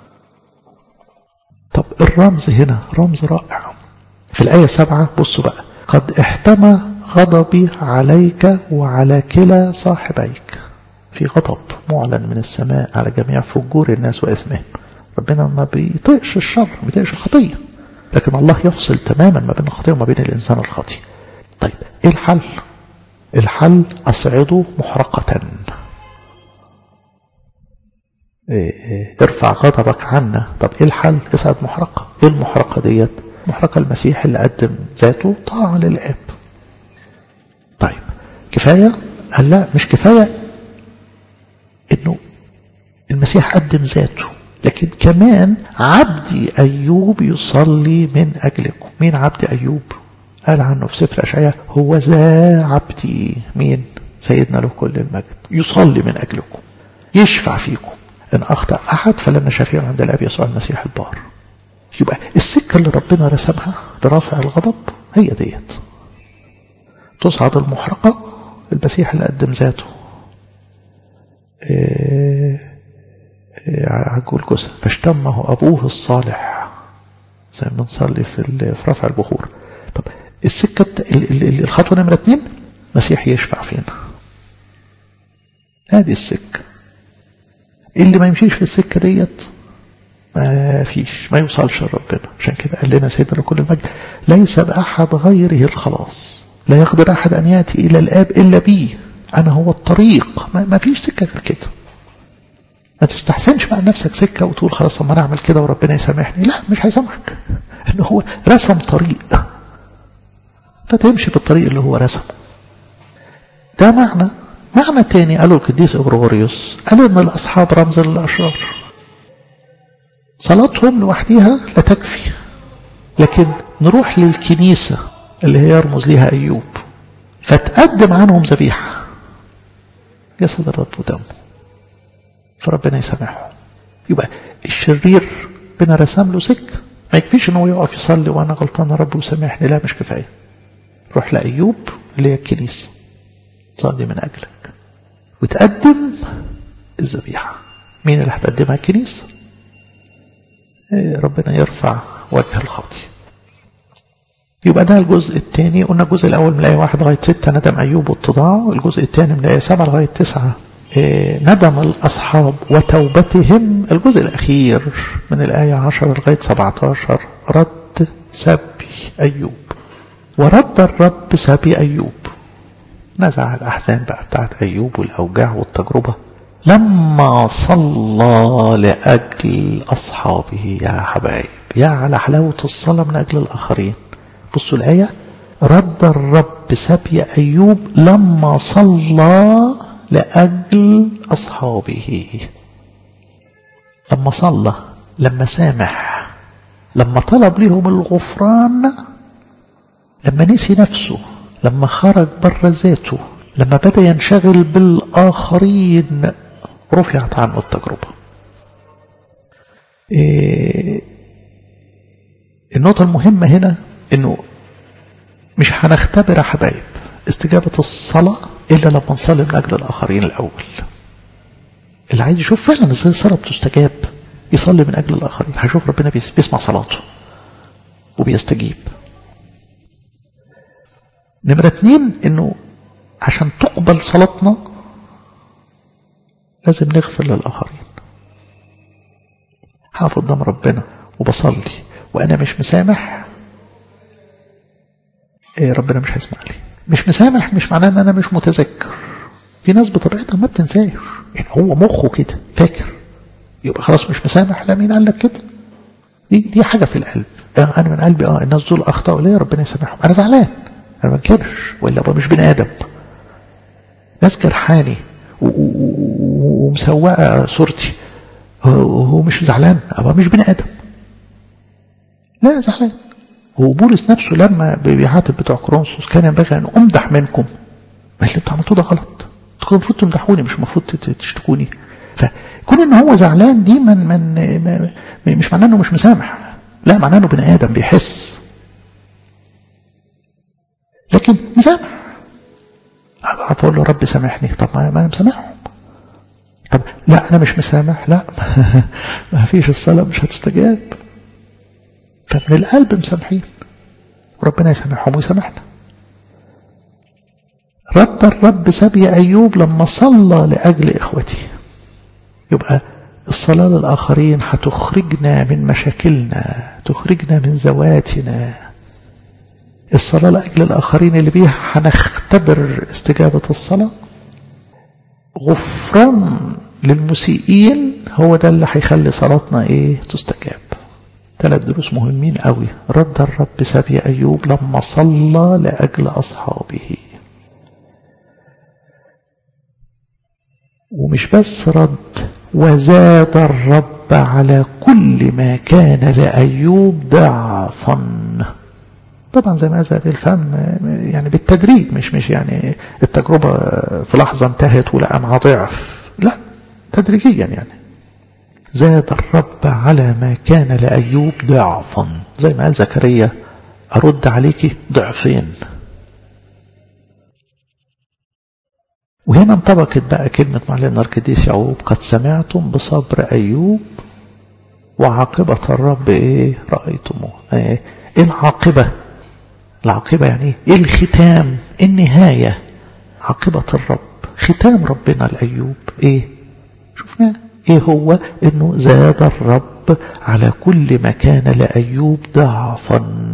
طب الرمز هنا رمز رائع في الآية سبعة. بصوا بقى، قد احتمى غضبي عليك وعلى كلا صاحبيك. في غضب معلن من السماء على جميع فجور الناس وإثمهم. ربنا ما بيطيقش الشر، ما بيطيقش الخطية، لكن الله يفصل تماما ما بين الخطية وما بين الإنسان الخاطئ. طيب إيه الحل؟ الحل أصعده محرقة. إيه إيه ارفع غضبك عنا. طب إيه الحل؟ اصعد محرقة. إيه المحرقة ديت؟ محرقة المسيح اللي قدم ذاته طاعة للآب. طيب كفاية؟ قال لا، مش كفاية إنه المسيح قدم ذاته، لكن كمان عبدي أيوب يصلي من أجلكم. مين عبدي أيوب؟ قال عنه في سفر أشعياء هو ذا عبدي. مين؟ سيدنا له كل المجد. يصلي من أجلكم، يشفع فيكم، إن أخطأ أحد فلن شفيع عند الأب يسوع المسيح البار. يبقى السكة اللي ربنا رسمها لرفع الغضب هي ديت. تصعد المحرقة، المسيح اللي قدم ذاته إيه عجول جسد فاشتمه أبوه الصالح، زي ما نصلي في في رفع البخور. طب السكة الخطوة نمرة اتنين، مسيح يشفع فينا. هذه السكة. اللي ما يمشيش في السكة ديت ما فيش، ما يوصلش لربنا. عشان كده قال لنا سيدنا كل المجد ليس بأحد غيره الخلاص، لا يقدر أحد أن يأتي إلى الآب إلا بي، أنا هو الطريق. ما فيش سكة غير كده. ما تستحسنش مع نفسك سكة وتقول خلاص ما نعمل كده وربنا يسامحني. لا، مش هيسامحك، إنه هو رسم طريق فتمشي بالطريق اللي هو رسمه. ده معنى. معنى تاني قالوا القديس غريغوريوس، قالوا إن الأصحاب رمز للأشرار، صلاتهم لوحدها لا تكفي، لكن نروح للكنيسة اللي هي يرمز لها أيوب فتقدم عنهم ذبيحة جسد الرب ودمه، فربنا يسامحهم. يبقى الشرير بنا رسم له سكة. ما يكفيش انه يقف يصلي وانا غلطان يا رب وسامحني، لا مش كفاية. روح لأيوب اللي هي الكنيسة، تصلي من أجلك وتقدم الذبيحة. مين اللي هتقدمها؟ الكنيسة. ربنا يرفع وجه الخاطئ. يبقى ده الجزء الثاني. قلنا الجزء الأول من الآية واحد لغاية ستة ندم أيوب واتضاعه. الجزء الثاني من الآية سبعة لغاية تسعة ندم الأصحاب وتوبتهم. الجزء الأخير من الآية عشرة لغاية سبعة عشر رد سبي أيوب. ورد الرب سبي أيوب، نزع الأحزان بقى بتاعت أيوب والأوجاع والتجربة لما صلى لأجل أصحابه. يا حبايب، يا على حلاوة الصلاة من أجل الآخرين. بصوا الآية، رد الرب سبي أيوب لما صلى لأجل أصحابه. لما صلى، لما سامح، لما طلب لهم الغفران، لما نسي نفسه، لما خرج بر ذاته، لما بدأ ينشغل بالآخرين، رفعت عنه التجربة. إيه النقطة المهمة هنا انه مش هنختبر يا حبايب استجابة الصلاة إلا لما نصلي من أجل الآخرين الأول. اللي عايز يشوف فعلا ازاي الصلاة بتستجاب يصلي من أجل الآخرين، هيشوف ربنا بيسمع صلاته وبيستجيب. نمرة اتنين، انه عشان تقبل صلاتنا لازم نغفر للآخرين. هقف قدام ربنا وبصلي وأنا مش مسامح، إيه ربنا مش هيسمع لي. مش مسامح مش معناه ان انا مش متذكر. في ناس بطبيعتها ما بتنساش، يعني هو مخه كده فاكر، يبقى خلاص مش مسامح. لا، مين قال لك كده؟ دي دي حاجه في القلب. آه انا من قلبي اه الناس دول اخطاوا ليا، ربنا يسامحهم. انا زعلان، انا ما انكرش، ولا ابقى مش بني ادم. ناس جرحاني ومسوقه صورتي، هو مش زعلان، ابقى مش بني ادم. لا، زعلان. وبولس نفسه لما بيعاتب بتوع كورنثوس كان ينبغي ان امدح منكم، ما اللي انتوا عملتوه ده غلط، انتوا المفروض تمدحوني مش المفروض تشتكوني. فكون ان هو زعلان دي من من مش معناه انه مش مسامح، لا، معناه انه بني ادم بيحس، لكن مسامح. اقول له رب سامحني، طب ما انا مسامحهم. طب لا انا مش مسامح، لا ما فيش، الصلاه مش هتستجاب. فمن القلب مسامحين وربنا يسامحهم ويسامحنا. رد الرب سبي أيوب لما صلى لأجل إخوته. يبقى الصلاة للآخرين هتخرجنا من مشاكلنا، تخرجنا من ذواتنا. الصلاة لأجل الآخرين اللي بيها هنختبر استجابة الصلاة. غفران للمسيئين هو ده اللي هيخلي صلاتنا ايه تستجاب. ثلاث دروس مهمين قوي. رد الرب سبي أيوب لما صلى لأجل أصحابه. ومش بس رد، وزاد الرب على كل ما كان لأيوب ضعفا. طبعا زي ما زاد الفم يعني بالتدريج، مش مش يعني التجربة في لحظة انتهت ولقى معاه ضعف، لا، تدريجيا يعني. زاد الرب على ما كان لأيوب ضعفا، زي ما قال زكريا أرد عليك ضعفين. وهنا انطبقت بقى كلمة معلمنا القديس يعقوب: قد سمعتم بصبر أيوب وعاقبة الرب ايه رأيتموه. ايه العاقبة؟ العاقبة يعني ايه؟ الختام، النهاية، عاقبة الرب، ختام ربنا لأيوب ايه؟ شوفنا ايه هو؟ انه زاد الرب على كل ما كان لأيوب ضعفا.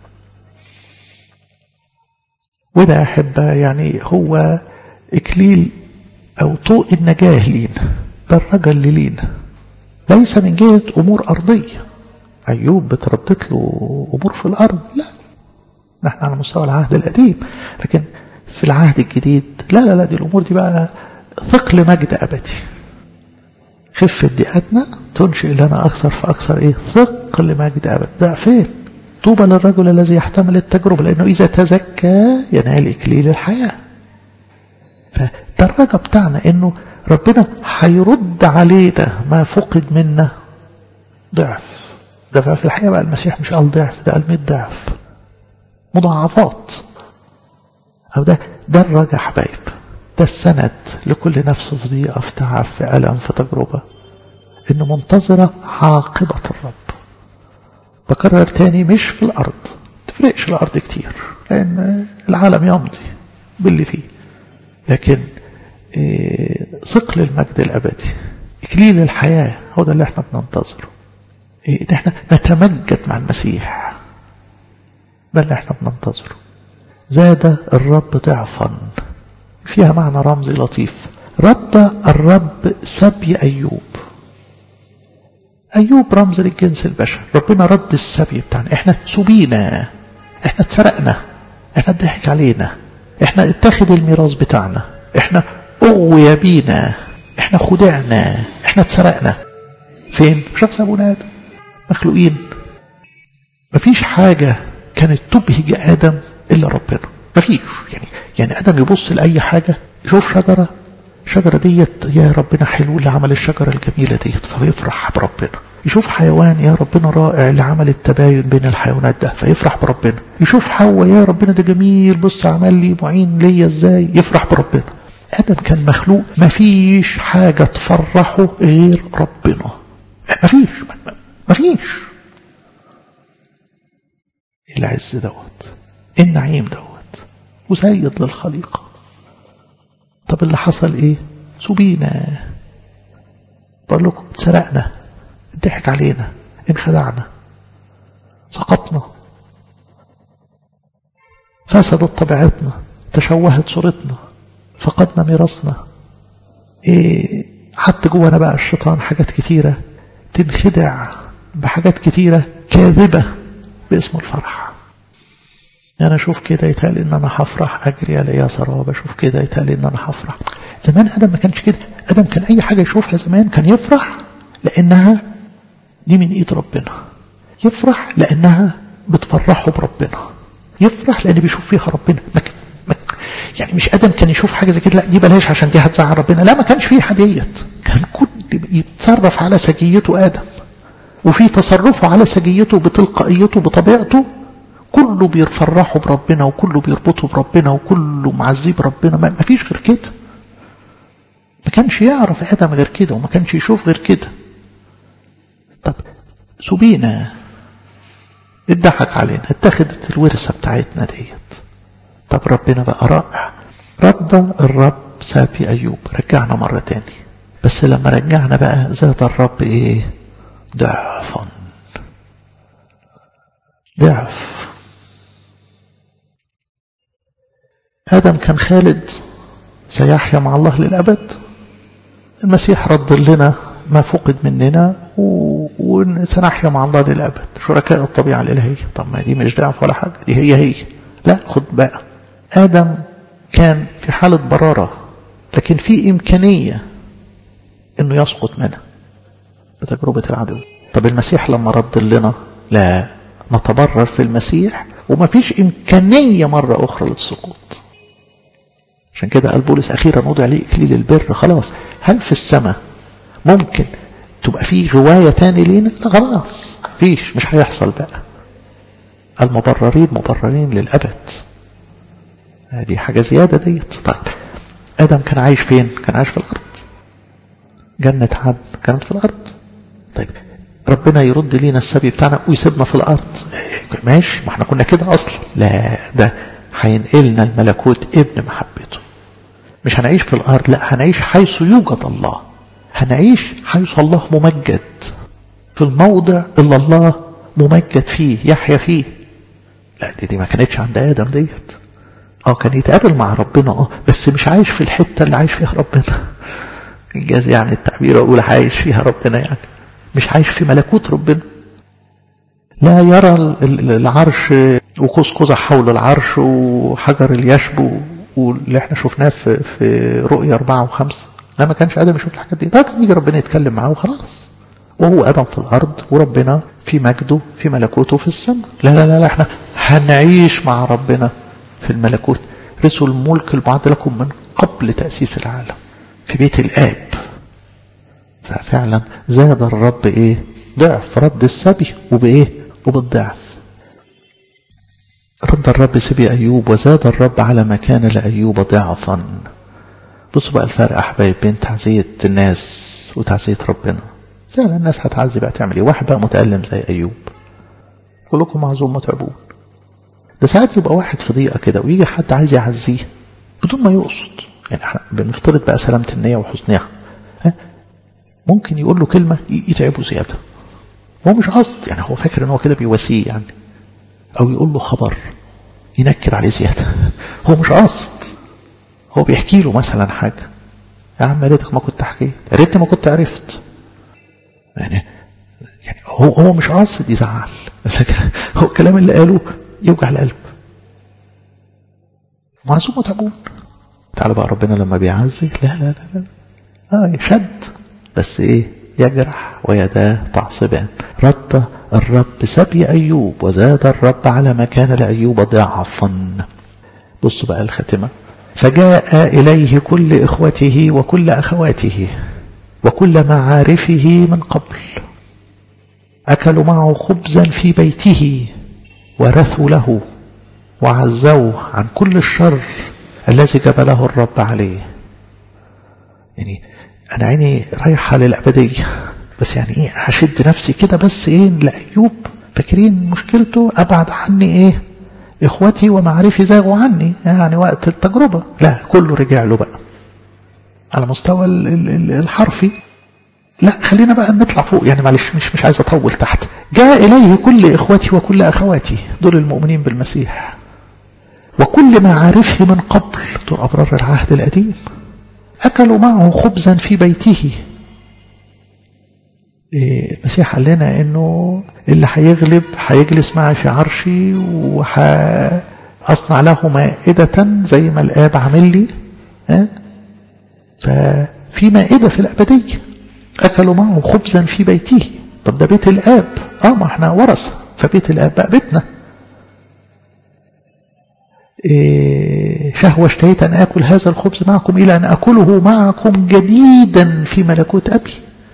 وده أحب يعني هو إكليل أو طوق النجاة لينا، ده الرجل اللي لينا، ليس من جهة أمور أرضية. أيوب بتردت له أمور في الأرض، لا، نحن على مستوى العهد القديم، لكن في العهد الجديد لا لا لا، دي الأمور دي بقى ثقل مجد أبدي. خفة ضيقتنا تنشئ لنا أكثر فأكثر إيه؟ ثقل مجد أبدي. ضعفين. طوبى للرجل الذي يحتمل التجربة، لأنه إذا تزكى ينال إكليل الحياة. فده الرجاء بتاعنا، إنه ربنا هيرد علينا ما فقد منا ضعف. ده في الحقيقة بقى المسيح مش قال ضعف، ده قال مئة ضعف، مضاعفات. أو ده ده الرجاء حبايب، ده السند لكل نفس في ضيقة، في تعب، في ألم، في تجربة، إنه منتظرة عاقبة الرب. بكرر تاني، مش في الأرض، تفرقش الأرض كتير لأن العالم يمضي باللي فيه، لكن ثقل المجد الأبدي، إكليل الحياة، هو ده اللي احنا بننتظره. إن احنا نتمجد مع المسيح، ده اللي احنا بننتظره. زاد الرب ضعفا، فيها معنى رمزي لطيف. رد الرب سبي أيوب. أيوب رمز للجنس البشري، ربنا رد السبي بتاعنا. احنا سبينا، احنا اتسرقنا، احنا اتضحك علينا، احنا اتخذ الميراث بتاعنا، احنا اغوي بينا، احنا خدعنا، احنا اتسرقنا. فين؟ في شخص ابونا آدم. مخلوقين، مفيش حاجة كانت تبهج آدم إلا ربنا، مفيش. يعني يعني آدم يبص لأي حاجة، يشوف شجرة، شجرة ديت يا ربنا حلو اللي عمل الشجرة الجميلة ديت، فيفرح بربنا. يشوف حيوان، يا ربنا رائع اللي عمل التباين بين الحيوانات ده، فيفرح بربنا. يشوف حواء، يا ربنا ده جميل، بص عمل لي معين ليا ازاي، يفرح بربنا. آدم كان مخلوق مفيش حاجة تفرحه غير ربنا، مفيش مفيش العز دوت، النعيم دوت، وسيد للخليقة. طب اللي حصل ايه؟ سبينا، بقول لكم اتسرقنا، اتضحك علينا، انخدعنا، سقطنا، فسدت طبيعتنا، تشوهت صورتنا، فقدنا ميراثنا. إيه حتى جوانا بقى الشيطان حاجات كتيرة تنخدع بحاجات كتيرة كاذبة باسم الفرح. أنا أشوف كده يتهالي إن أنا هفرح، أجري على سراب، أشوف كده يتهالي إن أنا هفرح. زمان آدم ما كانش كده، آدم كان أي حاجة يشوفها زمان كان يفرح لأنها دي من إيد ربنا، يفرح لأنها بتفرحه بربنا، يفرح لأن بيشوف فيها ربنا. يعني مش آدم كان يشوف حاجة زي كده لا دي بلاش عشان دي هتزعل ربنا، لا، ما كانش فيه حديت، كان كل يتصرف على سجيته آدم، وفي تصرفه على سجيته بتلقائيته بطبيعته كله بيفرحه بربنا، وكله بيربطه بربنا، وكله معزيه بربنا. ما فيش غير كده، ما كانش يعرف آدم غير كده، وما كانش يشوف غير كده. طب سبينا، اتضحك علينا، اتخذت الورثة بتاعتنا ديت. طب ربنا بقى رائع، رد الرب سبي أيوب، رجعنا مرة تاني، بس لما رجعنا بقى زاد الرب ايه؟ ضعفا. ضعف. آدم كان خالد سيحيا مع الله للأبد، المسيح رد لنا ما فقد مننا وسنحيا مع الله للأبد شركاء الطبيعة الإلهية. طب ما دي مش ضعف ولا حاجة، دي هي هي. لا، خد بقى، آدم كان في حالة برارة، لكن في إمكانية إنه يسقط منها بتجربة العدو. طب المسيح لما رد لنا، لا، نتبرر في المسيح وما فيش إمكانية مرة أخرى للسقوط. عشان كده قال بولس أخيرا وضع لي إكليل البر. خلاص، هل في السماء ممكن تبقى فيه غواية تاني لينا؟ لا، خلاص فيش، مش هيحصل بقى. المبررين مبررين للأبد، دي حاجة زيادة ديت. طيب آدم كان عايش فين؟ كان عايش في الأرض. جنة عدن كانت في الأرض. طيب ربنا يرد لينا السبي بتاعنا ويسيبنا في الأرض؟ ماشي، ما احنا كنا كده أصلا. لا، ده هينقلنا الملكوت ابن محبته. مش هنعيش في الأرض، لا، هنعيش حيث يوجد الله، هنعيش حيث الله ممجد، في الموضع اللي الله ممجد فيه يحيا فيه. لا، دي, دي ما كانتش عند آدم ديت. اه كان يتقابل مع ربنا، اه بس مش عايش في الحتة اللي عايش فيها ربنا. إنجاز يعني التعبير أقول عايش فيها ربنا، يعني مش عايش في ملكوت ربنا. لا يرى العرش وقوس قزح حول العرش وحجر اليشب واللي احنا شفناه في, في رؤية أربعة وخمسة. لا، ما كانش آدم يشوف الحاجات دي. لكن يجي ربنا يتكلم معاه وخلاص، وهو آدم في الأرض وربنا في مجده في ملكوته في السماء. لا لا لا, لا احنا هنعيش مع ربنا في الملكوت. رثوا الملك المعد لكم من قبل تأسيس العالم في بيت الآب. ففعلا زاد الرب ايه؟ ضعف. رد السبي وبايه؟ وبالضعف. رد الرب سبي أيوب وزاد الرب على ما كان لأيوب ضعفا. بصوا بقى الفرق أحبايب بين تعزية الناس وتعزية ربنا. فعلا الناس هتعزي بقى تعمل ايه؟ واحد بقى متألم زي أيوب، كلكم معزوم متعبون. ده ساعات يبقى واحد في ضيقة كده ويجي حد عايز يعزيه بدون ما يقصد، يعني احنا بنفترض بقى سلامة النية وحسنها. ممكن يقول له كلمة يتعبه زيادة، هو مش قصد، يعني هو فاكر ان هو كده بيواسيه يعني، او يقول له خبر ينكر عليه زيادة، هو مش قصد. هو بيحكي له مثلا حاجة، يا عم يا ريتك ما كنت حكيت، يا ريتني ما كنت عرفت. يعني يعني هو هو مش قاصد يزعل، لكن هو الكلام اللي قاله يوجع القلب. معزوم متعبون. تعالى بقى ربنا لما بيعزي، لا لا لا لا اه يشد، بس ايه؟ يجرح ويداه تعصبان. رد الرب سبي أيوب وزاد الرب على ما كان لأيوب ضعفا. بصوا بقى الختمة. فجاء إليه كل إخوته وكل أخواته وكل معارفه من قبل، أكلوا معه خبزا في بيته ورثوا له وعزوه عن كل الشر الذي جبله الرب عليه. يعني أنا عيني رايحة للأبدية، بس يعني إيه؟ هشد نفسي كده بس إيه لأيوب. فاكرين مشكلته؟ أبعد عني إيه؟ إخوتي ومعارفي زاغوا عني، يعني وقت التجربة. لا، كله رجع له بقى على مستوى الحرفي. لا، خلينا بقى نطلع فوق، يعني معلش مش مش عايز أطول تحت. جاء إليه كل إخوتي وكل أخواتي، دول المؤمنين بالمسيح، وكل معارفه من قبل، دول أبرار العهد القديم، أكلوا معه خبزا في بيته. المسيح قال لنا إنه اللي هيغلب هيجلس معي في عرشي وهأصنع له مائدة زي ما الآب عامل لي. ها؟ ففي مائدة في الأبدية. أكلوا معه خبزا في بيته. طب ده بيت الآب، آه ما احنا ورثة، فبيت الآب بقى بيتنا. شهوة اشتهيت أن أكل هذا الخبز معكم إلى أن أكله معكم جديدا في ملكوت أبي.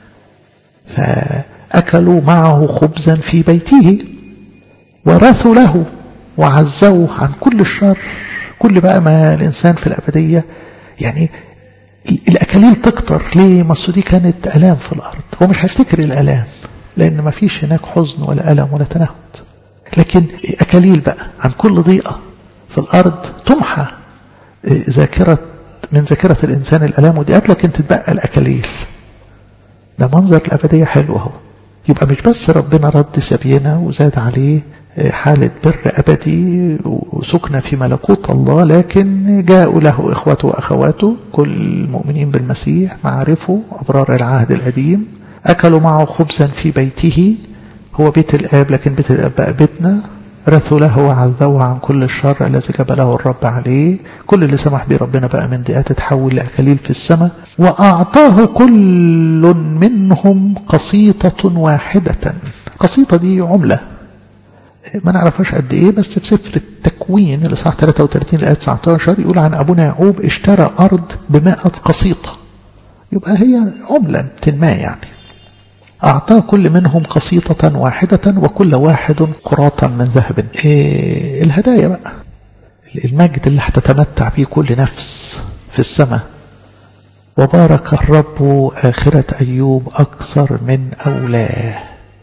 فأكلوا معه خبزا في بيته ورثوا له وعزوه عن كل الشر. كل بقى ما الإنسان في الأبدية يعني الأكاليل تكتر. ليه؟ ما دي كانت ألام في الأرض، هو مش هيفتكر الألام لأن ما فيش هناك حزن ولا ألم ولا تنهد. لكن أكاليل بقى عن كل ضيقة في الأرض تمحى ذاكرة من ذاكرة الإنسان الألام وديات لكن تتبقى الأكاليل. ده منظر الأبدية حلو اهو. يبقى مش بس ربنا رد سبينا وزاد عليه حالة بر أبدي وسكن في ملكوت الله، لكن جاءوا له إخوته وأخواته كل المؤمنين بالمسيح معرفوا أبرار العهد القديم، أكلوا معه خبزا في بيته، هو بيت الآب لكن بيت الآب بقى بيتنا، رثوا له وعذوه عن كل الشر الذي جبله الرب عليه. كل اللي سمح به ربنا بقى من دقات تتحول لأكاليل في السماء. وأعطاه كل منهم قسيطة واحدة. قسيطة دي عملة ما نعرفش قد ايه، بس في سفر التكوين الإصحاح ثلاثة وثلاثين الآية تسعة عشر يقول عن أبونا يعقوب اشترى أرض بمائة قسيطة. يبقى هي عملة تنمى يعني. أعطاه كل منهم قسيطة واحدة وكل واحد قراطا من ذهب. إيه الهدايا بقى، المجد اللي هتتمتع به كل نفس في السماء. وبارك الرب آخرة أيوب أكثر من أولاه.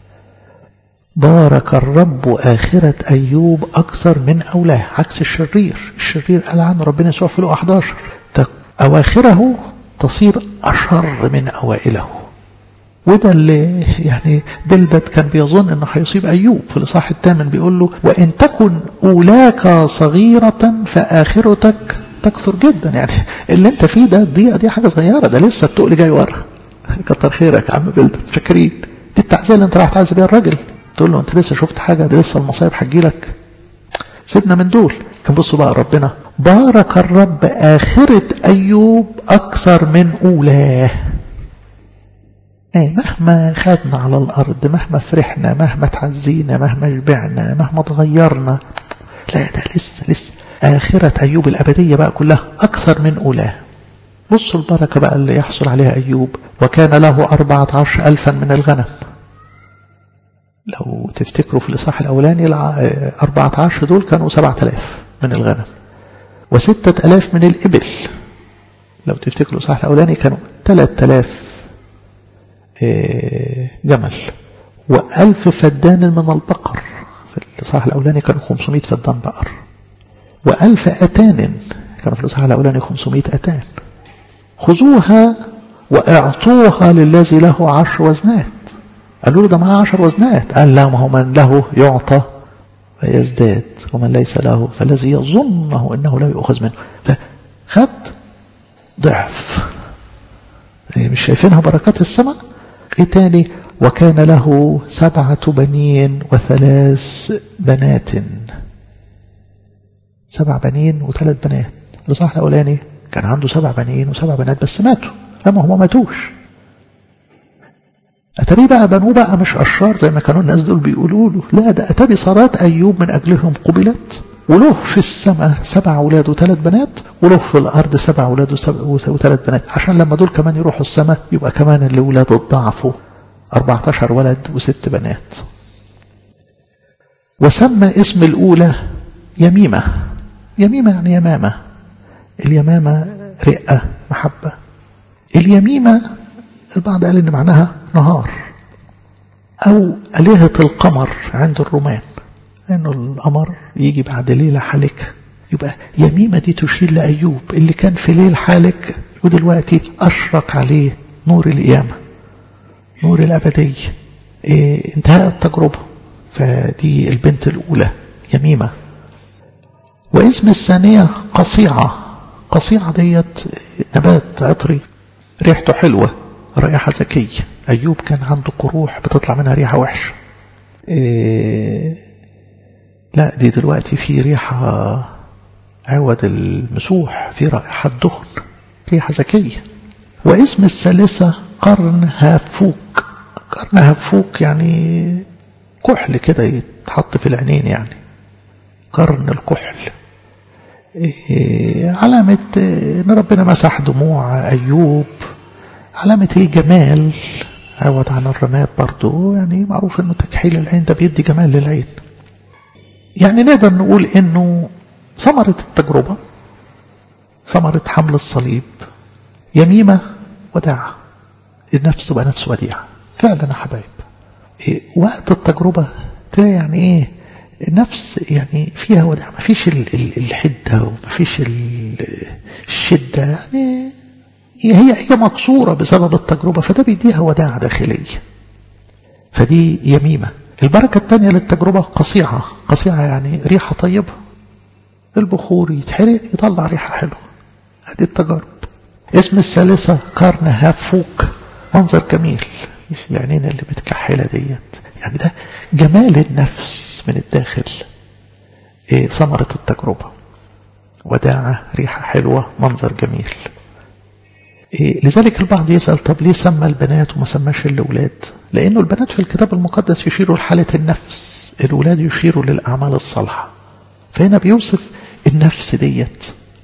بارك الرب آخرة أيوب أكثر من أولاه، عكس الشرير. الشرير قال عنه ربنا يسوع في لقا إحدى عشر أواخره تصير أشر من أوائله. وده اللي يعني بلدد كان بيظن انه هيصيب ايوب في الاصحاح الثامن، بيقول له وان تكن اولاك صغيرة فاخرتك تكثر جدا. يعني اللي انت فيه ده دي دي حاجة صغيرة، ده لسه التقل جاي ورا. كتر خيرك يا عم بلدد، فاكرين دي التعزية اللي انت راح تعزي بيها الراجل، تقول له انت لسه شفت حاجة؟ ده لسه المصايب هتجيلك. سيبنا من دول. كان بصوا بقى ربنا بارك الرب آخرة أيوب أكثر من أولاه. ايه مهما خدنا على الأرض، مهما فرحنا، مهما تعزينا، مهما شبعنا، مهما تغيرنا، لا ده لسه لسه آخرة أيوب الأبدية بقى كلها أكثر من أولاه. بصوا البركة بقى اللي يحصل عليها أيوب. وكان له أربعة عشر ألفا من الغنم. لو تفتكروا في الإصحاح الأولاني أربعة عشر دول كانوا سبعة آلاف من الغنم، وستة آلاف من الإبل. لو تفتكروا الإصحاح الأولاني كانوا ثلاثة آلاف جمل، وألف فدان من البقر. في الإصحاح الأولاني كانوا خمسمائة فدان بقر، وألف أتان كانوا في الإصحاح الأولاني خمسمائة أتان. خذوها وأعطوها للذي له عشر وزنات. قالوا له ده معاه عشر وزنات. قال لا، ما هو من له يعطى فيزداد ومن ليس له فالذي يظنه إنه لا يؤخذ منه. فخد ضعف. مش شايفينها بركات السماء؟ ايه تاني؟ وكان له سبعة بنين وثلاث بنات. سبع بنين وثلاث بنات. الإصحاح الأولاني كان عنده سبع بنين وسبع بنات بس ماتوا. لما هم ماتوش أتري بقى بنوه بقى مش أشرار زي ما كانوا الناس دول بيقولوا له. لا، ده أتري صارت أيوب من أجلهم قبلت، وله في السماء سبع أولاد وثلاث بنات، وله في الأرض سبع أولاد وثلاث بنات، عشان لما دول كمان يروحوا السماء يبقى كمان اللي ولاد الضعفوا أربعة عشر ولد وست بنات. وسمى اسم الأولى يميمة. يميمة يعني يمامة. اليمامة رئة محبة. اليميمة البعض قال إن معناها نهار أو آلهة القمر عند الرومان، لأنه القمر يجي بعد ليلة حالك. يبقى يميمة دي تشير لأيوب اللي كان في ليل حالك ودلوقتي أشرق عليه نور القيامة، نور الأبدية. إيه انتهى التجربة. فدي البنت الأولى يميمة. واسم الثانية قصيعة. قصيعة ديت نبات عطري ريحته حلوة، رائحة ذكية. أيوب كان عنده قروح بتطلع منها ريحة وحشة. إيه لا، دي دلوقتي في ريحة عوض المسوح، في رائحة دهن، ريحة ذكية. واسم الثالثة قرن هافوك. قرن هافوك يعني كحل كده يتحط في العينين، يعني قرن الكحل. إيه علامة ان ربنا مسح دموع أيوب، علامة الجمال عوض عن الرماد برضو. يعني معروف انه تكحيل العين ده بيدي جمال للعين. يعني نقدر نقول انه ثمرة التجربة، ثمرة حمل الصليب، يميمة وداعة. النفس بقى نفس وديعة فعلا يا حبايب. إيه وقت التجربة تلاقي يعني ايه النفس يعني فيها وداع، ما فيش الحدة وما فيش الشدة، يعني هي هي مكسورة بسبب التجربة، فده بيديها وداع داخلية، فدي يميمة. البركة الثانية للتجربة قصيعة. قصيعة يعني ريحة طيبة، البخور يتحرق يطلع ريحة حلوة، هذه التجارب. اسم الثالثة قرن هافوك، منظر جميل، العينين اللي متكحلة ديت، يعني ده جمال النفس من الداخل. إيه ثمرة التجربة؟ وداعة، ريحة حلوة، منظر جميل. إيه لذلك البعض يسأل طب ليه سمى البنات وما سماش الأولاد؟ لأنه البنات في الكتاب المقدس يشيروا لحالة النفس، الأولاد يشيروا للأعمال الصالحة. فهنا بيوصف النفس ديت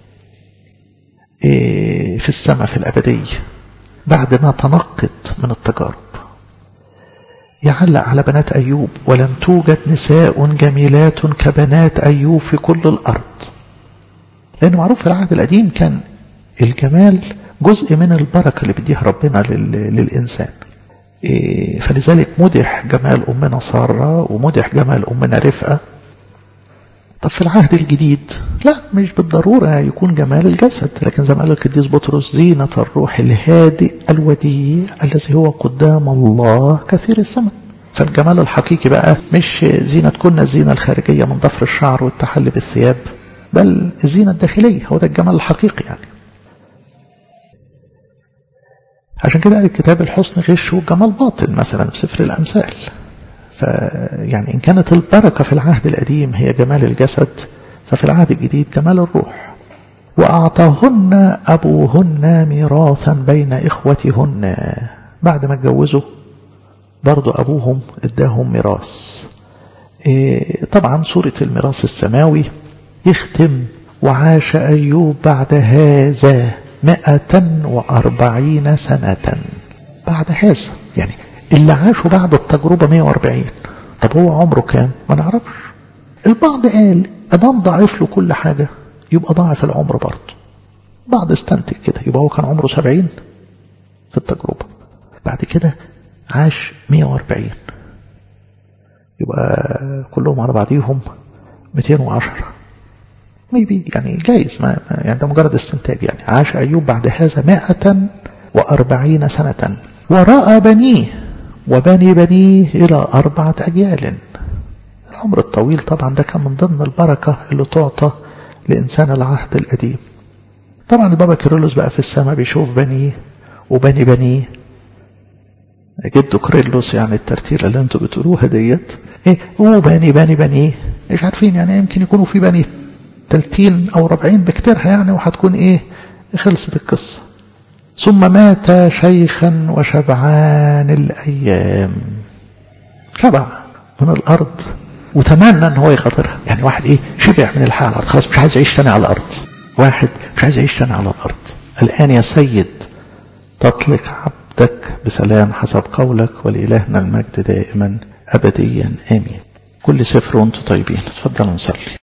إيه في السماء في الأبدية بعد ما تنقت من التجارب. يعلق على بنات أيوب: ولم توجد نساء جميلات كبنات أيوب في كل الأرض. لأنه معروف في العهد القديم كان الجمال جزء من البركة اللي بديها ربنا للإنسان. فلذلك مدح جمال أمنا سارة ومدح جمال أمنا رفقة. طب في العهد الجديد لا، مش بالضرورة يكون جمال الجسد، لكن زي ما قال القديس بطرس: زينة الروح الهادئ الوديع الذي هو قدام الله كثير الثمن. فالجمال الحقيقي بقى مش زينة كنا الزينة الخارجية من ضفر الشعر والتحلي بالثياب، بل الزينة الداخلية، هو ده الجمال الحقيقي يعني. عشان كده الكتاب الحسن غش والجمال باطل مثلا في سفر الأمثال. فيعني إن كانت البركة في العهد القديم هي جمال الجسد، ففي العهد الجديد جمال الروح. وأعطاهن أبوهن ميراثا بين إخوتهن. بعد ما اتجوزوا برضو أبوهم اداهم ميراث. إيه طبعا صورة الميراث السماوي. يختم: وعاش أيوب بعد هذا مئة وأربعين سنة. بعد هذا يعني اللي عاشوا بعد التجربة مئة وأربعين. طب هو عمره كام؟ ما نعرفش. البعض قال أدام ضعف له كل حاجة يبقى ضاعف العمر برضه. بعض استنتج كده، يبقى هو كان عمره سبعين في التجربة، بعد كده عاش مئة وأربعين، يبقى كلهم على بعضيهم مئتين وعشرة ميبي، يعني جايز، ما يعني ده مجرد استنتاج. يعني عاش أيوب بعد هذا مئة وأربعين سنة ورأى بنيه وبني بنيه إلى أربعة أجيال. العمر الطويل طبعا ده كان من ضمن البركة اللي تعطى لإنسان العهد القديم. طبعا البابا كيرلس بقى في السماء بيشوف بنيه وبني بنيه. جده كيرلس يعني الترتيلة اللي انتوا بتقولوها ديت ايه، وبني بني بنيه مش عارفين، يعني يمكن يكونوا في بني تلتين أو ربعين بكتيرها يعني، وهتكون إيه خلصت القصة. ثم مات شيخا وشبعان الأيام. شبع من الأرض وتمنى أن هو يخاطرها. يعني واحد إيه شبع من الحياة على الأرض، خلاص مش عايز يعيش تاني على الأرض. واحد مش عايز يعيش تاني على الأرض. الآن يا سيد تطلق عبدك بسلام حسب قولك، ولإلهنا المجد دائما أبديا آمين. كل سفر وانتم طيبين. تفضلوا نصلي.